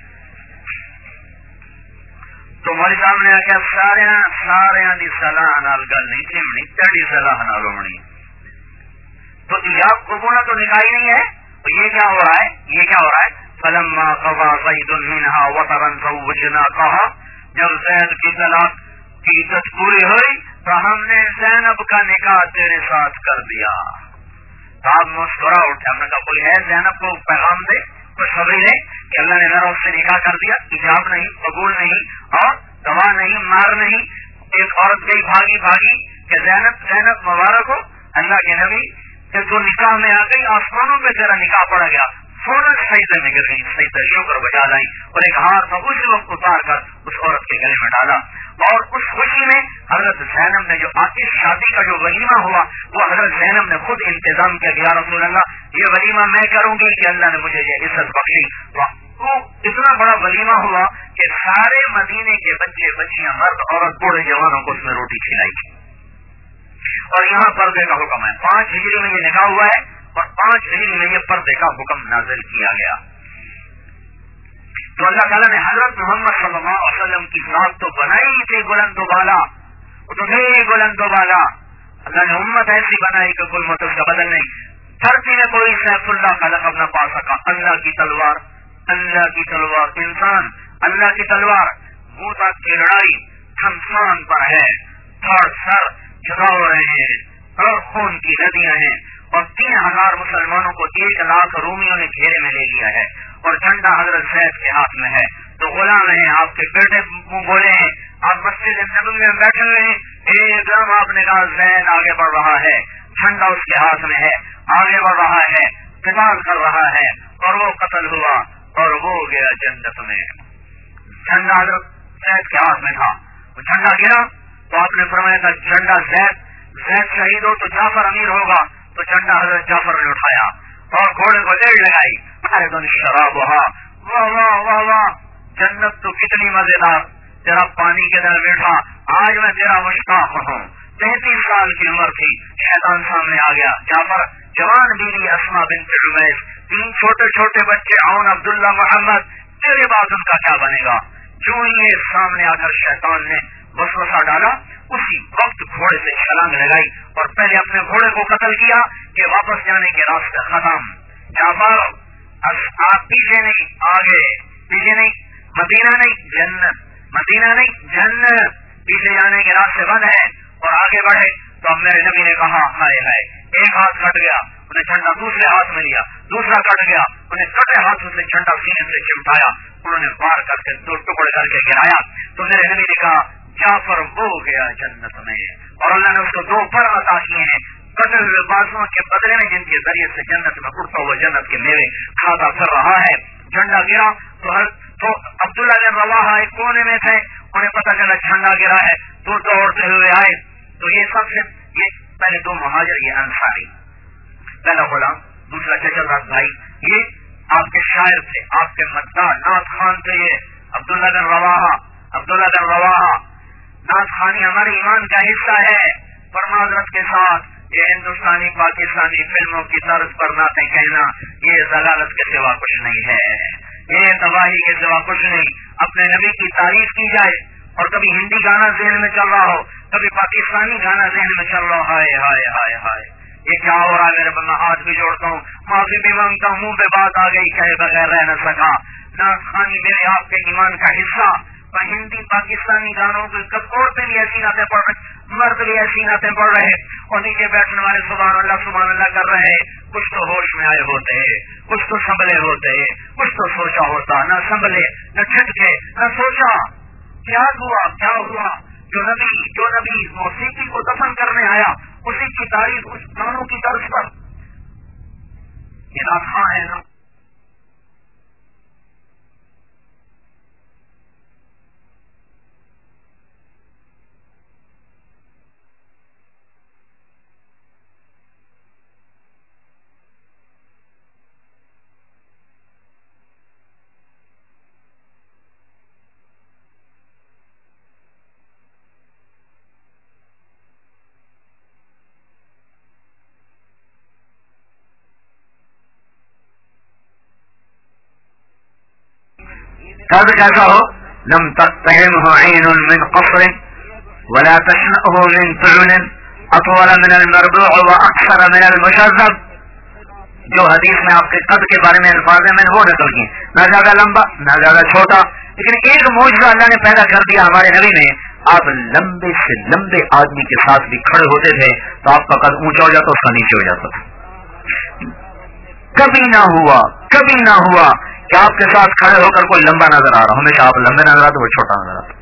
تو مول صاحب نے آخیا سارے سارے دی صلاح نال گل نہیں چمنی تیری صلاح نال ہونی. تو ایجاب قبول تو نکاح ہی نہیں ہے. تو یہ کیا ہو رہا ہے یہ کیا ہو رہا ہے فلما قضى زيد منها وطرا زوجناكها. جب زید کی طلاق کی عدت پوری ہوئی تو ہم نے زینب کا نکاح تیرے ساتھ کر دیا. تو آپ مسکرا اٹھے. ہم نے کہا کوئی ہے زینب کو پیغام دے خوشخبری دے کہ اللہ نے میرا اس سے نکاح کر دیا. ایجاب نہیں قبول نہیں اور گواہ نہیں مار نہیں. ایک عورت گئی بھاگی بھاگی کہ زینب زینب مبارک ہو اللہ کے نبی کہ تو نکاح میں آ گئی آسمانوں پہ تیرا نکاح پڑ گیا. فوراً سجدے میں گر گئی سجدہ شکر بجا لائی اور ایک ہاتھ اسی وقت اتار کر اس عورت کے گلے میں ڈالا. اور اس خوشی میں حضرت زینب نے جو آخر شادی کا جو ولیمہ ہوا وہ حضرت زینب نے خود انتظام کیا کہ یا رسول اللہ یہ ولیمہ میں کروں گی کہ اللہ نے مجھے یہ عزت بخشی. تو اتنا بڑا ولیمہ ہوا کہ سارے مدینے کے بچے بچیاں مرد عورت بوڑھے جوانوں کو اس میں روٹی کھلائی. اور یہاں پردے کا حکم ہے. پانچ ہجری میں یہ نکاح ہوا ہے اور پانچ ہجری میں یہ پردے کا حکم نازل کیا گیا. تو اللہ تعالیٰ نے حضرت محمد صلی اللہ علیہ وسلم کی ذات تو بنائی تھی بلند و بالا, تو تھے بلند و بالا. اللہ نے امت ایسی بنائی کہ کوئی مت اس کا بدل نہیں. دھرتی میں کوئی سیف اللہ کا لقب نہ پا سکا. اللہ کی تلوار, اللہ کی تلوار, انسان اللہ کی تلوار. موسیٰ کی لڑائی گھمسان پر ہے, تھر سر جدا ہو رہے ہیں اور خون کی ندیاں ہیں, اور تین ہزار مسلمانوں کو ایک لاکھ رومیوں نے گھیرے میں لے لیا ہے, اور جھنڈا حضرت زید کے ہاتھ میں ہے. تو غلام ہیں, آپ کے بیٹے بولے ہیں, آپ مسجد نبوی میں بیٹھے ہوئے ہیں, ایک دم آپ نے کہا زید آگے بڑھ رہا ہے, جھنڈا اس کے ہاتھ میں ہے, آگے بڑھ رہا ہے, قتال کر رہا ہے, اور وہ قتل ہوا اور وہ گیا جنت میں. جھنڈا حضرت زید کے ہاتھ میں تھا, وہ جھنڈا گرا تو آپ نے فرمایا تھا جھنڈا زید زید شہید ہو تو جعفر امیر ہوگا. تو جھنڈا حضرت جعفر نے اٹھایا اور گھوڑے کو لیڑ لگائی. شراب واہ واہ واہ واہ, جنت تو کتنی مزیدار, تیرا پانی کے در بیٹھا, آج میں تیرا مشتاق ہوں. تینتیس سال کی عمر تھی, شیطان سامنے آ گیا. جعفر جوان بیوی اسما بنت عمیس, تین چھوٹے چھوٹے بچے عون عبداللہ محمد, تیرے بعد ان کا کیا بنے گا؟ جو یہ سامنے آ کر شیطان نے وسوسہ ڈالا, اسی وقت گھوڑے سے چھلانگ لگائی اور پہلے اپنے گھوڑے کو قتل کیا کہ واپس جانے کے راستے ختم. جعفر آپ پیچھے نہیں, آگے, پیچھے نہیں, مدینہ نہیں جنت, مدینہ نہیں جنت, پیچھے جانے کے راستے بند ہیں اور آگے بڑھے. تو اب میرے نبی نے کہا ہائے ہائے, ایک ہاتھ کٹ گیا, انہیں جھنڈا دوسرے ہاتھ میں لیا, دوسرا کٹ گیا, انہیں کٹے ہاتھوں سے جھنڈا سینے سے چمٹایا, انہوں نے بار کر کے دو ٹکڑے کر کے گرایا. تو میرے نبی نے کہا جعفر وہ گیا جنت میں, اور اللہ نے اس کو دو پر عطا کیے ہیں قتل ہوئے بازوؤں کے بدلے میں, جن کے ذریعے سے جنت میں اڑتا ہوا جنت کے میوے کھاتا پھر رہا ہے. جھنڈا گرا تو ہر تو عبداللہ بن رواحہ ایک کونے میں تھے, انہیں پتہ چلا جھنڈا گرا ہے, تو دوڑتے ہوئے آئے. تو یہ سب سے یہ پہلے دو مہاجر, یہ انصاری, پہلا غلام, دوسرا چچل راز بھائی, یہ آپ کے شاعر تھے, آپ کے مداح نعت خوان تھے. یہ عبداللہ بن رواحہ, عبداللہ بن رواحہ نعت خوانی ہمارے ایمان کا حصہ ہے. پر معذرت کے ساتھ یہ ہندوستانی پاکستانی فلموں کی طرز پر نعتیں کہنا یہ ضلالت کے سوا کچھ نہیں ہے, یہ تباہی کے سوا کچھ نہیں. اپنے نبی کی تعریف کی جائے اور کبھی ہندی گانا ذہن میں چل رہا ہو, کبھی پاکستانی گانا ذہن میں چل رہا ہو, ہائے ہائے ہائے ہائے یہ کیا ہو رہا ہے میرے بندہ. ہاتھ بھی جوڑتا ہوں, معافی بھی مانگتا ہوں, منہ پہ بات آ گئی کہے بغیر رہ نہ سکا. نعت خوانی میرے آپ کے ایمان کا حصہ. ہندی پاکستانی گانوں کی عورتیں بھی ایسی نعتیں پڑھ رہے, مرد بھی ایسی نعتیں پڑھ رہے, اور نیچے بیٹھنے والے سبحان اللہ سبحان اللہ کر رہے ہیں. کچھ تو ہوش میں آئے ہوتے ہیں, کچھ تو سنبھلے ہوتے ہیں, کچھ تو سوچا ہوتا, نہ سنبھلے نہ چھٹکے نہ سوچا کیا ہوا کیا ہوا. جو نبی جو نبی موسیقی کو دفن کرنے آیا, اسی کی تعریف اس گانوں کی طرز پر یہ ناخواں ہے نا. قد کیسا ہو, لم تقتحمه عین من قصر ولا تشنأه من طعن اطول من المربوع واکثر من المشذب. جو حدیث میں آپ کے قد کے بارے میں الفاظ ہیں میں نے وہ نقل کیے, نہ زیادہ لمبا نہ زیادہ چھوٹا, لیکن ایک معجزہ اللہ نے پیدا کر دیا ہمارے نبی میں. آپ لمبے سے لمبے آدمی کے ساتھ بھی کھڑے ہوتے تھے تو آپ کا قد اونچا ہو جاتا, اس کا نیچے ہو جاتا تھا. کبھی نہ ہوا کبھی نہ ہوا کہ آپ کے ساتھ کھڑے ہو کر کوئی لمبا نظر آ رہا, ہمیشہ آپ لمبے نظر آتے, وہ چھوٹا نظر آتا.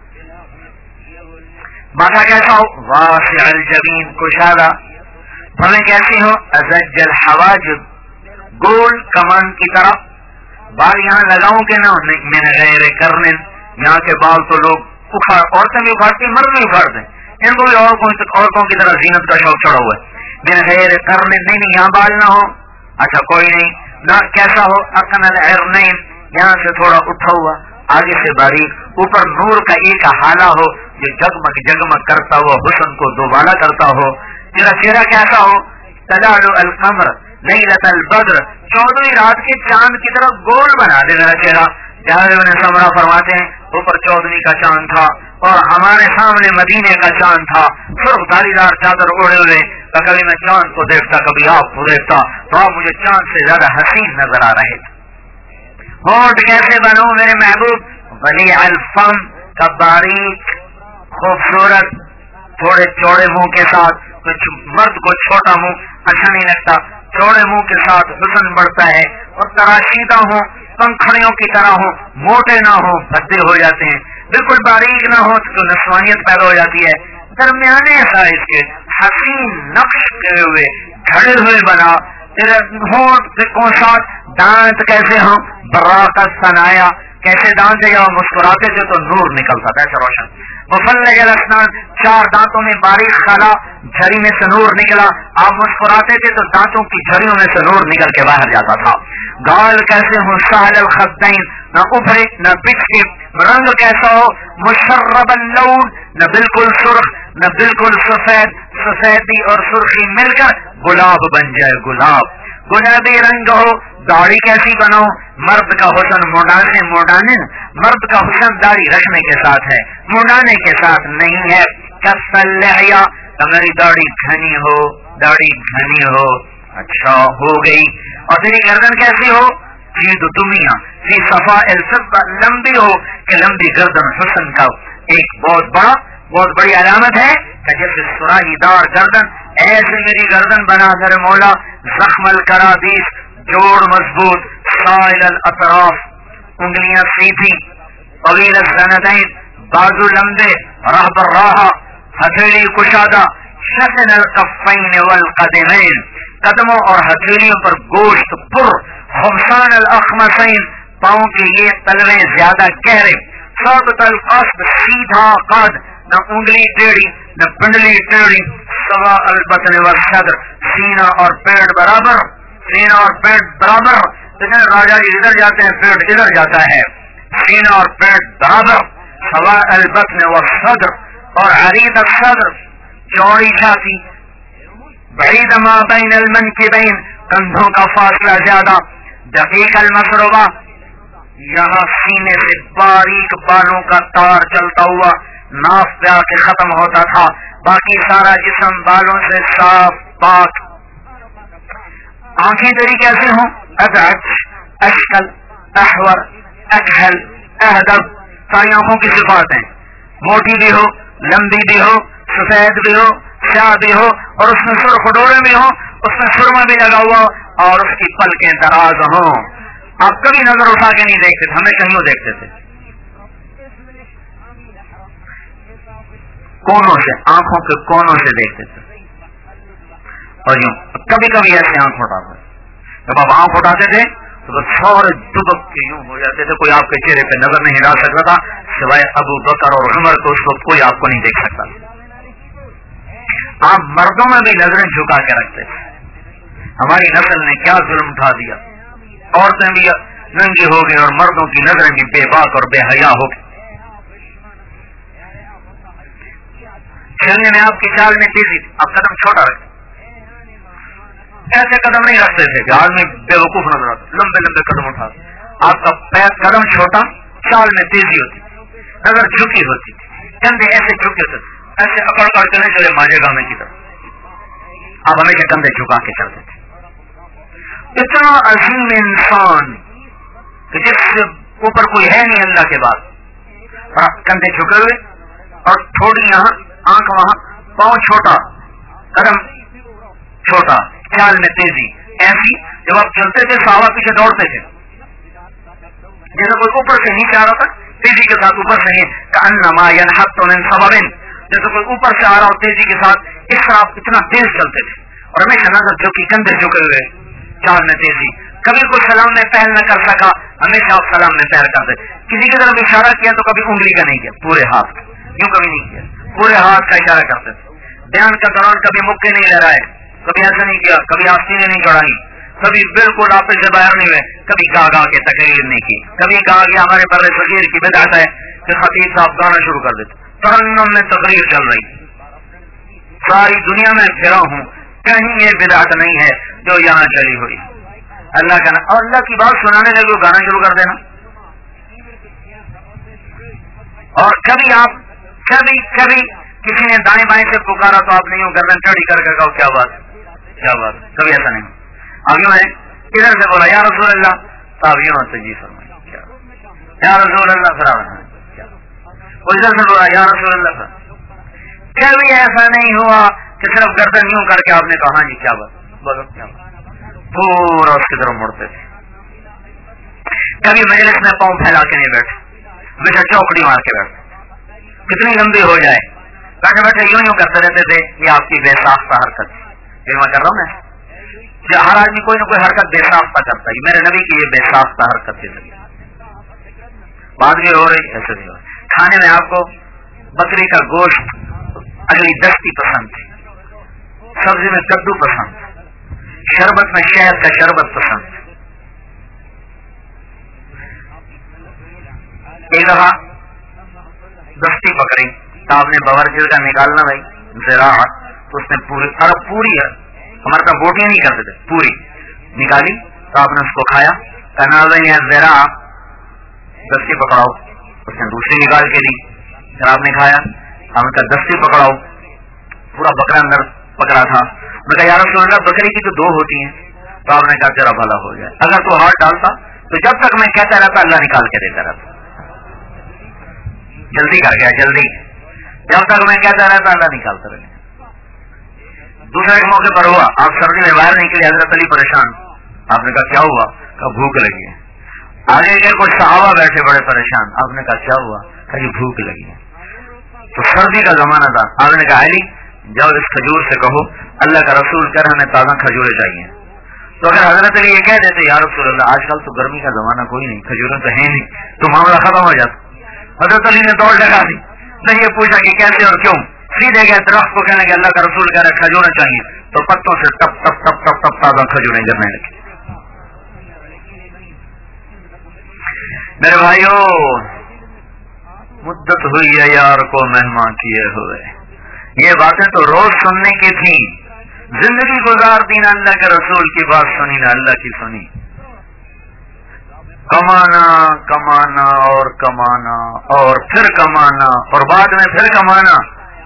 ماتھا کیسا ہو, واسع الجبین, کشادہ, ہمیں کیسی ہو, ازج الحواجب, گول کمان کی طرح. بال یہاں لگاؤں کہ نہ, من غیر کرن, یہاں کے بال تو لوگ اکھاڑ, عورتیں بھی اکھاڑتی, مرد بھی اکھاڑتے, ان کو بھی عورتوں کی طرح زینت کا شوق چڑھا ہوا ہے. من غیر کرن, نہیں نہیں یہاں بال نہ ہو, اچھا کوئی نہیں. نہ کیسا ہو, اقن العرنین, یہاں سے تھوڑا اٹھا ہوا, آگے سے باریک, اوپر نور کا ایک حالہ ہو, جو جگمگ جگمگ کرتا ہوا حسن کو دوبالا کرتا ہو. تیرا چہرہ کیسا ہو؟ تلال القمر لیلۃ البدر، چودہویں رات کے چاند کی طرح گول بنا دے میرا چہرہ. جابر بن سمرہ فرماتے ہیں اوپر چودہویں کا چاند تھا اور ہمارے سامنے مدینے کا چاند تھا، سرخ دھاری دار چادر اوڑے ہوئے. تو کبھی میں چاند کو دیکھتا کبھی آپ کو دیکھتا تو آپ مجھے چاند سے زیادہ حسین نظر آ رہے تھے. ہونٹ کیسے بنوں میرے محبوب؟ ولی الفم کا باریک خوبصورت تھوڑے چوڑے منہ کے ساتھ. کچھ مرد کو چھوٹا منہ اچھا نہیں لگتا، چوڑے منہ کے ساتھ حسن بڑھتا ہے. اور تراشیدہ ہوں، پنکھڑیوں کی طرح ہوں، موٹے نہ ہوں بھدے ہو جاتے ہیں، بالکل باریک نہ ہو تو نسوانیت پیدا ہو جاتی ہے. درمیانے سائز کے حسین نقش کرے ہوئے جھڑے ہوئے بنا. تیرے ہونٹ کو ساتھ دانت کیسے ہوں براقت سنایا، کیسے دانت ہے جب مسکراتے تھے تو نور نکلتا تھا ایسا روشن. مفلج الاسنان، چار دانتوں میں باریک خلا، جھری میں سے نور نکلا. آپ مسکراتے تھے تو دانتوں کی جھریوں میں سے نور نکل کے باہر جاتا تھا. گال کیسے ہو سہل الخدین، نہ ابھرے نہ پچ کے. رنگ کیسا ہو مشرب اللون، نہ بالکل سرخ نہ بالکل سفید، سفیدی اور سرخی مل کر گلاب بن جائے گلاب. گلابی رنگ ہو. داڑھی کیسی بناؤ؟ مرد کا حسن موڈانے موڈانے مرد کا حسن داڑھی رکھنے کے ساتھ ہے، موڈانے کے ساتھ نہیں ہے. کسلیا، میری داڑھی گھنی ہو، داڑھی گھنی ہو. اچھا ہو گئی. اور تیری گردن کیسی ہو؟ جید دنیا فی صفا الفضہ، لمبی ہو کہ لمبی گردن حسن کا ایک بہت بڑا بہت بڑی علامت ہے کہ جیسے سراہی دار گردن ایسے میری گردن بنا کر مولا. زخم الکرادیس، جوڑ مضبوط، سائل الاطراف، انگلیاں سیدھی، طویل الزنتین، بازو لمبے، رہب الراحہ، ہتھیلی کشادہ، شسن الکفین والقدمین، قدموں اور ہتھیلیوں پر گوشت پر، خمسان الاخمسین، پاؤں کے یہ تلوے زیادہ گہرے، ثابت القصد، سیدھا قد، نہ انگلی ٹیڑھی نہ پنڈلی ٹیڑھی، سوا البطن والصدر، سینہ اور پیٹ برابر، سینہ اور پیٹ برابر. لیکن راجا جی ادھر جاتے ہیں پیٹ ادھر جاتا ہے. سینہ اور پیٹ برابر، سوا البطن والصدر، اور عریض الصدر، چوڑی چھاتی، بعید ما بین المنکبین، کندھوں کا فاصلہ زیادہ، دقیق المسربہ، یہاں سینے سے باریک بالوں کا تار چلتا ہوا ناف پہ آ کے ختم ہوتا تھا، باقی سارا جسم بالوں سے صاف پاک. آنکھیں تیری کیسے ہوں؟ ادعج، اشکل، احور، اکحل، اہدب، ساری آنکھوں کی صفات ہیں. موٹی بھی ہو، لمبی بھی ہو، سفید بھی ہو، سیاہ بھی ہو، اور اس میں سرخ ڈورے بھی ہو، اس میں سرما بھی لگا ہوا ہو، اور اس کی پلکیں دراز ہوں. آپ کبھی نظر اٹھا کے نہیں دیکھتے تھے، ہمیں کہیں دیکھتے تھے کونوں سے، آنکھوں کے کونوں سے دیکھتے تھے. اور یوں کبھی کبھی ایسے آنکھ اٹھاتے، جب آپ آنکھ اٹھاتے تھے تو سورے دبک کے یوں ہو جاتے تھے، کوئی آپ کے چہرے پہ نظر نہیں ڈال سکتا تھا سوائے ابو بکر اور عمر کو، اس وقت کوئی آپ کو نہیں دیکھ سکتا. آپ مردوں میں بھی نظریں جھکا کے رکھتے تھے. ہماری نسل نے کیا ظلم اٹھا دیا، عورتیں بھی ننگی ہو گئی اور مردوں کی نظریں بھی بے باک اور بے حیا ہو گئی. چلنے میں آپ کی چال میں تیزی، آپ قدم چھوٹا رکھتے، ایسے قدم نہیں رکھتے تھے کہ آدمی بے وقوف نظر آتا، لمبے لمبے قدم اٹھاتے. آپ کا پیر قدم چھوٹا، چال میں تیزی ہوتی، نظر جھکی ہوتی تھی، کندھے ایسے جھکے ہوتے، ایسے اکڑ کر کے نہیں چلے ماجے گانے کی طرف. آپ ہمیشہ کندھے جھکا کے چلتے تھے. اتنا عظیم انسان کہ جس سے اوپر کوئی ہے نہیں اللہ کے بعد، کندھے جھکے ہوئے اور تھوڑی یہاں آنکھ وہاں، پاؤں چھوٹا، قدم چھوٹا، چال میں تیزی. ایسی جب آپ چلتے تھے صحابہ پیچھے دوڑتے تھے، جیسے کوئی اوپر سے نیچے آ رہا تھا تیزی کے ساتھ، اوپر سے کأنما ينحط من سبب، جیسے کوئی اوپر سے آ رہا ہو تیزی کے ساتھ، اس طرح آپ اتنا تیز چلتے تھے. اور ہمیشہ نظر جھکی، کندھے جھکے ہوئے، چال میں تیزی. کبھی کوئی سلام میں پہل نہ کر سکا، ہمیشہ آپ سلام میں پہل کرتے. کسی کی طرف اشارہ کیا تو کبھی انگلی کا نہیں کیا، پورے ہاتھ کا، یوں کبھی نہیں کیا، پورے ہاتھ کا اشارہ کرتے تھے. بیان کا دوران کبھی مکے نہیں لہرائے، کبھی ایسا نہیں کیا، کبھی آستینیں نہیں چڑھائی، کبھی بالکل آپس سے باہر نہیں ہوئے، کبھی گا گا کے تقریر نہیں کی. کبھی کہا کہ ہمارے بر صغیر کی بدعت ہے کہ خطیب صاحب گانا شروع کر دیتے، ترنم میں تقریر چل رہی, ساری دنیا میں پھرا ہوں, کہیں یہ بدعت نہیں ہے جو یہاں چلی ہوئی. اللہ کا اور اللہ کی بات سنانے لگے گانا شروع کر دینا. اور کبھی آپ کبھی کبھی کسی نے دائیں بائیں سے پکارا تو آپ نہیں ہو گردن ٹیڑھی کر کے کہو کیا بات کیا بات, کبھی ایسا نہیں. اب یوں ہے ادھر سے بولا یا رسول اللہ, تو آپ یوں سے جی فرمائیں یا رسول اللہ فرمائیں, ادھر سے بولا یا رسول اللہ فرمائیں. کبھی ایسا نہیں ہوا کہ صرف گردن یوں کر کے آپ نے کہا ہاں جی کیا بات بولو کیا بات, پورا اس کی طرف مڑتے تھے. کبھی مجلس میں پاؤں پھیلا کے نہیں بیٹھے, ہمیشہ چوکڑی مار کے بیٹھے, کتنی لمبی ہو جائے بیٹھے بیٹھے یوں یوں کرتے رہتے تھے. یہ آپ کی بے ساختہ حرکت ہے, یہ میں کر رہا ہوں میں. ہر آدمی کوئی نہ کوئی حرکت بے ساختہ کرتا ہے, میرے نبی کی یہ بے ساختہ حرکت تھی. بات بھی ہو رہی ایسے بھی ہو رہی. کھانے میں آپ کو بکری کا گوشت اگلی دستی پسند تھی, سبزی میں کدو پسند, شربت میں شہد کا شربت پسند. ایک دفعہ دستی پکڑی تو آپ نے باورچی کا نکالنا بھائی زراعت, تو اس نے پوری ارب پوری ہے ہمارے تو بوٹیاں نہیں کرتے تھے, پوری نکالی تو آپ نے اس کو کھایا. کہنا بھائی زرا دستی پکڑاؤ, اس نے دوسری نکال کے دی, پھر آپ نے کھایا. ہم نے کہا دستی پکڑاؤ, پورا بکرا اندر پکڑا تھا. میں کہا یا رسول اللہ بکری کی تو دو ہوتی ہیں. تو آپ نے کہا تیرا بھلا ہو جائے, اگر تو ہاتھ ڈالتا تو جب تک میں کہتا رہتا اللہ نکال کے دیتا رہتا. جلدی کر گیا جلدی, جب تک میں کہتا رہتا اللہ نکالتا رہے. دوسرے ایک موقع پر ہوا, آپ سردی میں باہر نکلے, حضرت علی پریشان. آپ نے کہا کیا ہوا؟ کہا بھوک لگی ہے. آگے کے کچھ صحابہ بیٹھے بڑے پریشان. آپ نے کہا کیا ہوا؟ کہا یہ بھوک لگی ہے. تو سردی کا زمانہ تھا. آپ نے کہا علی جاؤ اس کھجور سے کہو اللہ کا رسول کہہ رہا ہمیں تازہ کھجوریں چاہیے. تو اگر حضرت علی یہ کہہ دیتے یا رسول اللہ آج کل تو گرمی کا زمانہ کوئی نہیں, کھجوریں تو ہیں نہیں, تو معاملہ ختم ہو جاتا. حضرت علی نے دوڑ لگا دی, نہیں یہ پوچھا کہ کیسے اور کیوں, سیدھے گئے درخت کو کہنے کہ اللہ کا رسول کہہ رہا کھجوریں چاہیے. تو پتوں سے ٹپ ٹپ ٹپ ٹپ ٹپ تازہ کھجوریں گرنے لگی. میرے بھائیو مدت ہوئی ہے یار کو مہمان کیے ہوئے, یہ باتیں تو روز سننے کی تھی. زندگی گزار دی نہ اللہ کے رسول کی بات سنی نہ اللہ کی سنی. کمانا کمانا اور کمانا اور پھر کمانا اور بعد میں پھر کمانا.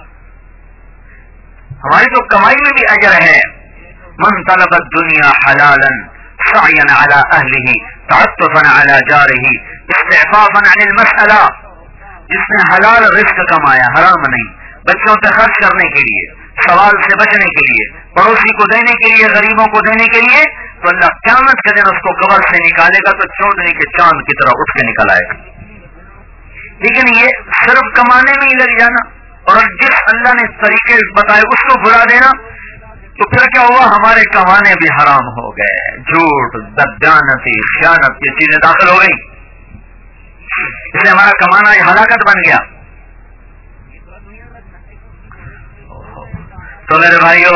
ہماری تو کمائی میں بھی اجر ہے. من طلب الدنیا حلالا سعیا على اهله تعطفا على جاره استعفافا عن المسألة, جس نے حلال رزق کمایا حرام نہیں, بچوں پہ خرچ کرنے کے لیے, سوال سے بچنے کے لیے, پڑوسی کو دینے کے لیے, غریبوں کو دینے کے لیے, تو اللہ قیامت کے دن اس کو قبر سے نکالے گا تو چودھری کے چاند کی طرح اٹھ کے نکل آئے گا. لیکن یہ صرف کمانے میں ہی لگ جانا اور جس اللہ نے طریقے بتائے اس کو بھلا دینا, تو پھر کیا ہوا, ہمارے کمانے بھی حرام ہو گئے. جھوٹ, بددیانتی, خیانت, یہ چیزیں داخل ہو گئی, اس لیے ہمارا کمانا یہ ہلاکت بن گیا. تو میرے بھائیو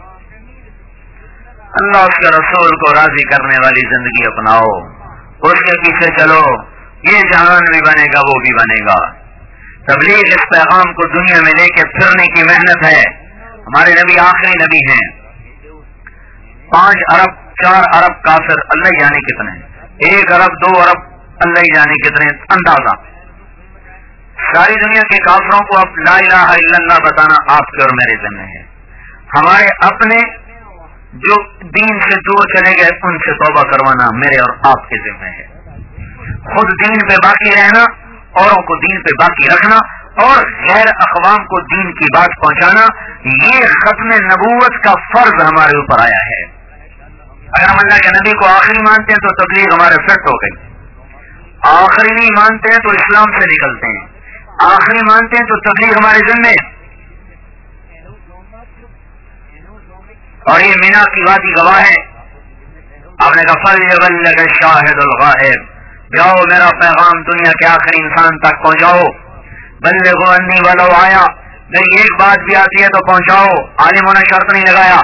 اللہ اس کے رسول کو راضی کرنے والی زندگی اپناؤ, اس کے پیچھے چلو, یہ جہان بھی بنے گا وہ بھی بنے گا. تبلیغ اس پیغام کو دنیا میں لے کے پھرنے کی محنت ہے. ہمارے نبی آخری نبی ہیں. پانچ ارب چار ارب کافر اللہ جانے کتنے, ایک ارب دو ارب اللہ جانے کتنے اندازہ. ساری دنیا کے کافروں کو اب لا الہ الا اللہ بتانا آپ کے اور میرے ذمہ ہے. ہمارے اپنے جو دین سے دور چلے گئے ان سے توبہ کروانا میرے اور آپ کے ذمہ ہے. خود دین پہ باقی رہنا, اوروں کو دین پہ باقی رکھنا اور غیر اقوام کو دین کی بات پہنچانا, یہ ختم نبوت کا فرض ہمارے اوپر آیا ہے. اگر ہم اللہ کے نبی کو آخری مانتے ہیں تو تبلیغ ہمارے فٹ ہو گئی. آخری نہیں مانتے ہیں تو اسلام سے نکلتے ہیں. آخری مانتے ہیں تو تبلیغ ہمارے ذمہ. اور یہ مینا کی وادی گواہ ہے. آپ نے کہا فَلْيَبَلِّغِ الشَّاهِدُ الْغَائِبُ, جاؤ میرا پیغام دنیا کے آخری انسان تک پہنچاؤ. بلغوا انی ولو آیا, میری ایک بات بھی آتی ہے تو پہنچاؤ. عالموں نے شرط نہیں لگایا.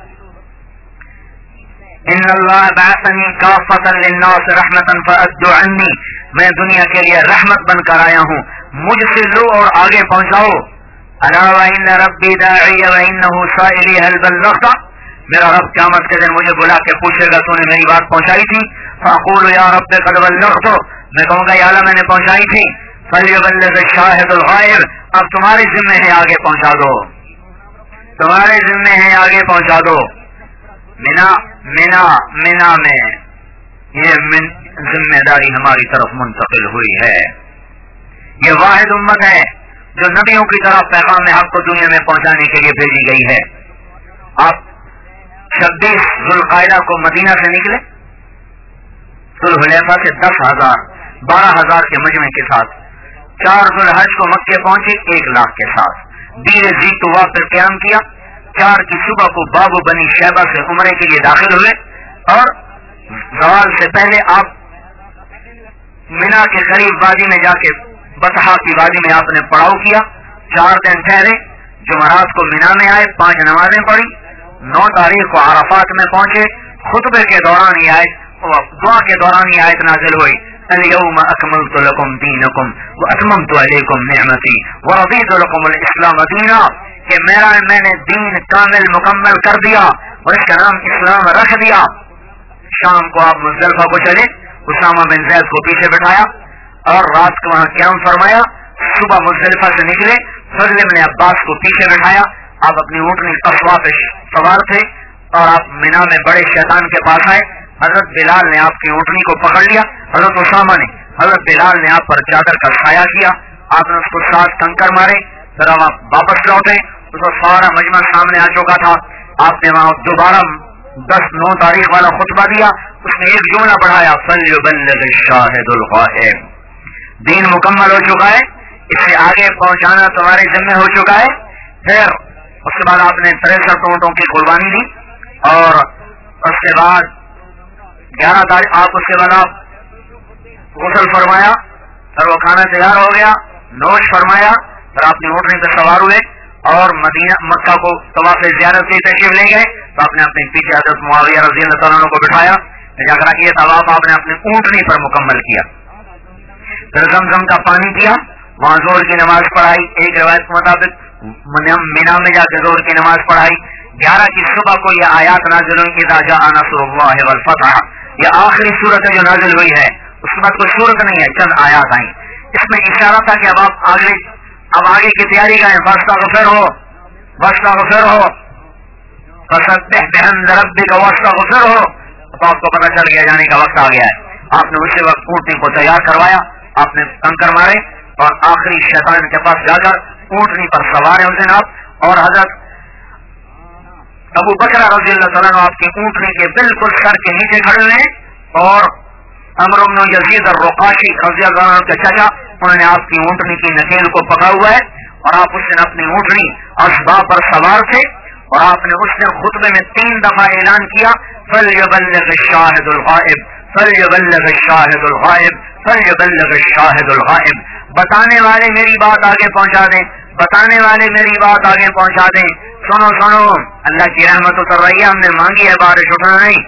ان اللہ بعثنی کافۃ للناس رحمۃ فأدوا عنی, میں دنیا کے لیے رحمت بن کر آیا ہوں, مجھ سے لو اور آگے پہنچاؤ. الا وان ربی داعی وانه سائلی هل بلغت, میرا رب قیامت کے دن مجھے بلا کے پوچھے گا تو نے میری بات پہنچائی تھی. فاقول یا رب قد بلغت, میں کہوں گا یا اللہ میں نے پہنچائی تھی. فلیبلغ الشاہد الغائب, اب تمہارے ذمہ ہے آگے پہنچا دو, تمہارے ذمہ ہے آگے پہنچا دو. منا منا منا میں یہ من ذمہ داری ہماری طرف منتقل ہوئی ہے. یہ واحد امت ہے جو نبیوں کی طرح پیغام حق کو دنیا میں پہنچانے کے لیے بھیجی گئی ہے. آپ چھبیس ذوالقعدہ کو مدینہ سے نکلے, ذوالحلیفہ سے دس ہزار بارہ ہزار کے مجمع کے ساتھ. چار ذوالحج کو مکے پہنچے ایک لاکھ کے ساتھ. دیر زی طوا پر قیام کیا. چار کی صبح کو بابو بنی شیبہ سے عمرے کے لیے داخل ہوئے اور زوال سے پہلے آپ مینا کے قریب وادی میں جا کے بطحا کی وادی میں آپ نے پڑاؤ کیا. چار دن ٹھہرے, جمعرات کو مینا میں آئے, پانچ نمازیں پڑھی. نو تاریخ کو عرفات میں پہنچے. خطبے کے دوران یہ آیت, دعا کے دوران یہ آیت نازل ہوئی, اليوم اکملت لکم دینکم واتممت علیکم نعمتی ورضیت لکم الاسلام دینا, کہ میرا میں نے دین کامل مکمل کر دیا اور اس کا نام اسلام رکھ دیا. شام کو آپ مزدلفہ کو چلے, اسامہ بن زید کو پیچھے بٹھایا اور رات کو وہاں قیام فرمایا. صبح مزدلفہ سے نکلے, فضل ابن عباس کو پیچھے بٹھایا. آپ اپنی اونٹنی قصوہ پہ سوار تھے اور آپ مینا میں بڑے شیطان کے پاس آئے. حضرت بلال نے آپ کی اونٹنی کو پکڑ لیا. حضرت اسامہ نے حضرت بلال نے آپ پر چادر کا سایہ کیا. آپ نے اس کو سات کنکر مارے. پھر آپ واپس لوٹے. اس کو سارا مجمع سامنے آ چکا تھا. آپ نے وہاں دوبارہ دس نو تاریخ والا خطبہ دیا. اس نے ایک جملہ بڑھایا, فلیبلغ الشاہد الغائب, دین مکمل ہو چکا ہے, اس سے آگے پہنچانا تمہارے ذمہ ہو چکا ہے. پھر اس کے بعد آپ نے تریسٹھ اونٹوں کی قربانی دی اور اس کے بعد گیارہ تاریخ آپ اس کے بعد آپ غسل فرمایا اور وہ کھانا تیار ہو گیا, نوش فرمایا. پھر آپ نے اونٹنے پہ سوار ہوئے اور مدینہ مکہ کو طواف زیارت کی تشریف لے گئے. تو آپ نے اپنے پیچھے حضرت معاویہ رضی اللہ تعالیٰ عنہ کو بٹھایا. جا کر یہ طواف آپ نے اپنے اونٹنی پر مکمل کیا. پھر زمزم کا پانی پیا, وہاں زور کی نماز پڑھائی. ایک روایت کے مطابق مینا میں جا کے زور کی نماز پڑھائی. گیارہ کی صبح کو یہ آیات نازل ہوئی, اذا جاء نصر اللہ والفتح, یہ آخری صورت ہے جو نازل ہوئی ہے. اس کے بعد کوئی صورت نہیں ہے, چند آیات آئیں. اس میں اشارہ تھا کہ اب آپ آگے اب آگے کی تیاری کریں. فاستغفر ہو فاستغفر ہو فسبح بحمد ربک واستغفر ہو. تو آپ کو پتہ چل گیا جانے کا وقت آ گیا ہے. آپ نے اسی وقت اونٹنی کو تیار کروایا, آپ نے کنکر مارے اور آخری شیطان کے پاس جا کر اونٹنی پر سوار ہیں حسین آپ. اور حضرت ابو بکر رضی اللہ تعالیٰ عنہ آپ کی اونٹنی کے بالکل سر کے نیچے کھڑے ہوئے اور عمرو بن یزید الرقاشی رضی اللہ عنہ کے چچا, انہوں نے آپ کی اونٹنی کی نکیل کو پکڑا ہوا ہے اور آپ اس دن اپنی اونٹنی اسباب پر سوار تھے. اور آپ نے اس دن خطبے میں تین دفعہ اعلان کیا, فلیبلغ الشاہد الغائب فلیبلغ الشاہد الغائب فلیبلغ الشاہد الغائب. بتانے والے میری بات آگے پہنچا دیں, بتانے والے میری بات آگے پہنچا دیں. سنو سنو, اللہ کی رحمت اتر رہی ہے, ہم نے مانگی ہے بارش, اٹھنا نہیں.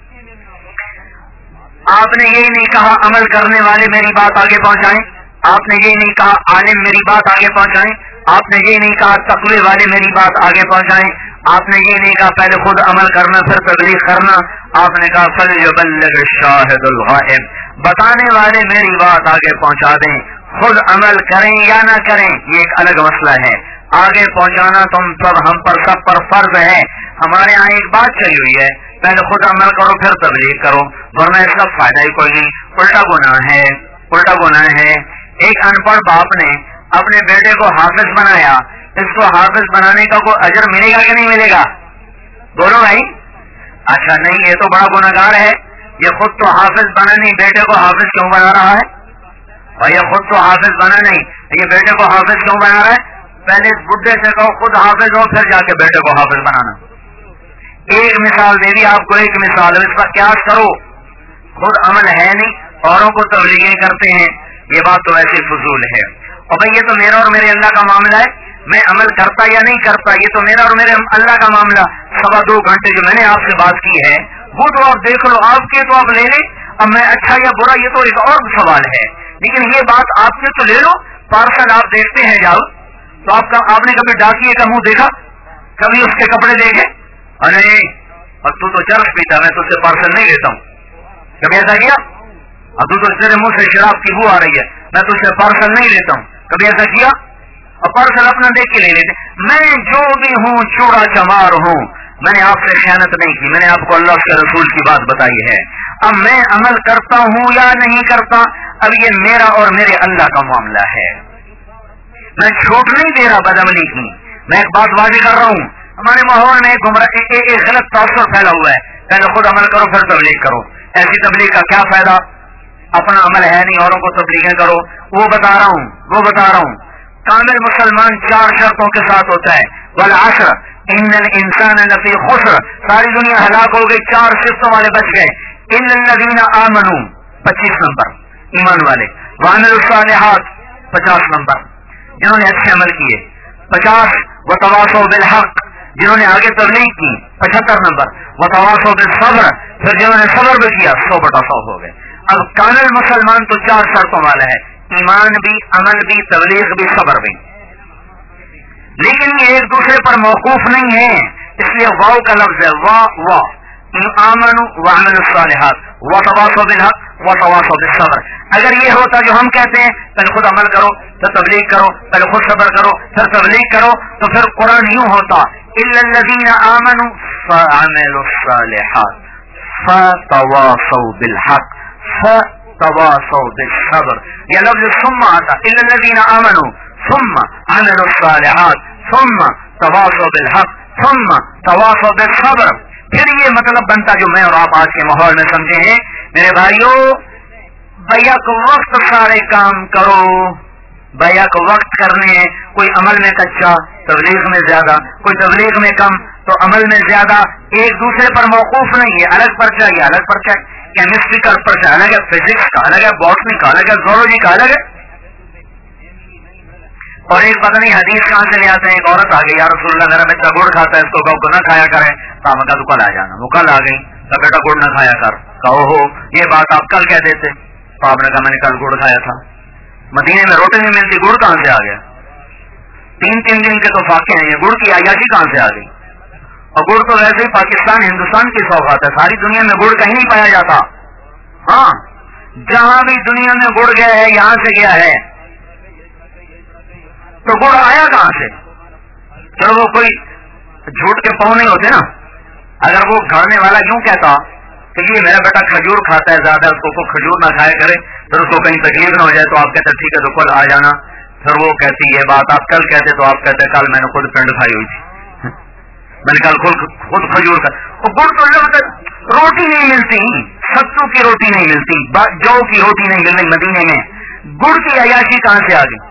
آپ نے یہی نہیں کہا عمل کرنے والے میری بات آگے پہنچائیں, آپ نے یہ نہیں کہا عالم میری بات آگے پہنچائیں, آپ نے یہ نہیں کہا تقوی والے میری بات آگے پہنچائیں, آپ نے یہ نہیں کہا پہلے خود عمل کرنا پھر تبلیغ کرنا. آپ نے کہا فلیبلغ الشاہد الغائب, بتانے والے میری بات آگے پہنچا دیں. خود عمل کریں یا نہ کریں یہ ایک الگ مسئلہ ہے, آگے پہنچانا تم سب ہم پر سب پر فرض ہے. ہمارے یہاں ایک بات چلی ہوئی ہے, پہلے خود عمل کرو پھر تبلیغ کرو, ورنہ اس کا فائدہ ہی کوئی نہیں. الٹا گناہ ہے, الٹا گناہ ہے. ایک ان پڑھ باپ نے اپنے بیٹے کو حافظ بنایا, اس کو حافظ بنانے کا کوئی اجر ملے گا کہ نہیں ملے گا؟ بولو بھائی. اچھا نہیں, یہ تو بڑا گناہگار ہے. یہ خود تو حافظ بنا نہیں, بیٹے کو حافظ کیوں بنا رہا ہے؟ اور یہ خود تو حافظ بنا نہیں, یہ بیٹے کو حافظ کیوں بنا رہا ہے؟ پہلے بڈھے سے کہو خود حافظ ہو, پھر جا کے بیٹے کو حافظ بنانا. ایک مثال دے دی آپ کو, ایک مثال, اس کا قیاس کرو. خود عمل ہے نہیں, اوروں کو تبلیغیں کرتے ہیں, یہ بات تو ایسے فضول ہے. اور بھائی یہ تو میرا اور میرے اللہ کا معاملہ ہے, میں عمل کرتا یا نہیں کرتا یہ تو میرا اور میرے اللہ کا معاملہ. سوا دو گھنٹے جو میں نے آپ سے بات کی ہے وہ تو آپ دیکھ لو, آپ کے تو آپ لے لیں, اب میں اچھا یا برا یہ تو ایک اور سوال ہے, لیکن یہ بات آپ سے تو لے لو, पार्सल आप देखते हैं जाओ तो आपका आपने कभी डाकिए का मुंह देखा, कभी उसके कपड़े देखे? अरे अब तू तो चरस पीता, मैं तुझसे पार्सल नहीं लेता हूँ। कभी ऐसा किया? अब तू तो तेरे मुंह से शराब की बू आ रही है, मैं तुझसे पार्सल नहीं लेता हूँ। कभी ऐसा किया? और पार्सल अपना देख के ले लेते। मैं जो भी हूँ चूड़ा चमार हूँ, मैंने आपसे खयानत नहीं की, मैंने आपको अल्लाह के रसूल की बात बताई है। अब मैं अमल करता हूँ या नहीं करता, अब ये मेरा और मेरे अल्लाह का मामला है। मैं छूट नहीं दे रहा बदअमली की। मैं एक बात वाज़ेह कर रहा हूँ, हमारे माहौल में गुमराह एक, एक, एक गलत तासुर फैला हुआ है, पहले खुद अमल करो फिर तबलीग करो। ऐसी तबलीग का क्या फायदा, अपना अमल है नहीं, औरों को तबलीगें करो। वो बता रहा हूँ वो बता रहा हूँ कामिल मुसलमान चार शर्तों के साथ होता है। वल असर इन्नल इंसान लफी खुस्र, सारी दुनिया हलाक हो गई, चार सिफ्तों वाले बच गए। इल्लल्लज़ीना आमनू पच्चीस नंबर, ईमान वाले। वअमिलुस सालिहात पचास नंबर, जिन्होंने अच्छे अमल किए। पचास व तवासौ बिल हक, जिन्होंने आगे तबलीग की, पचहत्तर नंबर। व तवासौ बिल सब्र, फिर जिन्होंने सब्र भी किया, सौ बटा सौ हो गए। अब कामिल मुसलमान तो चार शर्तों वाला है, ईमान भी, अमल भी, तबलीग भी, सब्र भी। लेकिन ये एक दूसरे पर मौकूफ नहीं है, इसलिए वाव का लफ्ज है, वा वा आमनु व अमिलुस सालिहात व तवासौ बिल हक व तवासौ बिस सब्र। अगर ये होता जो हम कहते हैं, पहले खुद अमल करो फिर तबलीग करो, पहले खुद सब्र करो फिर तबलीग करो, तो फिर कुरान यूं होता इल्लल्लज़ीना आमनु फअमिलुस सालिहात फतवासौ बिल हक फतवासौ बिस सब्र। यह लफ्ज सुम्मा आता, इल्लल्लज़ीना आमनु सुम्मा अमिलुस सालिहात सुम्मा तवासौ बिल हक सुम्मा तवासौ बिस सब्र। फिर ये मतलब बनता जो मैं और आप आज के माहौल में समझे हैं। मेरे भाइयों, बैक वक्त सारे काम करो, बैक वक्त करने हैं। कोई अमल में कच्चा, तबलीग में ज्यादा, कोई तबलीग में कम तो अमल में ज्यादा, एक दूसरे पर मौकूफ नहीं है। अलग पर्चा ये अलग पर्चा है, केमिस्ट्री का पर्चा अलग है, फिजिक्स का अलग है, बॉटनी का अलग है, ज़ूलॉजी का अलग है। और एक पता नहीं हदीस कहां से ले आते हैं, एक औरत आ गई, या रसूलल्लाह मेरा बच्चा गुड़ खाता है, इसको कहो न खाया करे। साहब का तो कल आ जाना, वो कल आ गई, तो बेटा गुड़ न खाया कर। कहो हो ये बात आप कल कह देते। साहब ने कहा मैंने कल गुड़ खाया था। मदीने में रोटी नहीं मिलती, गुड़ कहां से आ गया? तीन तीन दिन के तो फाके हैं, ये गुड़ की अयाशी कहां से आ गई? और गुड़ तो वैसे ही पाकिस्तान हिंदुस्तान की सौगात है, सारी दुनिया में गुड़ कहीं नहीं पाया जाता। हाँ, जहां भी दुनिया में गुड़ गया है, यहां से गया है, तो गुड़ आया कहां से? चलो वो कोई झूठ के पाँव नहीं होते ना। अगर वो घरने वाला यूं कहता कि ये मेरा बेटा खजूर खाता है ज्यादा, उसको खजूर ना खाया करे, फिर उसको कहीं तकलीफ ना हो जाए, तो आप कहते ठीक है तो कल आ जाना। फिर वो कहती ये बात आप कल कहते, तो आप कहते कल मैंने खुद पिंड खाई हुई थी, मैंने कल खुद खुद खजूर खा। गुड़ तो मतलब रोटी नहीं मिलती, सत्तू की रोटी नहीं मिलती, जौ की रोटी नहीं मिल रही मदीने में, गुड़ की अयाशी कहां से आ गई?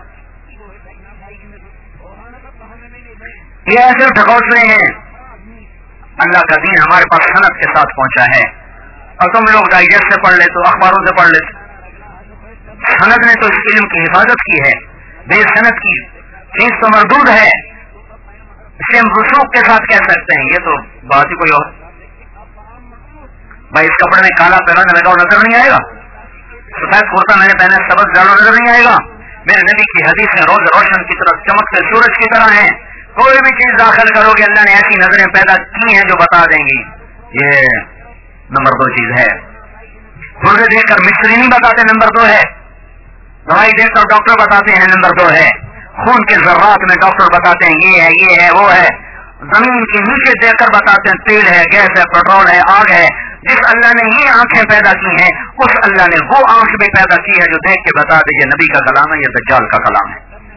ये ऐसे ढकोसले हैं। अल्लाह का दीन हमारे पास सनद के साथ पहुंचा है, और तुम लोग डाइजेस्ट से पढ़ लेते हो, अखबारों से पढ़ लेते। सनद ने तो इस इल्म की हिफाजत की है, बेसनद की चीज तो मरदूद है, इसे हम रुसूख के साथ कह सकते हैं। ये तो बात ही कोई और। भाई इस कपड़े में काला पैरंग लगाओ नजर नहीं आएगा, सफेद कुर्ता मैंने पहना सबज डालो नजर नहीं आएगा। मेरे नबी की हदीस में रोज रोशन की तरफ चमकते सूरज की तरह है। कोई भी चीज दाखिल करोगे, अल्लाह ने ऐसी नजरें पैदा की हैं जो बता देंगी। ये नंबर दो चीज है। पुर्जे देखकर मिस्त्री नहीं बताते, नंबर दो है। दवाई देखकर डॉक्टर बताते हैं, नंबर दो है। खून के जर्रात में डॉक्टर बताते हैं ये है ये है वो है। जमीन के नीचे देखकर बताते हैं तेल है, गैस है, पेट्रोल है, आग है। जिस अल्लाह ने ये आंखें पैदा की हैं, उस अल्लाह ने वो आंख भी पैदा की है जो देख के बता दे ये नबी का कलाम है, ये दज्जाल का कलाम है।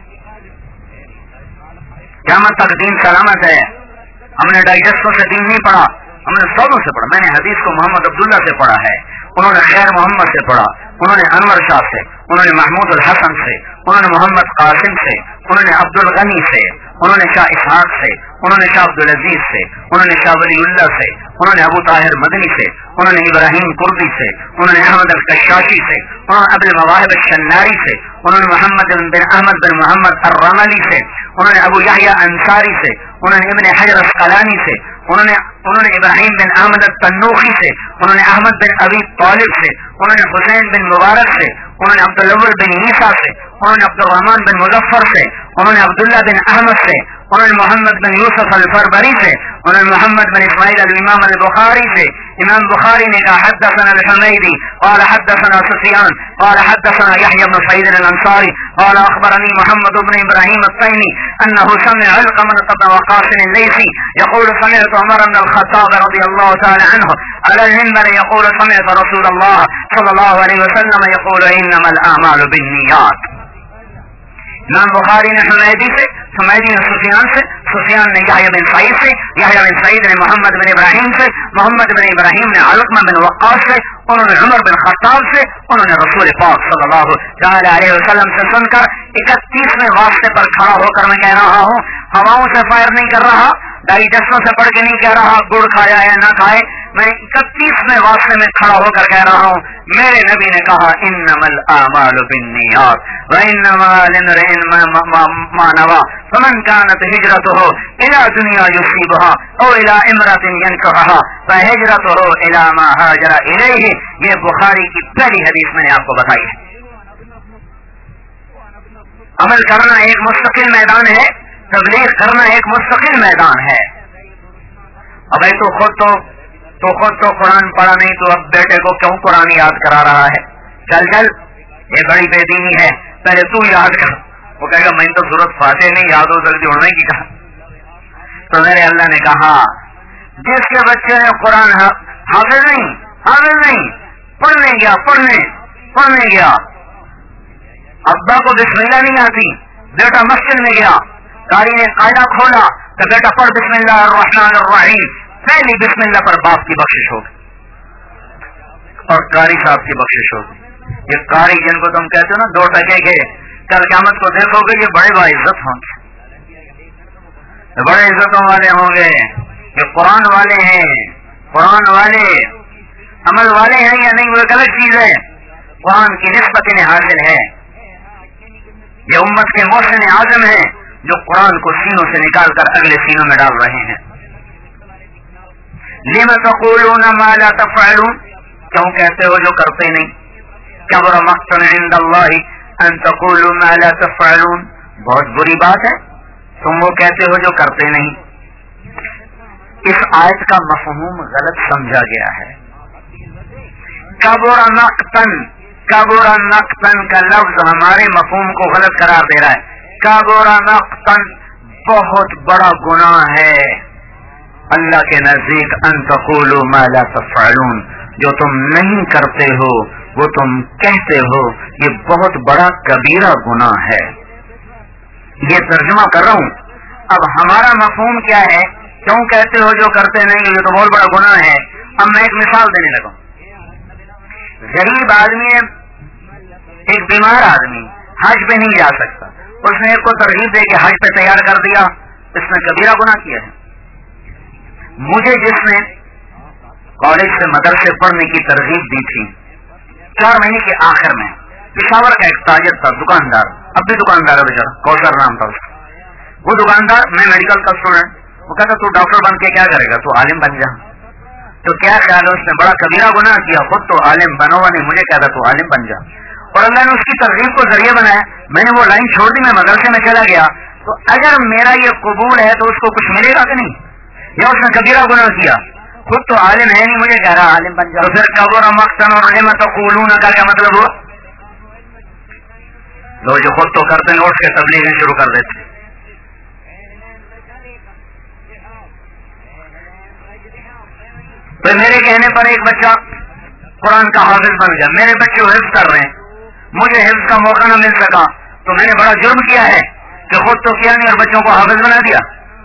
क़यामत तक दीन सलामत है। हमने डाइजेस्टों से दीन नहीं पढ़ा, हमने सौदों से पढ़ा। मैंने हदीस को मोहम्मद अब्दुल्ला से पढ़ा है, उन्होंने खैर मोहम्मद से पढ़ा, उन्होंने अनवर शाह से, उन्होंने महमूद अल हसन से, उन्होंने मोहम्मद कासिम से, उन्होंने अब्दुल गनी से, उन्होंने शाह इसहाक से, उन्होंने शाह अब्दुल अजीज से, उन्होंने शाह वलीउल्लाह से, उन्होंने अबू ताहिर मदनी से, उन्होंने इब्राहिम कुर्दी से, उन्होंने अहमद अल कशाशी से, उन्होंने अबुल मवाहिब शन्नारी से, उन्होंने मोहम्मद बिन अहमद बिन मोहम्मद अर्रमली से, उन्होंने अबू यहया अंसारी से, उन्होंने इब्न हजर अस्कलानी से, انہوں نے انہوں نے ابراہیم بن احمد التنوخی سے، انہوں نے احمد بن ابی طالب سے، انہوں نے حسین بن مبارک سے، انہوں نے عبد الاول بن عیسیٰ سے، انہوں نے عبد الرحمان بن مظفر سے، انہوں نے عبداللہ بن احمد سے، انہوں نے محمد بن یوسف الفربری سے، انہوں نے محمد بن اسماعیل الامام البخاری سے. امام بخاری نے کہا حدثنا الحمیدی قال حدثنا سفیان قال حدثنا یحیی بن سعید الانصاری قال اخبرنی محمد بن ابراہیم التیمی انه سمع علقمة بن وقاص الليثي يقول سمعت عمر بن الخطاب رضي الله تعالى عنه على المنبر يقول سمعت رسول الله صلى الله عليه وسلم يقول انما الاعمال بالنيات. امام بخاری نے حمیدی سے، حمیدی نے سفیان سے، سفیان نے یحییٰ بن سعید سے، یحییٰ بن سعید نے محمد بن ابراہیم سے، محمد بن ابراہیم نے علقمہ بن وقاص سے، انہوں نے عمر بن خطاب سے، انہوں نے رسول پاک صلی اللہ تعالی علیہ وسلم سے سن کر اکتیسویں واسطے پر کھڑا ہو کر میں کہہ رہا ہوں، ہواؤں سے فائر نہیں کر رہا، ڈائجسٹوں سے پڑھ کے نہیں کہہ رہا گڑ کھایا یا نہ کھائے، میں اکتیسویں واسطے میں کھڑا ہو کر کہہ رہا ہوں، میرے نبی نے کہا انما الاعمال بالنیات وانما لامرئ ما نوى فمن كانت هجرته الى دنيا يصيبها او الى امرأة ينكحها فهجرته الى ما هاجر اليه. یہ بخاری کی پہلی حدیث میں نے آپ کو بتائی ہے. عمل کرنا ایک مستقل میدان ہے، تبلیغ کرنا ایک مستقل میدان ہے. اب تو خود تو تو خود تو قرآن پڑھا نہیں تو اب بیٹے کو کیوں قرآن یاد کرا رہا ہے؟ چل چل یہ بڑی بے دینی ہے، پہلے تو یاد کر. وہ کہے گا میں تو ضرورت فاتح نہیں یاد ہو سکتی ہونے کی کہا. تو میرے اللہ نے کہا جس کے بچے نے قرآن حافظ نہیں حافظ نہیں پڑھنے گیا پڑھنے پڑھنے گیا ابا کو بسم اللہ نہیں آتی، بیٹا مسجد میں گیا، قاری نے قاعدہ کھولا تو بیٹا پڑھ بسم اللہ الرحمن الرحیم، پہلی بسم اللہ پر باپ کی بخشش ہوگی اور قاری صاحب کی بخشش ہوگی. یہ قاری جن کو تم کہتے ہو نا دو ٹکے کے، کل قیامت کو دیکھو گے یہ بڑے باعزت ہوں گے، بڑے عزتوں والے ہوں گے. یہ قرآن والے ہیں، قرآن والے عمل والے ہیں یا نہیں وہ ایک الگ چیز ہے. قرآن کی نسبت انہیں حاصل ہے. یہ امت کے محسن اعظم ہیں جو قرآن کو سینوں سے نکال کر اگلے سینوں میں ڈال رہے ہیں. لم تقولون ما لا تفعلون، کیوں کہتے ہو جو کرتے نہیں. کبر مقتا عند اللہ ان تقولوا ما لا تفعلون، بہت بری بات ہے تم وہ کہتے ہو جو کرتے نہیں. اس آیت کا مفہوم غلط سمجھا گیا ہے. کبر مقتن، کبر مقتن کا لفظ ہمارے مفہوم کو غلط قرار دے رہا ہے. کبر مقتن بہت بڑا گناہ ہے اللہ کے نزدیک. ان تقولوا ما لا تفعلون، جو تم نہیں کرتے ہو وہ تم کہتے ہو، یہ بہت بڑا کبیرہ گناہ ہے. یہ ترجمہ کر رہا ہوں. اب ہمارا مفہوم کیا ہے؟ کیوں کہتے ہو جو کرتے نہیں، یہ تو بہت بڑا گناہ ہے. اب میں ایک مثال دینے لگا. غریب آدمی ہے، ایک بیمار آدمی حج پہ نہیں جا سکتا، اس نے ایک کو ترغیب دے کے حج پہ تیار کر دیا، اس نے کبیرہ گناہ کیا ہے. مجھے جس نے کالج سے مدرسے پڑھنے کی ترغیب دی تھی، چار مہینے کے آخر میں پشاور کا ایک تاجر تھا، دکاندار، اب بھی دکاندار ہے بیچارہ، کوثر نام تھا اس کا. وہ دکاندار، میں میڈیکل کا اسٹوڈنٹ، وہ کہتا تو ڈاکٹر بن کے کیا کرے گا، تو عالم بن جا. تو کیا خیال ہے، اس نے بڑا کبیرہ گناہ کیا، خود تو عالم بنا ہوا نہیں، مجھے کہتا تو عالم بن جا. اور اللہ نے اس کی ترغیب کو ذریعہ بنایا. میں نے وہ لائن چھوڑ دی، میں مدرسے میں چلا گیا. تو اگر میرا یہ قبول ہے تو اس کو کچھ ملے گا کہ نہیں؟ یا اس نے کبیرہ گناہ کیا، خود تو عالم ہے نہیں، مجھے کہہ رہا عالم بن جا. تو پھر کبر مقتا اور لم تقولون کا کیا مطلب ہوا؟ لوگ جو خود تو کرتے ہیں اٹھ کے تبلیغیں شروع کر دیتے. تو میرے کہنے پر ایک بچہ قرآن کا حافظ بن گیا، میرے بچے حفظ کر رہے ہیں، مجھے حفظ کا موقع نہ مل سکا، تو میں نے بڑا جرم کیا ہے کہ خود تو کیا نہیں اور بچوں کو حافظ بنا دیا.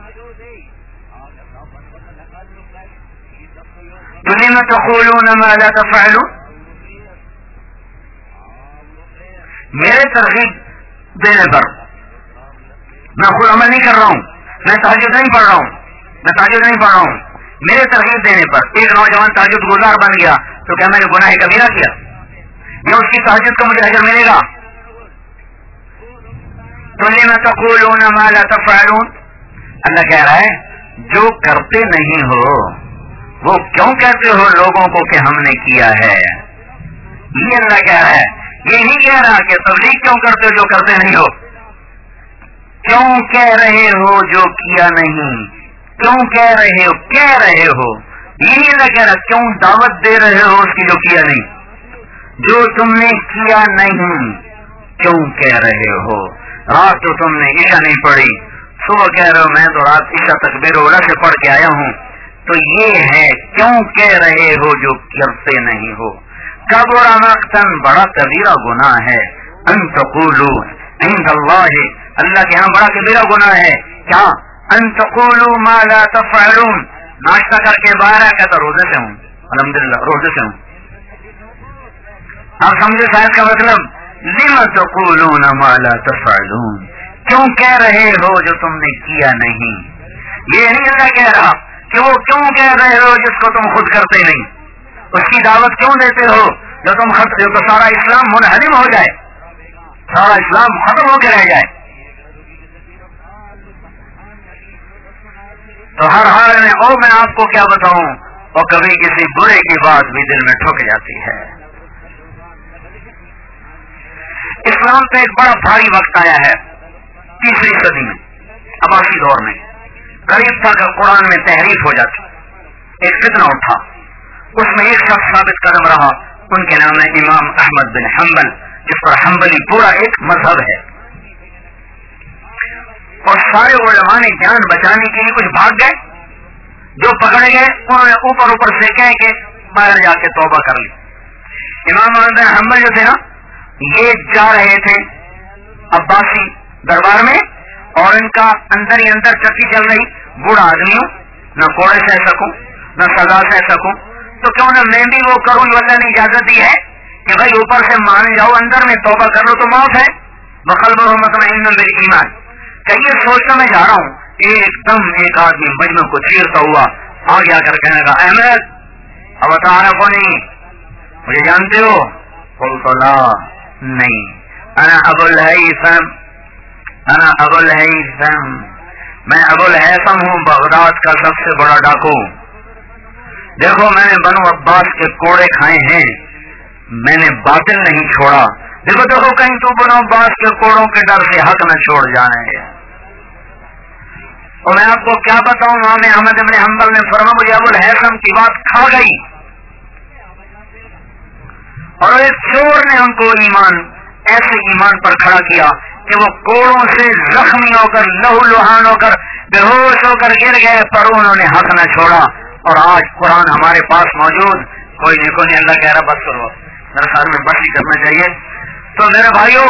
لم تقولون ما لا تفعلون، میرے ترغیب دینے پر میں خود عمل نہیں کر رہا ہوں، میں تہجد نہیں پڑھ رہا ہوں، میں تہجد نہیں پڑھ رہا ہوں. میرے ترغیب دینے پر ایک نوجوان تہجد گزار بن گیا، تو کیا میں نے گناہ کبیرہ کیا؟ یا اس کی تہجد کا مجھے اجر ملے گا؟ تو لم تقولون ما لا تفعلون، اللہ کہہ رہا ہے جو کرتے نہیں ہو وہ کیوں کہتے ہو لوگوں کو کہ ہم نے کیا ہے؟ یہ اللہ کہہ رہا ہے، یہ نہیں کہہ رہا کہ تبلیغ کیوں کرتے ہو جو کرتے نہیں ہو، کیوں کہہ رہے ہو جو کیا نہیں، کیوں کہہ رہے ہو کہہ رہے ہو، یہ نہیں اللہ کہہ رہا کیوں دعوت دے رہے ہو اس کی جو کیا نہیں، جو تم نے کیا نہیں کیوں کہہ رہے ہو؟ رات تو تم نے عشاء نہیں پڑھی، صبح کہہ رہے ہو میں تو رات عشاء تکبیر اولا سے پڑھ کے آیا ہوں، تو یہ ہے کیوں کہہ رہے ہو جو کرتے نہیں ہو؟ کبر مقتن بڑا کبیرہ گناہ ہے، ان تقولوا عند اللہ، اللہ کے ہاں بڑا کبیرہ گناہ ہے کیا؟ ان تقولوا ما لا تفعلون، ناشتہ کر کے باہر آ کہتا روزے سے ہوں، الحمدللہ روزے سے ہوں، آپ سمجھے شاید کا مطلب لم تقولون ما لا تفعلون، کیوں کہہ رہے ہو جو تم نے کیا نہیں؟ یہ نہیں اللہ کہہ رہا کہ وہ کیوں کہہ رہے ہو جس کو تم خود کرتے نہیں، اس کی دعوت کیوں دیتے ہو جو تم خط جو تو سارا اسلام منہدم ہو جائے، سارا اسلام ختم ہو کے رہ جائے۔ تو ہر حال میں او میں آپ کو کیا بتاؤں، اور کبھی کسی برے کی بات بھی دل میں ٹھک جاتی ہے۔ اسلام پہ ایک بڑا بھاری وقت آیا ہے تیسری صدی میں، عباسی دور میں، قریب تھا کہ قرآن میں تحریف ہو جاتی، ایک فتنہ اٹھا، اس میں ایک شخص ثابت قدم رہا، ان کے نام ہے امام احمد بن حنبل، جس پر حنبلی پورا ایک مذہب ہے، اور سارے علماء نے جان بچانے کے لیے کچھ بھاگ گئے، جو پکڑے گئے انہوں نے اوپر اوپر سے کہہ کے باہر جا کے توبہ کر لی۔ امام احمد بن حنبل جو تھے نا، یہ جا رہے تھے عباسی دربار میں، اور ان کا اندر ہی اندر چکی چل رہی، بوڑھا آدمی ہوں، نہ کوڑے سہ سکوں نہ سزا سہ سکوں، تو کیوں نہ میں بھی وہ کروں جو اللہ نے اجازت دی ہے کہ بھائی اوپر سے مان جاؤ، اندر میں توبہ کر لو تو معاف ہے، بقلبہ مطمئن بالایمان۔ کہ یہ سوچتا میں جا رہا ہوں، ایک دم ایک آدمی مجمع کو چیرتا ہوا آگے آ کر کہنے لگا احمد اب تعارف نہیں، مجھے جانتے ہو؟ قلت لا، نہیں، انا ابو الہیثم، انا ابو الہیثم، میں ابو الہیثم ہوں، بغداد کا سب سے بڑا ڈاکو، دیکھو میں نے بنو عباس کے کوڑے کھائے ہیں، میں نے باطل نہیں چھوڑا، دیکھو دیکھو کہیں تو بنو عباس کے کوڑوں کے ڈر سے حق نہ چھوڑ جائیں۔ اور میں آپ کو کیا بتاؤں، امام احمد بن حنبل نے فرمایا مجھے ابو الہیثم کی بات کھا گئی، اور ایک چور نے ان کو ایمان ایسے ایمان پر کھڑا کیا کہ وہ کوڑوں سے زخمی ہو کر لہو لہان ہو کر بے ہوش ہو کر گر گئے، پر انہوں نے حق نہ چھوڑا۔ اور آج قرآن ہمارے پاس موجود، کوئی نہیں کوئی نہیں اللہ کہہ رہا بس کرو، میرے خیال میں بس ہی کرنا چاہیے۔ تو میرے بھائیوں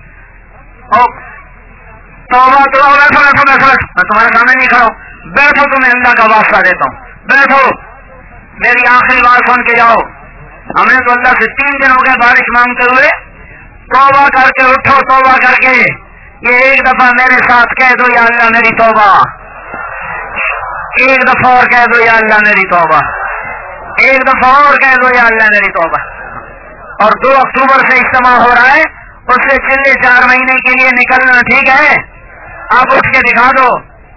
توبہ تو بیٹھو بیٹھو بیٹھو، میں تمہارے سامنے نہیں کھڑا ہوں، بیٹھو، تمہیں اللہ کا واسطہ دیتا ہوں، بیٹھو، میری آخری بات سن کے جاؤ۔ ہم نے تو اللہ سے تین دن ہو گئے بارش مانگتے ہوئے، توبہ کر کے اٹھو، توبہ کر کے یہ ایک دفعہ میرے ساتھ کہہ دو یا اللہ میری توبہ، ایک دفعہ اور کہہ دو یا اللہ میری توبہ، ایک دفعہ اور کہہ دو یا اللہ میری توبہ۔ اور دو اکتوبر سے اجتماع ہو رہا ہے، اس سے چلے چار مہینے کے لیے نکلنا ٹھیک ہے؟ آپ اٹھ کے دکھا دو۔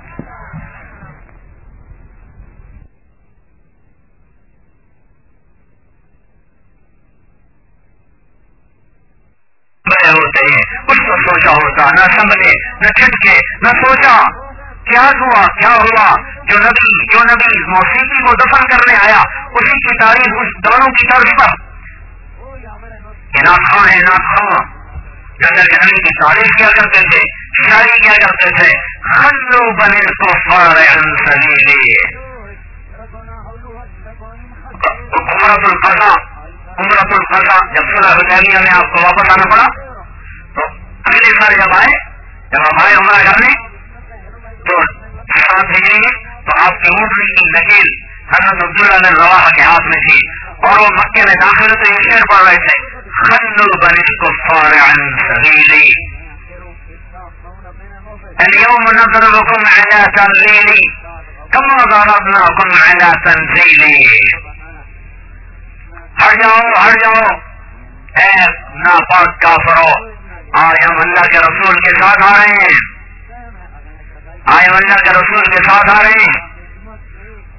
ہوتے ہیں کچھ تو سوچا ہوتا، نہ سنبھلے نہ چھٹکے نہ سوچا کیا ہوا کیا ہوا۔ جو نبی جو نبی موسیقی کو دفن کرنے آیا، اسی کی تاریخ اس دونوں کی طرز پر نہ کھائے نہ کھا، جنگل کے نبی کی تعریف کیا کرتے تھے، شاعری کیا کرتے تھے، خلو بنے کو فار سبیلی۔ عمرۃ القضا عمرۃ القضا جب صلح حدیبیہ میں آپ کو واپس آنا پڑا، تو اگلے سال جب آئے جب آپ آئے عمرہ کرنے تو سات ہجری میں، تو آپ کی اونٹنی کی نکیل حضرت عبداللہ بن رواحہ کے ہاتھ میں تھی، اور وہ مکے میں داخل ہوتے یہ شعر پڑھ رہے تھے، خلو بنی الکفار عن سبیلی اليوم نضربكم على تنزیلی كما ضربناكم على تنزیلی۔ ہٹ جاؤ ہٹ جاؤ اے ناپاک کافرو، آج ہم اللہ کے رسول کے ساتھ آ رہے ہیں، آج ہم اللہ کے رسول کے ساتھ آ رہے ہیں،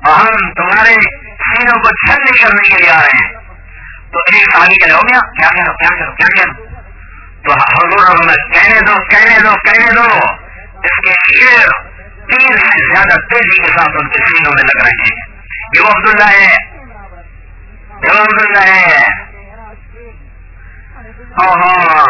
اور ہم تمہارے سینوں کو چھلنی کرنے کے لیے آ رہے ہیں. تو ایک صحابی کہہ رہے ہو گیا کیا کرو کیا کرو کیا کرو تو حضور میں کہنے دو کہنے دو کہنے دو. اس کے شیر تیر سے زیادہ تیزی کے ساتھ ان کے سینوں میں لگ رہے ہیں. یہ وہ عبداللہ ہے یہ وہ عبداللہ ہے. ہاں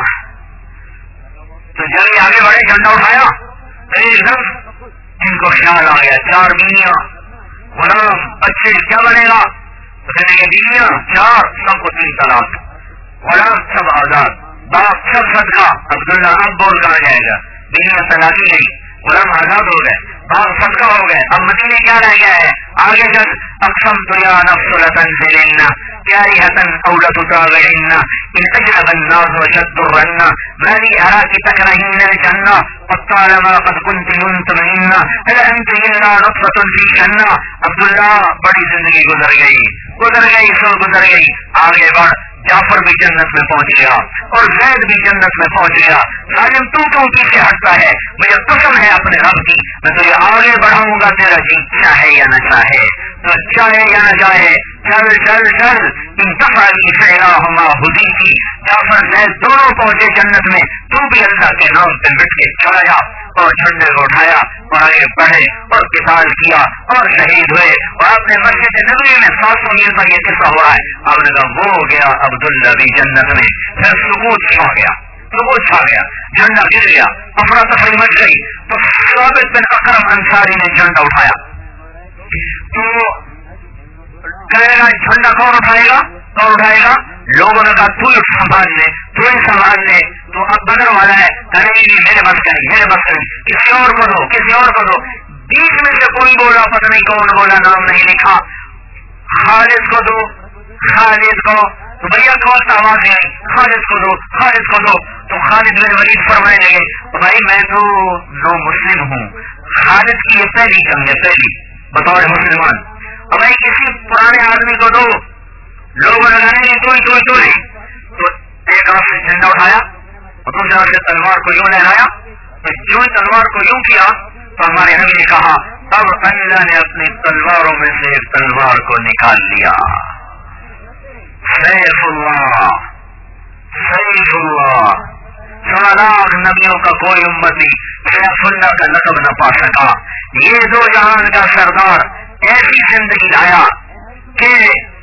تو جب آگے بڑھے جھنڈا اٹھایا تو ایک دم ان کو خیال آ گیا چار بیویاں غلام بچے کیا بنے گا تو کہنے کے بیویاں چار سب کو تین طلاق غلام سب آزاد باپ سب صدقہ. عبداللہ اب بول کہا جائے گا بیویاں طلاقی گئی غلام آزاد ہو گئے باپ صدقہ ہو گئے. اب مدینے کیا رہ گیا ہے آگے جب اقسم تو یا نفس لتنزلن پیاری حسن اولت تاغرن ان اجرب الناس وشد الرن مالی اراکی تکرہین الجنہ وطالما قد كنت منتمئن هل انت الا نطفة فی جنہ. عبداللہ بڑی زندگی گزر گئی گزر گئی سو گزر گئی. آگے بڑھ جعفر بھی جنت میں پہنچ گیا اور زید بھی جنت میں پہنچ گیا. ظالم تو کیوں پیچھے ہٹتا ہے مجھے قسم ہے اپنے رب کی میں تجھے آگے بڑھاؤں گا تیرا جی چاہے یا نہ چاہے تو چاہے یا نہ چاہے چل چل چل ان دفعہ کی فیرا ہما حدی کی. جعفر زید دونوں پہنچے جنت میں تو بھی اللہ کے نام پہ مٹ کے چلا جا اور جھنڈے کو اٹھایا اور آگے بڑھے اور قتال کیا اور شہید ہوئے. اور اپنے مسجد نبوی میں سات سو میل پر یہ قصہ ہو رہا ہے. آپ نے کہا وہ ہو گیا عبداللہ بھی جنت میں. پھر سکوت چھا گیا سکوت چھا گیا جھنڈا گر گیا افراتفری مچ گئی. تو ثابت بن اکرم انصاری نے جھنڈا اٹھایا تو کہے گا جھنڈا کون اٹھائے گا کون اٹھائے گا. لوگوں نے کہا تو ہی سنبھال لے تو ہی سنبھال لے. تو اب بدر والا ہے کہنے گی میرے بس کریں میرے بس کریں کسی اور کو دو کسی اور کو دو. بیچ میں سے کوئی بولا پتہ نہیں کون بولا نام نہیں لکھا خالد کو دو خالد کو. تو بھیا کون سا آواز آئی خالد کو دو خالد کو دو. تو خالد بن ولید فرمانے لگے بھائی میں تو نو مسلم ہوں خالد کی یہ پہلی جنگ ہے پہلی بطور مسلمان. اور بھائی کسی پرانے آدمی کو دو لوگ لگانے تو ہی تو ہی تو ہی. تو ایک ہاتھ سے جھنڈا اٹھایا اور دوسرے ہاتھ سے تلوار کو یوں لہرایا. تو جو تلوار کو یوں کیا تو ہمارے نبی نے کہا اب اللہ نے اپنی تلواروں میں سے ایک تلوار کو نکال لیا. سیف اللہ سیف اللہ. سالار نبیوں کا کوئی امتی سیف اللہ کا لقب نہ پا سکا. یہ دو جہان کا سردار ایسی زندگی لایا کہ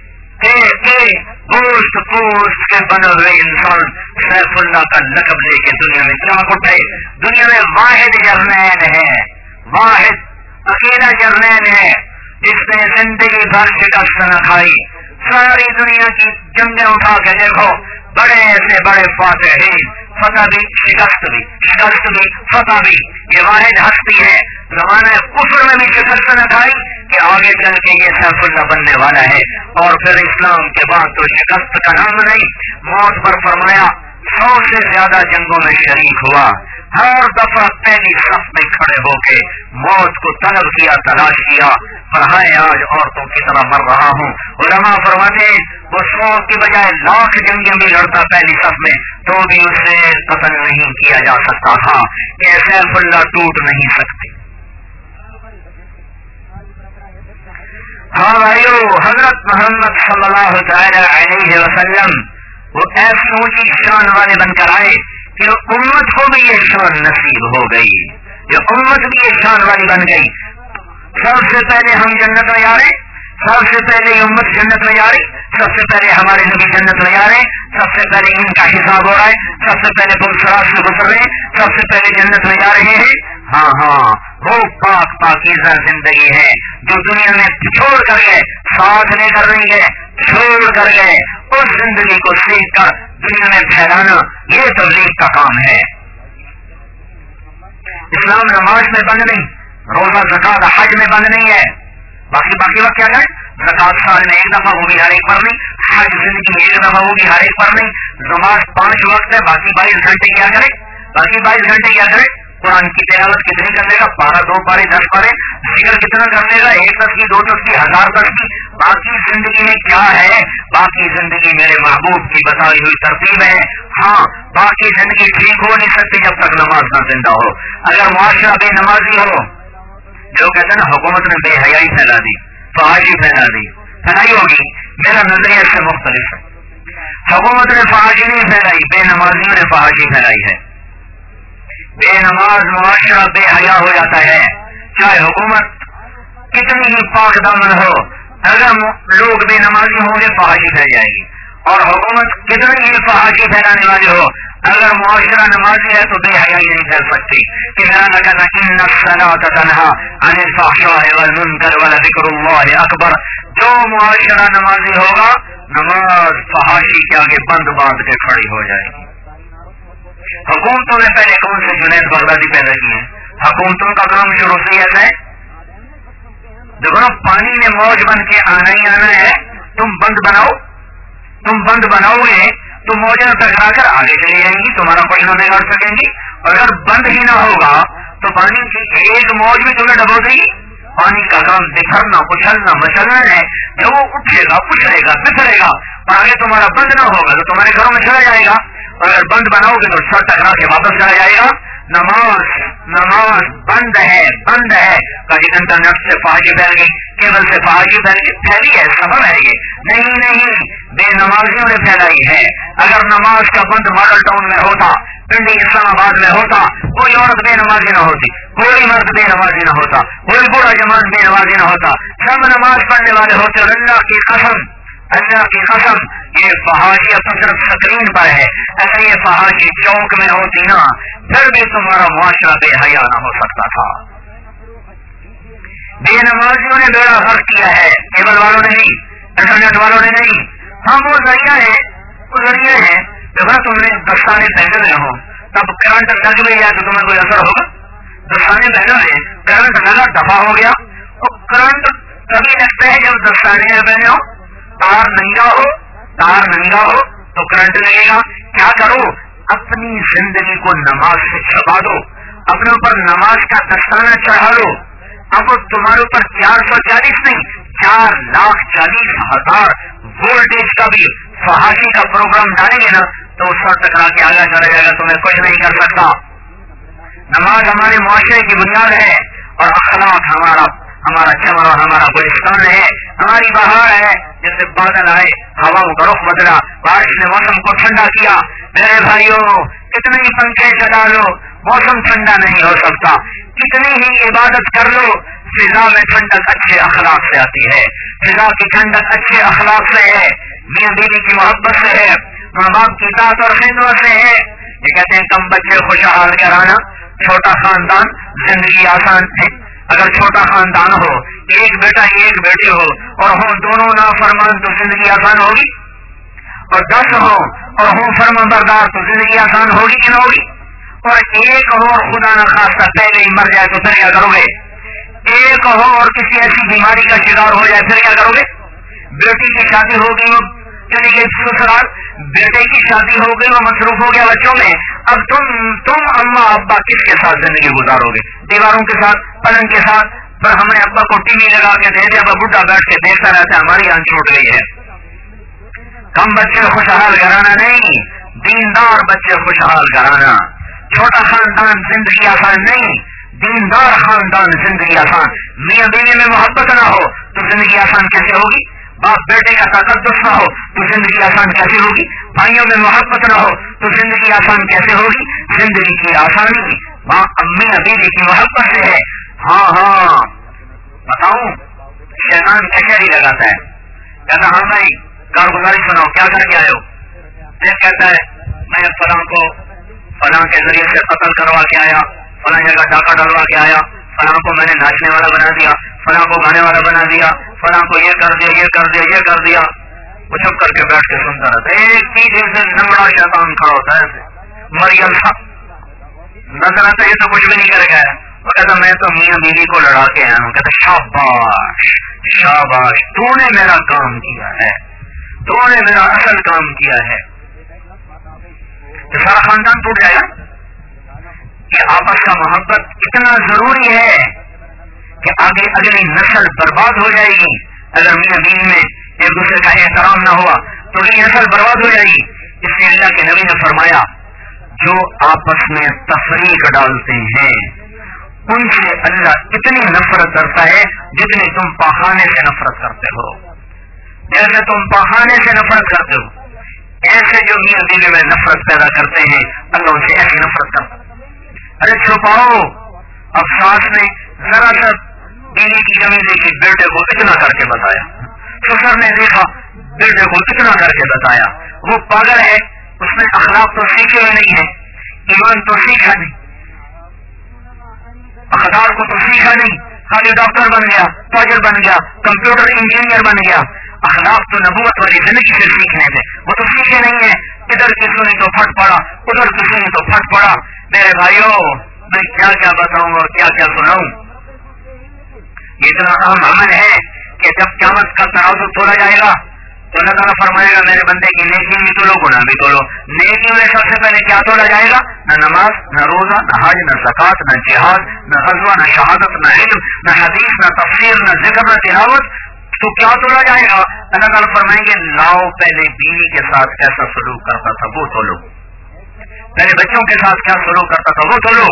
گوشت پوشت کے بنے ہوئے انسان سیف اللہ کا لقب لے کے دنیا میں چمک اٹھے. دنیا میں واحد جرنین ہے واحد اکیلا جرنین ہے جس نے زندگی بھر شکست نہ کھائی. ساری دنیا کی جنگیں اٹھا کے دیکھو بڑے سے بڑے فاتح فتح بھی شکست بھی شکست بھی فتح بھی. یہ واحد ہستی ہے زمانہ کفر میں بھی شکست نہ کھائی کہ آگے چل کے یہ سیف اللہ بننے والا ہے. اور پھر اسلام کے بعد تو شکست کا نام نہیں. موت پر فرمایا سو سے زیادہ جنگوں میں شریک ہوا ہر دفعہ پہلی صف میں کھڑے ہو کے موت کو طلب کیا تلاش کیا. پڑھائے آج عورتوں کی طرح مر رہا ہوں. علماء فرماتے وہ سو کی بجائے لاکھ جنگیں بھی لڑتا پہلی صف میں تو بھی اسے قتل نہیں کیا جا سکتا تھا کہ سیف اللہ ٹوٹ نہیں سکتے. ہاں بھائیو حضرت محمد صلی اللہ تعالی علیہ وسلم وہ ایسی اونچی شان والے بن کر آئے کہ امت کو بھی یہ شان نصیب ہو گئی. یہ امت بھی یہ شان والی بن گئی. سب سے پہلے ہم جنت میں جا رہے سب سے پہلے یہ امت جنت میں جا رہی سب سے پہلے ہمارے نبی جنت میں جا رہے سب سے پہلے ان کا حساب ہو رہا ہے سب سے پہلے پلسرات سے گزر رہے سب سے پہلے جنت میں جا رہے ہیں. ہاں ہاں وہ پاک پاکیزہ زندگی ہے جو دنیا میں چھوڑ کر گئے ساتھ لے کر نہیں گئے چھوڑ کر گئے. اس زندگی کو سیکھ کر دنیا میں پھیلانا یہ تبلیغ کا کام ہے. اسلام نماز میں بند نہیں روزہ زکات حج میں بند نہیں ہے. باقی باقی وقت کیا کریں زکات سال میں ایک دفعہ ہوگی ہر ایک پر نہیں حج زندگی میں ایک دفعہ ہوگی ہر ایک پر نہیں. نماز پانچ وقت ہے باقی بائیس گھنٹے کیا کریں باقی بائیس گھنٹے کیا کریں. قرآن کی تلاوت کتنی کرنے کا بارہ دو پارے دس پارے ذکر کتنا کرنے کا ایک دس کی دو دس کی ہزار دس کی. باقی زندگی میں کیا ہے باقی زندگی میرے محبوب کی بتائی ہوئی ترتیب ہے. ہاں باقی زندگی ٹھیک ہو نہیں سکتی جب تک نماز نہ زندہ ہو. اگر معاشرہ بے نمازی ہو جو کہتے ہیں نا حکومت نے بے حیائی پھیلا دی फहाशी फैला दी, फैलाई होगी, मेरा नजरिया इससे मुख्तलिफ है। हुकूमत ने फहाशी नहीं फैलाई, बेनमाजियों ने फहाशी फैलाई है। बेनमाज मुआशरा बेहया हो जाता है, चाहे हुकूमत कितनी ही पाक दामन हो, अगर लोग बेनमाजी होंगे फहाशी फैल जाएगी, और हुकूमत कितनी ही फहाशी फैलाने वाले हो, अगर मुआशरा नमाजी है तो बेहयाई नहीं फैल सकती। कि मेरा कहना इन्ना सलात तनहा अनिल फहशाए वल मुनकर व ज़िक्रुल्लाह अकबर। जो मुआशरा नमाजी होगा, नमाज फहाशी के आगे बंद बांध के खड़ी हो जाएगी। हुकूमतों ने पहले कौन से जुनैद बगदादी पैदा किए? हुकूमतों का काम शुरू से ऐसा है, देखो ना, पानी ने मौज बन के आना ही आना है। तुम बंद बनाओ, तुम बंद बनाओगे तो मौजें टकरा कर आगे चली जाएंगी, तुम्हारा कोई ना बिगाड़ सकेंगी। और अगर बंद ही ना होगा तो पानी की एक मौज में तुम्हें डबो देगी। पानी का काम बिखरना, उछलना, मचलना है। जब वो उठेगा, उछलेगा, बिखरेगा और आगे तुम्हारा बंद ना होगा तो तुम्हारे घरों में चला जाएगा। और अगर बंद बनाओगे तो सर टकरा के वापस चला जाएगा। नमाज नमाज बंद है, बंद है। कभी इंटरनेट से फहाशी फैल गई, केबल से फहाशी फैल गई, फैली है, सबब है ये नहीं नहीं बेनमाजियों ने फैलाई है। अगर नमाज का बंद मॉडल टाउन में होता, पिंडी इस्लामाबाद में होता, कोई औरत बेनमाजी न होती, कोई मर्द बेनमाजी न होता, कोई बूढ़ा जमान बेनमाजी न होता, सब नमाज पढ़ने वाले होते। और अल्लाह की कसम, अल्लाह की कसम, ये फहाशी तो सिर्फ स्क्रीन पर है। अगर ये फहाशी चौक में होती ना, फिर भी तुम्हारा मुआशरा बेहया न हो सकता था। बेनमाजियों ने बेड़ा गर्क किया है, केबल वालों ने नहीं, इंटरनेट वालों ने नहीं। हम वो जरिया है, वो जरिया है। देखो तुमने दस्ताने पहने हुए हो, तब करंट लग भी जाए तो तुम्हें कोई असर होगा? दस्ताने पहने हुए, करंट लगा, दफा हो गया। और करंट तभी लगता है जब दस्ताने पहने हो, तार नंगा हो, तार नंगा हो तो करंट लगेगा। क्या करो, अपनी जिंदगी को नमाज से छपा दो, अपने ऊपर नमाज का दस्ताना चढ़ा लो। अब तुम्हारे ऊपर चार सौ चालीस नहीं, चार लाख चालीस हजार वोल्टेज का भी फहाशी का प्रोग्राम डालेंगे ना तो सर टकरा के आगे चला जाएगा, तुम्हें कुछ नहीं कर सकता। नमाज हमारे मुआशरे की बुनियाद है और अखलाक हमारा हमारा चमन और हमारा गुलिस्तान है, हमारी बहार है। जैसे बादल आए, हवाओं का रुख बदला, बारिश ने मौसम को ठंडा किया। मेरे भाइयों, कितने ही पंखे चला लो, मौसम ठंडा नहीं हो सकता। कितनी ही इबादत कर लो, फिजा में ठंडक अच्छे अखलाक से आती है। फिजा की ठंडक अच्छे अखलाक से है, मियां बीवी की मोहब्बत से है, माँ बाप की इताअत और खिदमत से है। ये कहते हैं कम बच्चे खुशहाल कराना, छोटा खानदान जिंदगी आसान है। अगर छोटा खानदान हो, एक बेटा एक बेटी हो और हो दोनों नाफरमान तो जिंदगी आसान होगी। और दस हो और हो फरमाबरदार तो जिंदगी आसान होगी कि न होगी? और एक हो और खुदा न खास्ता पहले ही मर जाए तो फिर क्या करोगे? एक हो और किसी ऐसी बीमारी का शिकार हो जाए फिर क्या करोगे? बेटी की शादी हो गई, चली गई ससुराल, बेटे की शादी हो गई, वो मसरूफ हो गया बच्चों में। अब तुम तुम अम्मा अब्बा किसके साथ जिंदगी गुजारोगे? दीवारों के साथ, पलंग के साथ। पर हमने अब्बा को टीवी लगा के दे दिया, बुढ़ा बैठ के देखता रहता है, हमारी आंख छूट गई है। कम बच्चे खुशहाल घराना नहीं, दीनदार बच्चे खुशहाल घराना। छोटा खानदान जिंदगी आसान नहीं, दीनदार खानदान जिंदगी आसान। मियां बीवी में मोहब्बत ना हो तो जिंदगी आसान कैसे होगी? बाप बेटे का तकद्दुस ना हो तो जिंदगी आसान कैसे होगी? भाइयों में मोहब्बत ना हो तो जिंदगी आसान कैसे होगी? जिंदगी की आसानी माँ अम्मी बीवी की मोहब्बत से है। हाँ हाँ बताऊं, शैतान कचहरी लगाता है, कहता हाँ भाई कारगुजारी सुनाओ, क्या करके आए हो? फिर कहता है मैं फलां को फलां के जरिए से कत्ल करवा के आया, फलां जगह डाका डलवा के आया, फलां को मैंने नाचने वाला बना दिया, फलां को गाने वाला बना दिया, फलां को ये कर दिया, ये कर दिया, ये कर दिया। वो चुप करके बैठ के सुनता रहता है। एक पीछे से नंगड़ा शैतान खड़ा होता है, ऐसे मरियम सा नजर आता है, ये तो कुछ भी नहीं कर गया। वो कहता मैं तो मियां बीवी को लड़ा के आया हूँ। कहता शाबाश शाबाश, तूने मेरा काम किया है, तूने मेरा असल काम किया है। तो सारा खानदान टूट जाएगा। कि आपस का मोहब्बत इतना जरूरी है कि आगे अगली नस्ल बर्बाद हो जाएगी। अगर मियां बीवी में एक दूसरे का एहतराम ना हुआ तो अगली नस्ल बर्बाद हो जाएगी। इसलिए अल्लाह के नबी ने फरमाया जो आपस में तफरीक डालते हैं ان سے اللہ اتنی نفرت کرتا ہے جتنی تم پاخانے سے نفرت کرتے ہو. جیسے تم پاخانے سے نفرت کرتے ہو ایسے جو میاں بیوی میں نفرت پیدا کرتے ہیں اللہ ان سے ایسی نفرت کرتا ہے. ارے چھپاؤ افسوس نے ذرا سا بیوی کی کمی دیکھی, بیٹے کو اتنا کر کے بتایا, سسر نے دیکھا بیٹے کو اتنا کر کے بتایا. وہ پاگل ہے, اس نے اخلاق تو سیکھے ہوئے نہیں ہے, ایمان تو سیکھا نہیں, اقدار کو تو سیکھا نہیں, خالی ڈاکٹر بن گیا, تاجر بن گیا, کمپیوٹر انجینئر بن گیا. اخلاق تو نبوت والی زندگی سے سیکھنے تھے, وہ تو سیکھے نہیں ہے. ادھر کسی نے تو پھٹ پڑا, ادھر کسی نے تو پھٹ پڑا. میرے بھائیوں میں کیا کیا بتاؤں اور کیا کیا سناؤں. یہ اتنا اہم عمل ہے کہ جب قیامت کا ترازو تولا جائے گا تو اللہ تعالیٰ فرمائے گا میرے بندے کی نیکی بھی تولو, گناہ بھی تولو. نیکی میں سب سے پہلے کیا تولا جائے گا؟ نہ نماز, نہ روزہ, نہ حج, نہ زکات, نہ جہاد, نہ غزوہ, نہ شہادت, نہ علم, نہ حدیث, نہ تفسیر, نہ ذکر, نہ تلاوت. تو کیا تولا جائے گا؟ اللہ تعالیٰ فرمائیں گے لاؤ پہلے بیوی کے ساتھ کیسا سلوک کرتا تھا وہ تولو, پہلے بچوں کے ساتھ کیا سلوک کرتا تھا وہ تولو.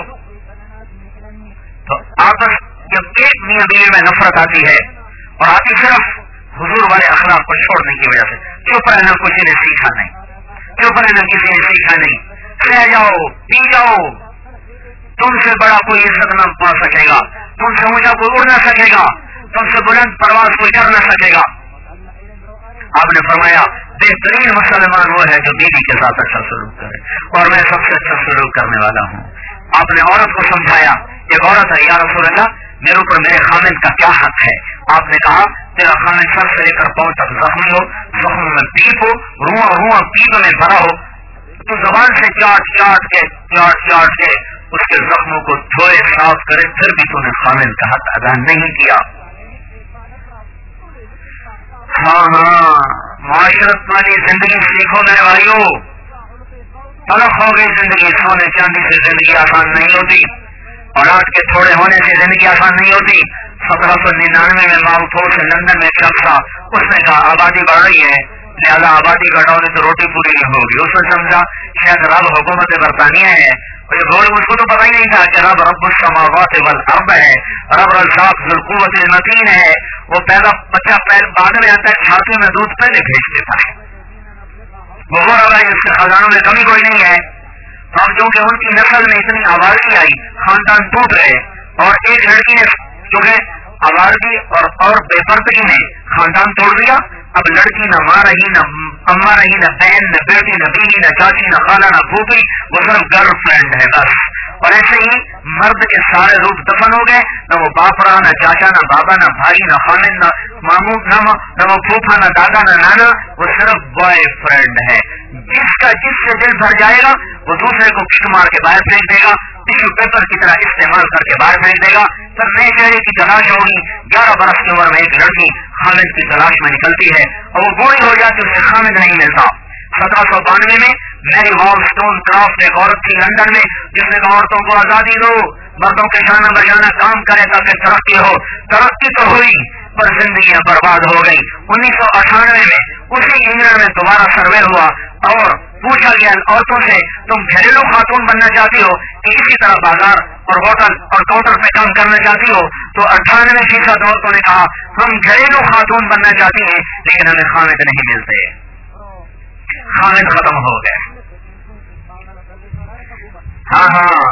تو آپس جب ایک میاں بیوی میں نفرت آتی ہے اور آتی صرف حضور والے اخلاق کو چھوڑنے کی وجہ سے, چپ رہنا کسی نے سیکھا نہیں, چپ رہنا کسی نے سیکھا نہیں. رہ جاؤ, پی جاؤ, تم سے بڑا کوئی عزت نہ پا سکے گا, تم سے اونچا کوئی اڑ نہ سکے گا, تم سے بلند پرواز کوئی کر نہ سکے گا. آپ نے فرمایا بہترین مسلمان وہ ہے جو بیوی کے ساتھ اچھا سلوک کرے, اور میں سب سے اچھا سلوک کرنے والا ہوں. آپ نے عورت کو سمجھایا, ایک عورت ہے, یا رسول اللہ میرے اوپر میرے خامن کا کیا حق ہے؟ آپ نے کہا تیرا خامن سر سے لے کر پاؤں تک زخمی ہو, زخم میں پیپ ہو, رواں رواں پیپ میں بھرا ہو, تو زبان سے چاٹ چاٹ کے چاٹ چاٹ کے اس کے زخموں کو دھوئے صاف کرے, پھر بھی تو نے خامن کا حق ادا نہیں کیا. ہاں ہاں معاشرت والی زندگی سیکھو میرے بھائیوں. تلخ ہو گئی زندگی, سونے چاندی سے زندگی آسان نہیں ہوتی, اولاد کے تھوڑے ہونے سے زندگی آسان نہیں ہوتی. سترہ سو ننانوے میں ماؤتھور سے لندن میں ایک شخص تھا, اس نے کہا آبادی بڑھ رہی ہے لہذا آبادی گھٹاؤ گے تو روٹی پوری نہیں ہوگی. اس نے سمجھا شاید رب حکومت برطانیہ ہے, اور اس کو تو پتہ ہی نہیں تھا کہ رب رب السماوات والارض ہے, رب الرزاق ذو القوت المتین ہے. وہ پیدا بچہ پہلے بعد میں آتا ہے, چھاتی میں دودھ پہلے بھیج دیتا ہے, وہ ہو رہا ہے, اس کے خزانوں میں کمی کوئی نہیں ہے. اب جو کہ ان کی نسل میں اتنی آوارگی آئی, خاندان ٹوٹ گئے, اور ایک لڑکی نے جو کہ آوارگی اور اور بے پردگی نے خاندان توڑ دیا. اب لڑکی نہ ماں رہی, نہ اماں رہی, نہ بہن, نہ بیٹی, نہ بیوی, نہ چاچی, نہ خالہ, نہ پھوپھی, وہ صرف گرل فرینڈ ہے بس. اور ایسے ہی مرد کے سارے روپ دفن ہو گئے, نہ وہ باپ رہا, نہ چاچا, نہ بابا, نہ بھائی, نہ خامن, نہ ماموں, نہ نہ وہ پھوپھا, نہ دادا, نہ نانا, وہ صرف بوائے فرینڈ ہے. جس کا جس سے دل بھر جائے گا وہ دوسرے کو کٹ مار کے باہر پھینک دے گا, ٹیشو پیپر کی طرح استعمال کر کے باہر پھینک دے گا. پھر نئے چہرے کی تلاش ہوگی. گیارہ برس کی عمر میں ایک لڑکی خامد کی تلاش میں نکلتی ہے اور وہ بوڑھی ہو جاتی, اسے خامد نہیں ملتا. سترہ سو بانوے میں میری وال اسٹون کرافٹ ایک عورت تھی لندن میں, جس نے کہا عورتوں کو آزادی دو, مردوں کے شانہ بجانہ کام کرے تاکہ ترقی ہو. ترقی تو ہوئی پر زندگیاں برباد ہو گئی. انیس سو اٹھانوے میں اسی انگلینڈ میں دوبارہ سروے ہوا اور پوچھا گیا عورتوں سے تم گھریلو خاتون بننا چاہتی ہو کہ اسی طرح بازار اور ہوٹل اور کاؤنٹر پہ کام کرنا چاہتی ہو؟ تو اٹھانوے فیصد عورتوں نے کہا ہم گھریلو خاتون بننا چاہتی ہیں لیکن ہمیں خامد نہیں ملتے, خامد ختم ہو گئے. ہاں ہاں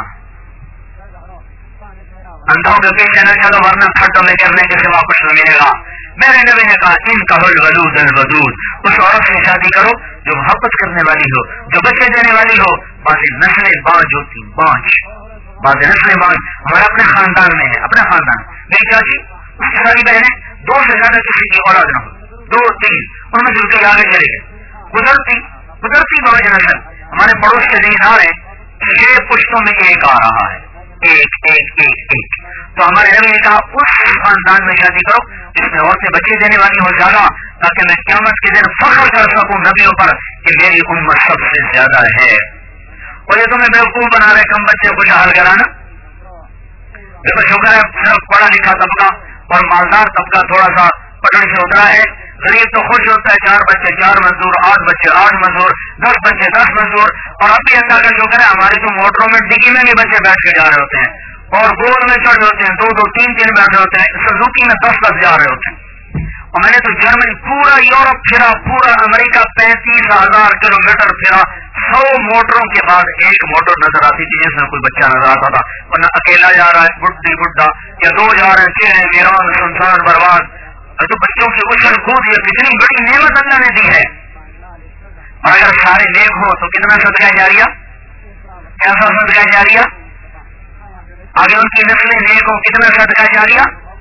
اندھوں کے پیچھے نہ چلو ورنہ کھٹوں میں کرنے کے سوا کچھ نہ ملے گا. میرے نبی نے کہا ان کا الولود الودود, اس عورت سے شادی کرو جو محبت کرنے والی ہو, جو بچے دینے والی ہو. بعض نسلیں بانج ہوتی, بانج بعض نسلیں بانج. ہمارے اپنے خاندان میں ہے, اپنے خاندان میری چاچی, اس کی ساری بہنیں دو سے زیادہ کسی کی اولاد نہ ہو, دو تین, ان میں سے کے آگے چلے گئے. گزرتی گزرتی بانج نسل. ہمارے پڑوس کے دیندار ہیں, چھ پشتوں میں ایک آ رہا ہے, ایک ایک ایک ایک. تو ہمارے نبی نے کہا اس خاندان میں شادی کرو جس میں عورتیں بچے دینے والی ہو زیادہ, تاکہ میں قیامت کے دن فخر کر سکوں نبیوں پر کہ میری امت سب سے زیادہ ہے. اور یہ تمہیں بیوقوف بنا رہے کم بچے کچھ حال کرانا. دیکھو شکر ہے صرف پڑھا لکھا طبقہ اور مالدار طبقہ تھوڑا سا پٹڑی سے اترا ہے. غریب تو خوش ہوتا ہے, چار بچے چار مزدور, آٹھ بچے آٹھ مزدور, دس بچے دس مزدور. اور اب بھی اللہ کا شکر ہے ہماری تو موٹروں میں ڈگی میں بھی بچے بیٹھ کے جا رہے ہوتے ہیں. اور گود میں چڑھ ہوتے ہیں, دو دو تین تین بیٹھے ہوتے ہیں, سزوکی میں دس دس جا رہے ہوتے ہیں. اور میں نے تو جرمنی پورا یورپ پھرا, پورا امریکہ پینتیس ہزار کلو میٹر پھرا, سو موٹروں کے بعد ایک موٹر نظر آتی تھی جس میں کوئی بچہ نظر آتا تھا, ورنہ اکیلا جا رہا ہے بڈھی بڈھا, یا دو جا رہے ہیں چہرے ویران سنسان برباد. تو بچوں کی اچھل کود یہ کتنی بڑی نعمت اللہ نے دی ہے. اور اگر سارے نیک ہو تو کتنا صدقہ جاریہ, کیسا صدقہ جاریہ, اگر ان کی نسلیں نیک ہو کتنا صدقہ جاریہ.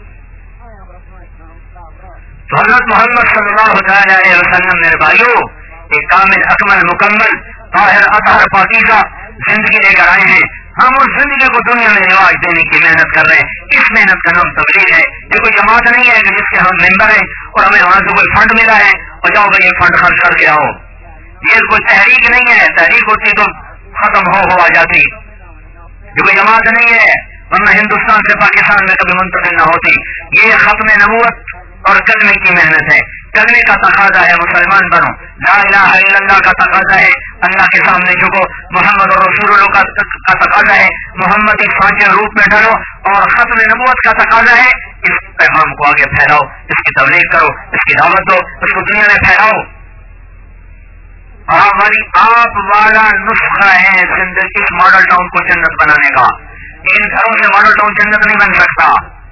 تو حضرت محمد صلی اللہ تعالی علیہ وسلم میرے بھائیوں ایک کامل اکمل مکمل طاہر اطہر پاکیزہ زندگی لے کر آئے ہیں. ہم اس زندگی کو دنیا میں رواج دینے کی محنت کر رہے ہیں. اس محنت کا نام تبلیغ ہے. یہ کوئی جماعت نہیں ہے کہ جس کے ہم ممبر ہیں اور ہمیں وہاں سے کوئی فنڈ ملا ہے اور جاؤ بھائی یہ فنڈ خرچ کر کے آؤ. یہ کوئی تحریک نہیں ہے, تحریک ہوتی تو ختم ہو ہو آ جاتی. یہ کوئی جماعت نہیں ہے, ورنہ ہندوستان سے پاکستان میں کبھی منتقل نہ ہوتی. یہ ختم نبوت اور کلمے کی محنت ہے. کلمے کا تقاضا ہے مسلمان بنو, لا الہ الا اللہ کا تقاضا ہے اللہ کے سامنے جھکو, محمد رسول اللہ کا تقاضا ہے محمد اس سانچے روپ میں ڈھلو, اور ختم نبوت کا تقاضا ہے اس پیغام کو آگے پھیلاؤ, اس کی تبلیغ کرو, اس کی دعوت دو, اس کو دنیا میں پھیلاؤ. آپ والی آپ والا نسخہ ہے زندگی اس ماڈل ٹاؤن کو جنت بنانے کا. ان گھروں سے ماڈل ٹاؤن جنت نہیں بن سکتا.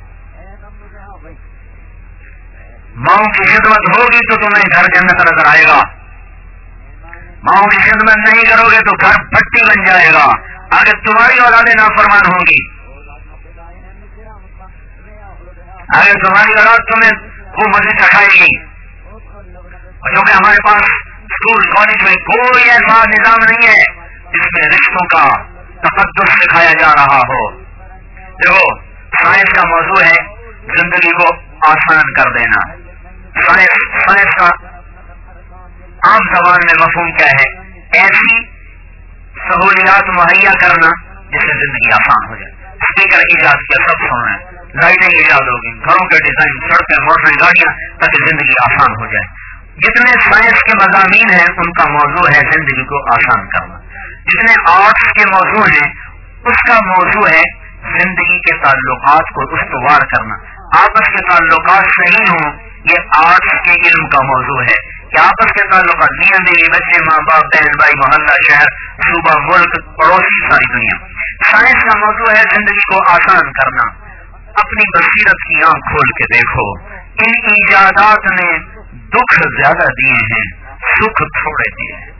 ماؤں کی خدمت ہوگی تو تمہیں گھر جنت نظر آئے گا. ماؤں کی خدمت نہیں کرو گے تو گھر پٹی بن جائے گا. اگر تمہاری اولادیں نافرمان ہوں گی, اگر تمہاری اولاد تمہیں وہ مزے چکھائے گی, کیونکہ ہمارے پاس اسکول کالج میں کوئی ایسا نظام نہیں ہے جس میں رشتوں کا تقدس سکھایا جا رہا ہو. دیکھو سائنس کا موضوع ہے زندگی کو آسان کر دینا. سائنس سائنس کا عام زبان میں مفہوم کیا ہے؟ ایسی سہولیات مہیا کرنا جس سے زندگی آسان ہو جائے. اسپیکر ایجاد کیا, سب سن رہے ہیں, لائٹیں ایجاد ہوگی, گھروں کے ڈیزائن, سڑکیں, موٹریں, گاڑیاں, تاکہ زندگی آسان ہو جائے. جتنے سائنس کے مضامین ہیں ان کا موضوع ہے زندگی کو آسان کرنا. جتنے آرٹس کے موضوع ہیں اس کا موضوع ہے زندگی کے تعلقات کو استوار کرنا. آپس کے تعلقات صحیح ہوں, یہ آرٹس کے علم کا موضوع ہے کہ آپس کے تعلقات میاں بیوی, بچے, ماں باپ, بہن بھائی, محلہ, شہر, صوبہ, ملک, پڑوسی, ساری دنیا. سائنس کا موضوع ہے زندگی کو آسان کرنا. اپنی بصیرت کی آنکھ کھول کے دیکھو, ان ایجادات نے دکھ زیادہ دیے ہیں, سکھ تھوڑے دیے ہیں.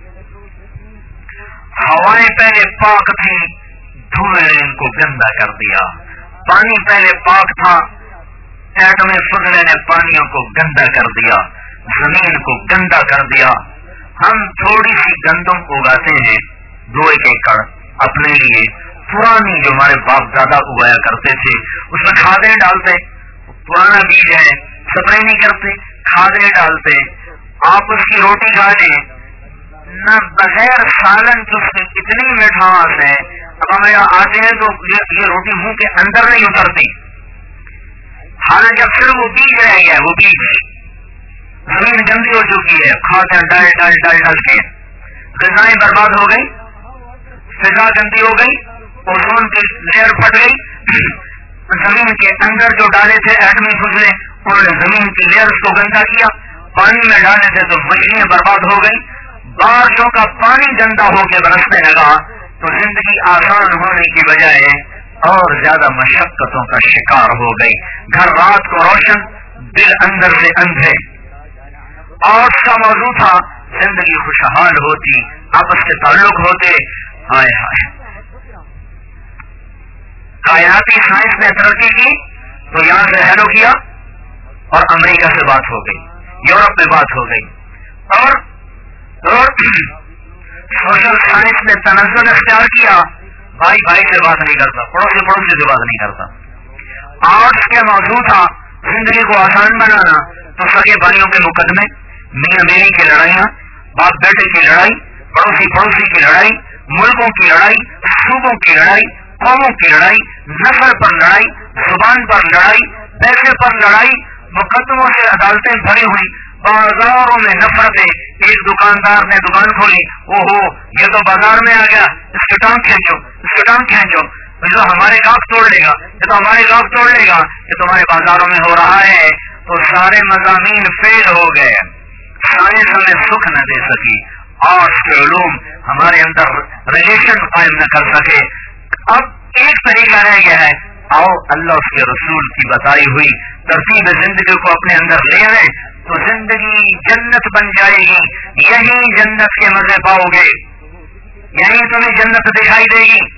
ہوائیں پہلے پاک تھی, دھوئیں نے ان کو گندا کر دیا. پانی پہلے پاک تھا, ایٹم فضلے نے پانیوں کو گندا کر دیا, زمین کو گندا کر دیا. ہم تھوڑی سی گندم اگاتے ہیں, دو ایک ایکڑ اپنے لیے, پرانی جو ہمارے باپ دادا اگایا کرتے تھے اس میں کھادیں ڈالتے, پرانا بیج ہے, سپرے نہیں کرتے, کھادیں ڈالتے. آپ اس کی روٹی کھا لیں نہ بغیر سالن کی, اس میں کتنی مٹھاس ہے. اب ہم یہاں آتے ہیں تو یہ روٹی منہ کے اندر نہیں اترتی, حالانکہ پھر وہ بیج رہ گیا ہے, وہ بیج زمین گندی ہو چکی ہے, کھاتے ڈال ڈال ڈال ڈال کے غذائیں برباد ہو گئی, فضا گندی ہو گئی, اوزون کی لیئر پھٹ گئی. زمین کے اندر جو ڈالے تھے ایٹمی فضلے انہوں نے زمین کی لیئر کو گندا کیا. پانی میں ڈالے تھے تو مچھلیاں برباد ہو گئی. بارشوں کا پانی گندا ہو کے برسنے لگا تو زندگی آسان ہونے کی بجائے اور زیادہ مشقتوں کا شکار ہو گئی. گھر رات کو روشن, دل اندر سے اندھے. اور اس کا موضوع تھا زندگی خوشحال ہوتی, آپس کے تعلق ہوتے. ہائے ہائے, کائناتی سائنس نے ترقی کی تو یہاں سے ہیلو کیا اور امریکہ سے بات ہو گئی, یورپ میں بات ہو گئی. اور سوشل سائنس نے تنزل اختیار کیا, بھائی بھائی سے بات نہیں کرتا, پڑوسی پڑوسی سے بات نہیں کرتا. آرٹس کے موضوع تھا زندگی کو آسان بنانا, تو سگے بھائیوں کے مقدمے, میاں بیوی کی لڑائیاں, باپ بیٹے کی لڑائی, پڑوسی پڑوسی کی لڑائی, ملکوں کی لڑائی, صوبوں کی لڑائی, قوموں کی لڑائی, نسل پر لڑائی, زبان پر لڑائی, پیسے پر لڑائی, مقدموں سے عدالتیں بھری ہوئی, بازاروں میں نفرتیں. ایک دکاندار نے دکان کھولی, او ہو یہ تو بازار میں آ گیا, اس کے ٹانگ کھینچو, اس کے ٹانگ کھینچو. یہ تو ہمارے گاف توڑ لے گا، یہ تو ہمارے گاف توڑ لے گا، یہ تمہارے بازاروں میں ہو رہا ہے. تو سارے مضامین فیل ہو گئے، سائنس ہمیں سکھ نہ دے سکی، آرٹس کے علوم ہمارے اندر ریلیشن قائم نہ کر سکے. اب ایک طریقہ رہ گیا ہے، آؤ اللہ اس کے رسول کی بتائی ہوئی ترتیب زندگی کو اپنے اندر لے آئے تو زندگی جنت بن جائے گی. یہی جنت کے مزے پاؤ گے، یہی تمہیں جنت دکھائی دے گی.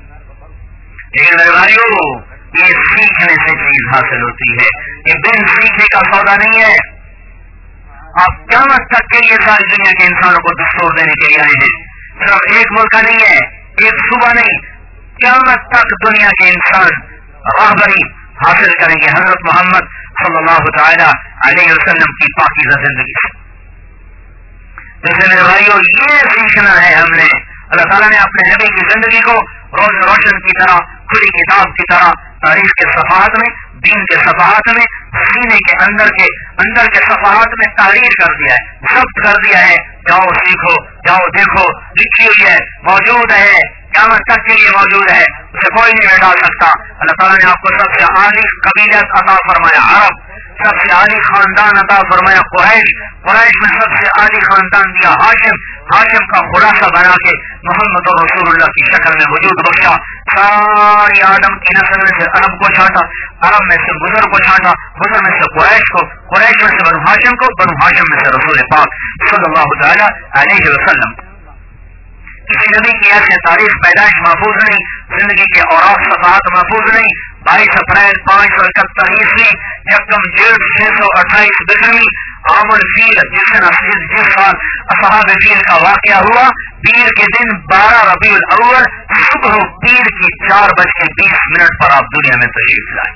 لیکن میرے بھائیو، یہ سیکھنے سے چیز حاصل ہوتی ہے، یہ بن سیکھنے کا سودا نہیں ہے. آپ قیامت تک کے لیے ساری دنیا کے انسانوں کو دستور دینے کے لیے آئے ہیں. صرف ایک ملک کا نہیں ہے، ایک صوبہ نہیں، قیامت تک دنیا کے انسان راہبری حاصل کریں گے حضرت محمد صلی اللہ تعالی علیہ وسلم کی پاکیزہ زندگی سے. جیسے میرے بھائیو، یہ سیکھنا ہے ہم نے. اللہ تعالیٰ نے اپنے نبی کی زندگی کو روز روشن کی طرح، کھلی کتاب کی طرح تاریخ کے صفحات میں، دین کے صفحات میں، سینے کے اندر کے اندر کے صفحات میں تحریر کر دیا ہے، ضبط کر دیا ہے. جاؤ سیکھو، جاؤ دیکھو، لکھی ہوئی ہے، موجود ہے، قیامت تک کے لیے موجود ہے، اسے کوئی نہیں مٹا سکتا. اللہ تعالیٰ نے آپ کو سب سے عالی قبیلت عطا فرمایا عرب، سب سے عالی خاندان عطا فرمایا قریش، قریش میں سب سے عالی خاندان دیا ہاشم، ہاشم کا خلاصہ بنا کے محمد رسول اللہ کی شکل میں وجود بخشا. ساری آدم کی نسل میں سے عرب کو چھانٹا، عرب میں سے بزرگ کو چھانٹا، بزرگ میں سے قریش کو، قریش میں سے بنو ہاشم کو، بنو ہاشم میں سے رسول پاک صلی اللہ تعالی علیہ وسلم. کسی نبی کی ایسے تاریخ پیدائش محفوظ نہیں، زندگی کے اوراق صفحات محفوظ نہیں. بائیس اپریل پانچ سو اکہتر عیسوی یکم جیٹ چھ سو اٹھائیس بجلی عام الفیل جس دن جس سال اصحاب فیل کا واقعہ ہوا، پیر کے دن بارہ ربیع الاول صبح پیر کی چار بج کے بیس منٹ پر آپ دنیا میں تشریف لائے.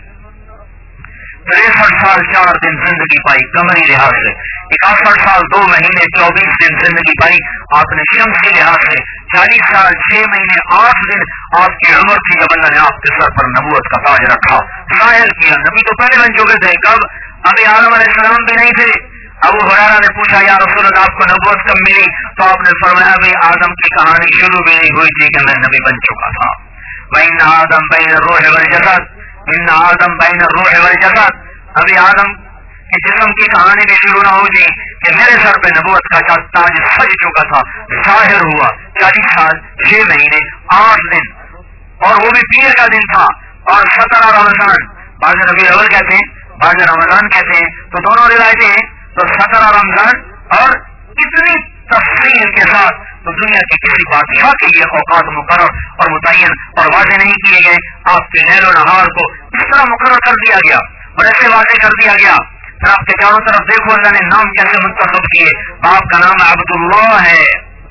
تریسٹھ سال چار دن زندگی پائی قمری لحاظ سے، اکاسٹھ سال دو مہینے چوبیس دن زندگی پائی آپ نے شمسی لحاظ سے، چالیس سال چھ مہینے آٹھ دن آپ کی عمر تھی جب اللہ نے آپ کے سر پر نبوت کا تاج رکھا، ظاہر کیا. نبی تو پہلے بن چکے تھے، کب؟ ابھی آدم علیہ السلام بھی نہیں تھے. ابو ہریرہ نے پوچھا یا رسول اللہ آپ کو نبوت کب ملی؟ تو آپ نے فرمایا ابھی آدم کی کہانی شروع بھی نہیں ہوئی تھی کہ میں نبی بن چکا تھا. وَإِنَّ آدَمَ بَيْنَ الرُّوحِ وَالْجَسَدِ إِنَّ آدَمَ بَيْنَ الرُّوحِ وَالْجَسَدِ. ابھی آدم کے جسم کی کہانی بھی شروع نہ ہوئی کہ میرے سر پہ نبوت کا تاج سج چکا تھا، ظاہر ہوا. چالیس سال چھ مہینے آٹھ دن، اور وہ بھی پیر کا دن تھا، اور سترہ رمضان، بعض ربیع الاول کہتے ہیں، بعض رمضان کہتے ہیں، تو دونوں روایتیں ہیں. تو سترہ رمضان اور اتنی تفصیل کے ساتھ تو دنیا کے کسی بادشاہ کے لیے اوقات مقرر اور متعین اور واضح نہیں کیے گئے. آپ کے لیل و نہار کو اس طرح مقرر کر دیا گیا اور ایسے واضح کر دیا گیا. پھر آپ کے چاروں طرف دیکھو اللہ نے نام کیسے منتخب کیے. باپ کا نام عبداللہ ہے،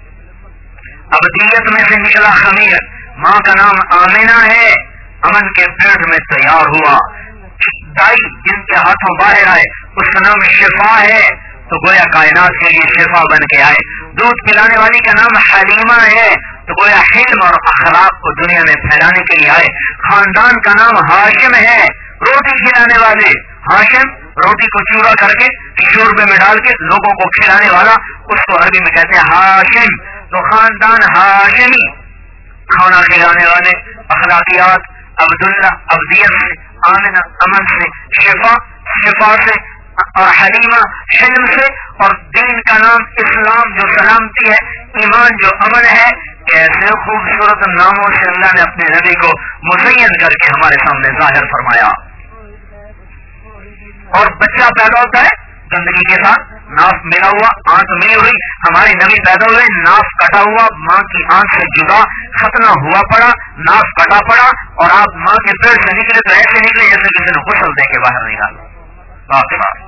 عبدیت میں سے نکلا خمیر. ماں کا نام آمینہ ہے، امن کے پیٹ میں تیار ہوا. دائی جن کے ہاتھوں باہر آئے اس کا نام شفا ہے، تو گویا کائنات کے لیے شفا بن کے آئے. دودھ پلانے والی کا نام حلیمہ ہے، تو گویا حلم اور اخلاق کو دنیا میں پھیلانے کے لیے آئے. خاندان کا نام ہاشم ہے، روٹی کھلانے والے. ہاشم روٹی کو چورا کر کے شوربے میں ڈال کے لوگوں کو کھلانے والا، اس کو عربی میں کہتے ہیں ہاشم. تو خاندان ہاشمی، کھانا کھلانے والے، اخلاقیات، عبداللہ عبدیت سے، آمنہ امن سے، شفا شفا سے، اور حلیمہ حلم سے، اور دین کا نام اسلام جو سلامتی ہے، ایمان جو امن ہے. کیسے خوبصورت ناموں سے اللہ نے اپنے نبی کو مزین کر کے ہمارے سامنے ظاہر فرمایا. اور بچہ پیدا ہوتا ہے زندگی کے ساتھ، ناف ملا ہوا، آنکھ ملی ہوئی. ہمارے نبی پیدا ہوئے ناف کٹا ہوا، ماں کی آنکھ سے جدا ختنہ ہوا پڑا، ناف کٹا پڑا، اور آپ ماں کے پیٹ سے نکلے تو ایسے نکلے جیسے کسی نے غسل دے کے باہر نکالا. پاک صاحب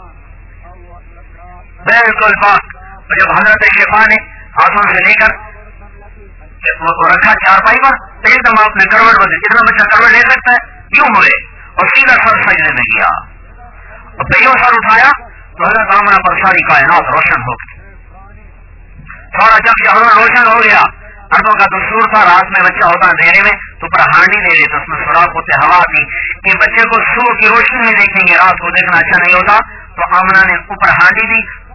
بالکل پاک. جب حضرت شفا نے ہاتھوں سے لے کر رکھا چارپائی پر، تو ایک دم آپ نے کروٹ بدلی. کتنا بچہ کروٹ لے سکتا ہے؟ یوں ہوئے اور سیدھا سر سجدے میں گیا، اور پہیوں سر اٹھایا تو حضرت آمنہ پر ساری کائنات روشن ہو گئی. سارا جب جہاں روشن ہو گیا. عربوں کا دستور تھا رات میں بچہ ہوتا اندھیرے میں تو اوپر ہانڈی دے دیتے، اس میں سوراخ ہوتے ہوا کی. یہ بچے کو صبح کی روشنی میں دیکھیں گے، رات کو دیکھنا اچھا نہیں ہوتا. تو آمنہ نے اوپر ہانڈی دی،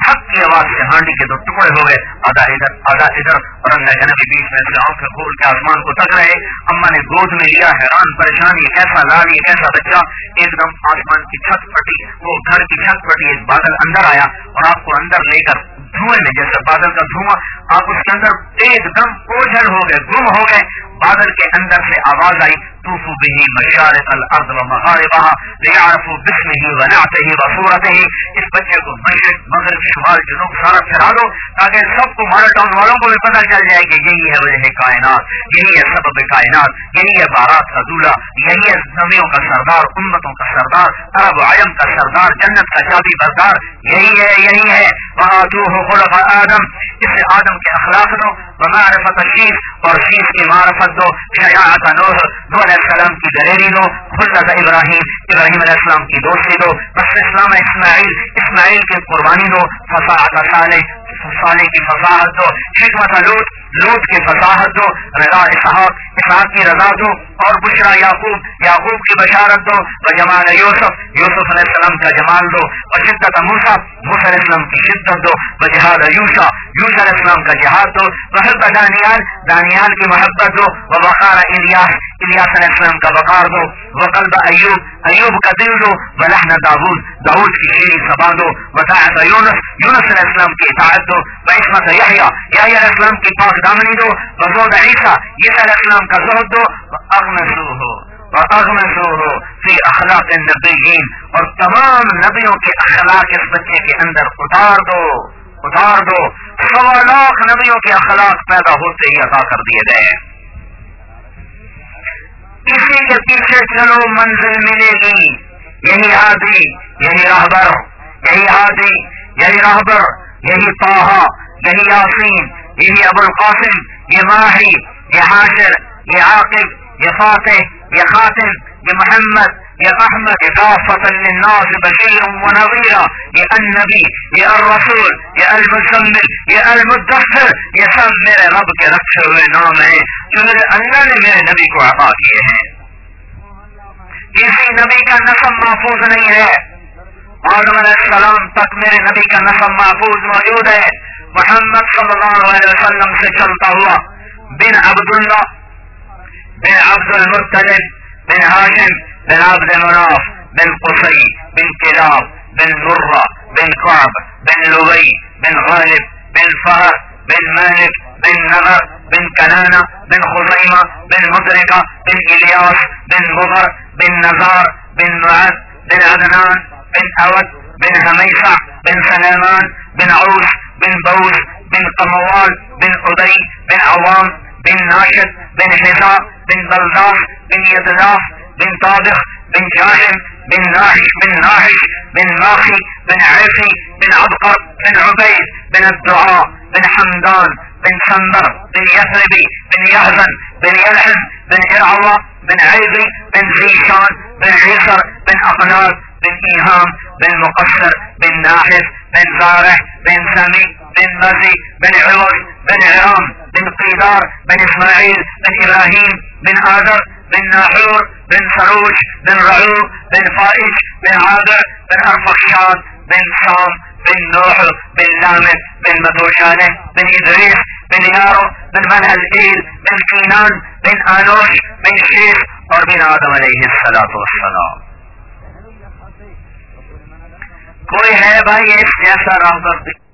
حق کی آواز سے ہانڈی کے دو ٹکڑے ہو گئے، آدھا ادھر آدھا ادھر، اور اللہ کے نبی بیچ میں سے آنکھیں کھول کے آسمان کو تک رہے. اما نے گود میں لیا، حیران پریشان، یہ کیسا لال، یہ کیسا بچہ. ایک دم آسمان کی چھت پھٹی، وہ گھر کی چھت پھٹی، ایک بادل اندر آیا اور آپ کو اندر لے کر دھوئیں میں، جیسے بادل کا دھواں، آپ اس کے اندر ایک دم اوجھل ہو گئے، گم ہو گئے. بادل کے اندر سے آواز آئی، طوفوا به مشارق الارض ومغاربها ليعرفوا باسمه ونعته وصورته. اس بچے کو مشرق مغرب شمال جنوب سارا پھرا دو تاکہ سب کو ماڈل ٹاؤن والوں کو بھی پتہ چل جائے کہ یہی ہے وجہ کائنات، یہی ہے سبب کائنات، یہی ہے بارات کا دولہ، یہی ہے نبیوں کا سردار، امتوں کا سردار، عرب عجم کا سردار، جنت کا چابی بردار، یہی ہے یہی ہے. وآتوه خلق آدم، اسے آدم کے اخلاق دو، ومعرفت الشیخ، اور شیخ کی معرفت دو، شجاعت نوح، نوح علیہ السلام کی دلیری دو، خلت ابراہیم، ابراہیم علیہ السلام کی دوستی دو، بس اسلام اسماعیل، اسماعیل کی قربانی دو، فصاحت صالح، صالح کی فصاحت دو، حکمت لوط، لوط کی فصاحت دو، رضا اسحاق، اسحاق کی رضا دو، اور بشرا یعقوب، یعقوب کی بشارت دو، وجمال یوسف، یوسف علیہ السلام کا جمال دو، وشدت موسیٰ، موسیٰ علیہ السلام کی شدت دو، وجہاد یوشع، یوشع علیہ السلام کا جہاد دو، وحب دانیال، دانیال کی محبت دو، ووقار الیاس، الیاس علیہ السلام کا وقار دو، وقلب ایوب، ایوب کا دل دو، ولحن داود، داود کی شیریں سبا دو، وطاعت یونس، یونس علیہ السلام کی اطاعت دو، وعصمت یحییٰ، یحییٰ علیہ السلام کی پاک دامنی دو، وزہد عیسیٰ، عیسیٰ علیہ السلام کا زہد دو، واغمسوہ واغمسوہ فی اخلاق النبیین، اور تمام نبیوں کے اخلاق اس بچے کے اندر اتار دو اتار دو. سوا لاکھ نبیوں کے اخلاق پیدا ہوتے ہی عطا کر دیے گئے. اسی کے پیچھے چلو منزل ملے گی. یہی ہادی، یہی راہبر، یہی ہادی، یہی راہبر، یہی طٰہٰ، یہی یاسین، یہی ابو القاسم، یہ ماہی، یہ حاشر، یہ عاقب، یہ فاتح، یہ خاتم، یہ محمد، یہ احمد، کافۃ للناس بشیر ونذیر، یہ النبی، یہ الرسول، یہ المزمل، یہ المدثر، یہ سب میرے رب کے رکھے ہوئے نام ہیں جو میرے اللہ نے میرے نبی کو عطا کیے ہیں. کسی نبی کا نسب محفوظ نہیں ہے. آدم علیہ السلام تک میرے نبی کا نسب محفوظ موجود ہے. محمد صلی اللہ علیہ وسلم سے چلتا ہوا بن عبداللہ، بن عبد المطلب، بن ہاشم، بن عبد مناف، بن قصی، بن کلاب، بن مرہ، بن کعب، بن لبی، بن غالب، بن فہر، بن مالک، بن نضر، بن کنانہ، بن خزیمہ، بن مدرکہ، بن الیاس، بن مضر، بن نزار، بن معد، بن عدنان، بن اود، بن حمیصہ، بن سلیمان، بن عوس، بن بوس، بن قموال، بن عدی، بن عوام، بن ناشد، بن حذاء، بن بلداس، بن یدلاف، بن طابخ، بن جاشم، بن ناحش، بن ناحش، بن ماخی، بن عیفی، بن عبقر، بن عبید، بن الدعاء، بن حمدان، بن سندر، بن یثربی، بن یحزن، بن یلحم، بن ارعوہ، بن عیزی، بن زیشان، بن عیسر، بن اقناد، بن ایہام، بن مقصر، بن ناحف، بن زارح، بن سمی، بن مزی، بن عوض، بن عرام، بن قیدار، بن اسماعیل، بن ابراہیم، بن آذر، بن ناحور، بن سروج، بن رعوب، بن فائش، بن عادر، بن ارفخشاد، بن سام، بن نوح، بن لامد، بن مدوشانہ، بن ادریس، بن یارو، بن منہل، بن کینان، بن آنوش، بن شیخ، اور بن آدم علیہ السلام. کوئی ہے بھائی اس جیسا راہبر؟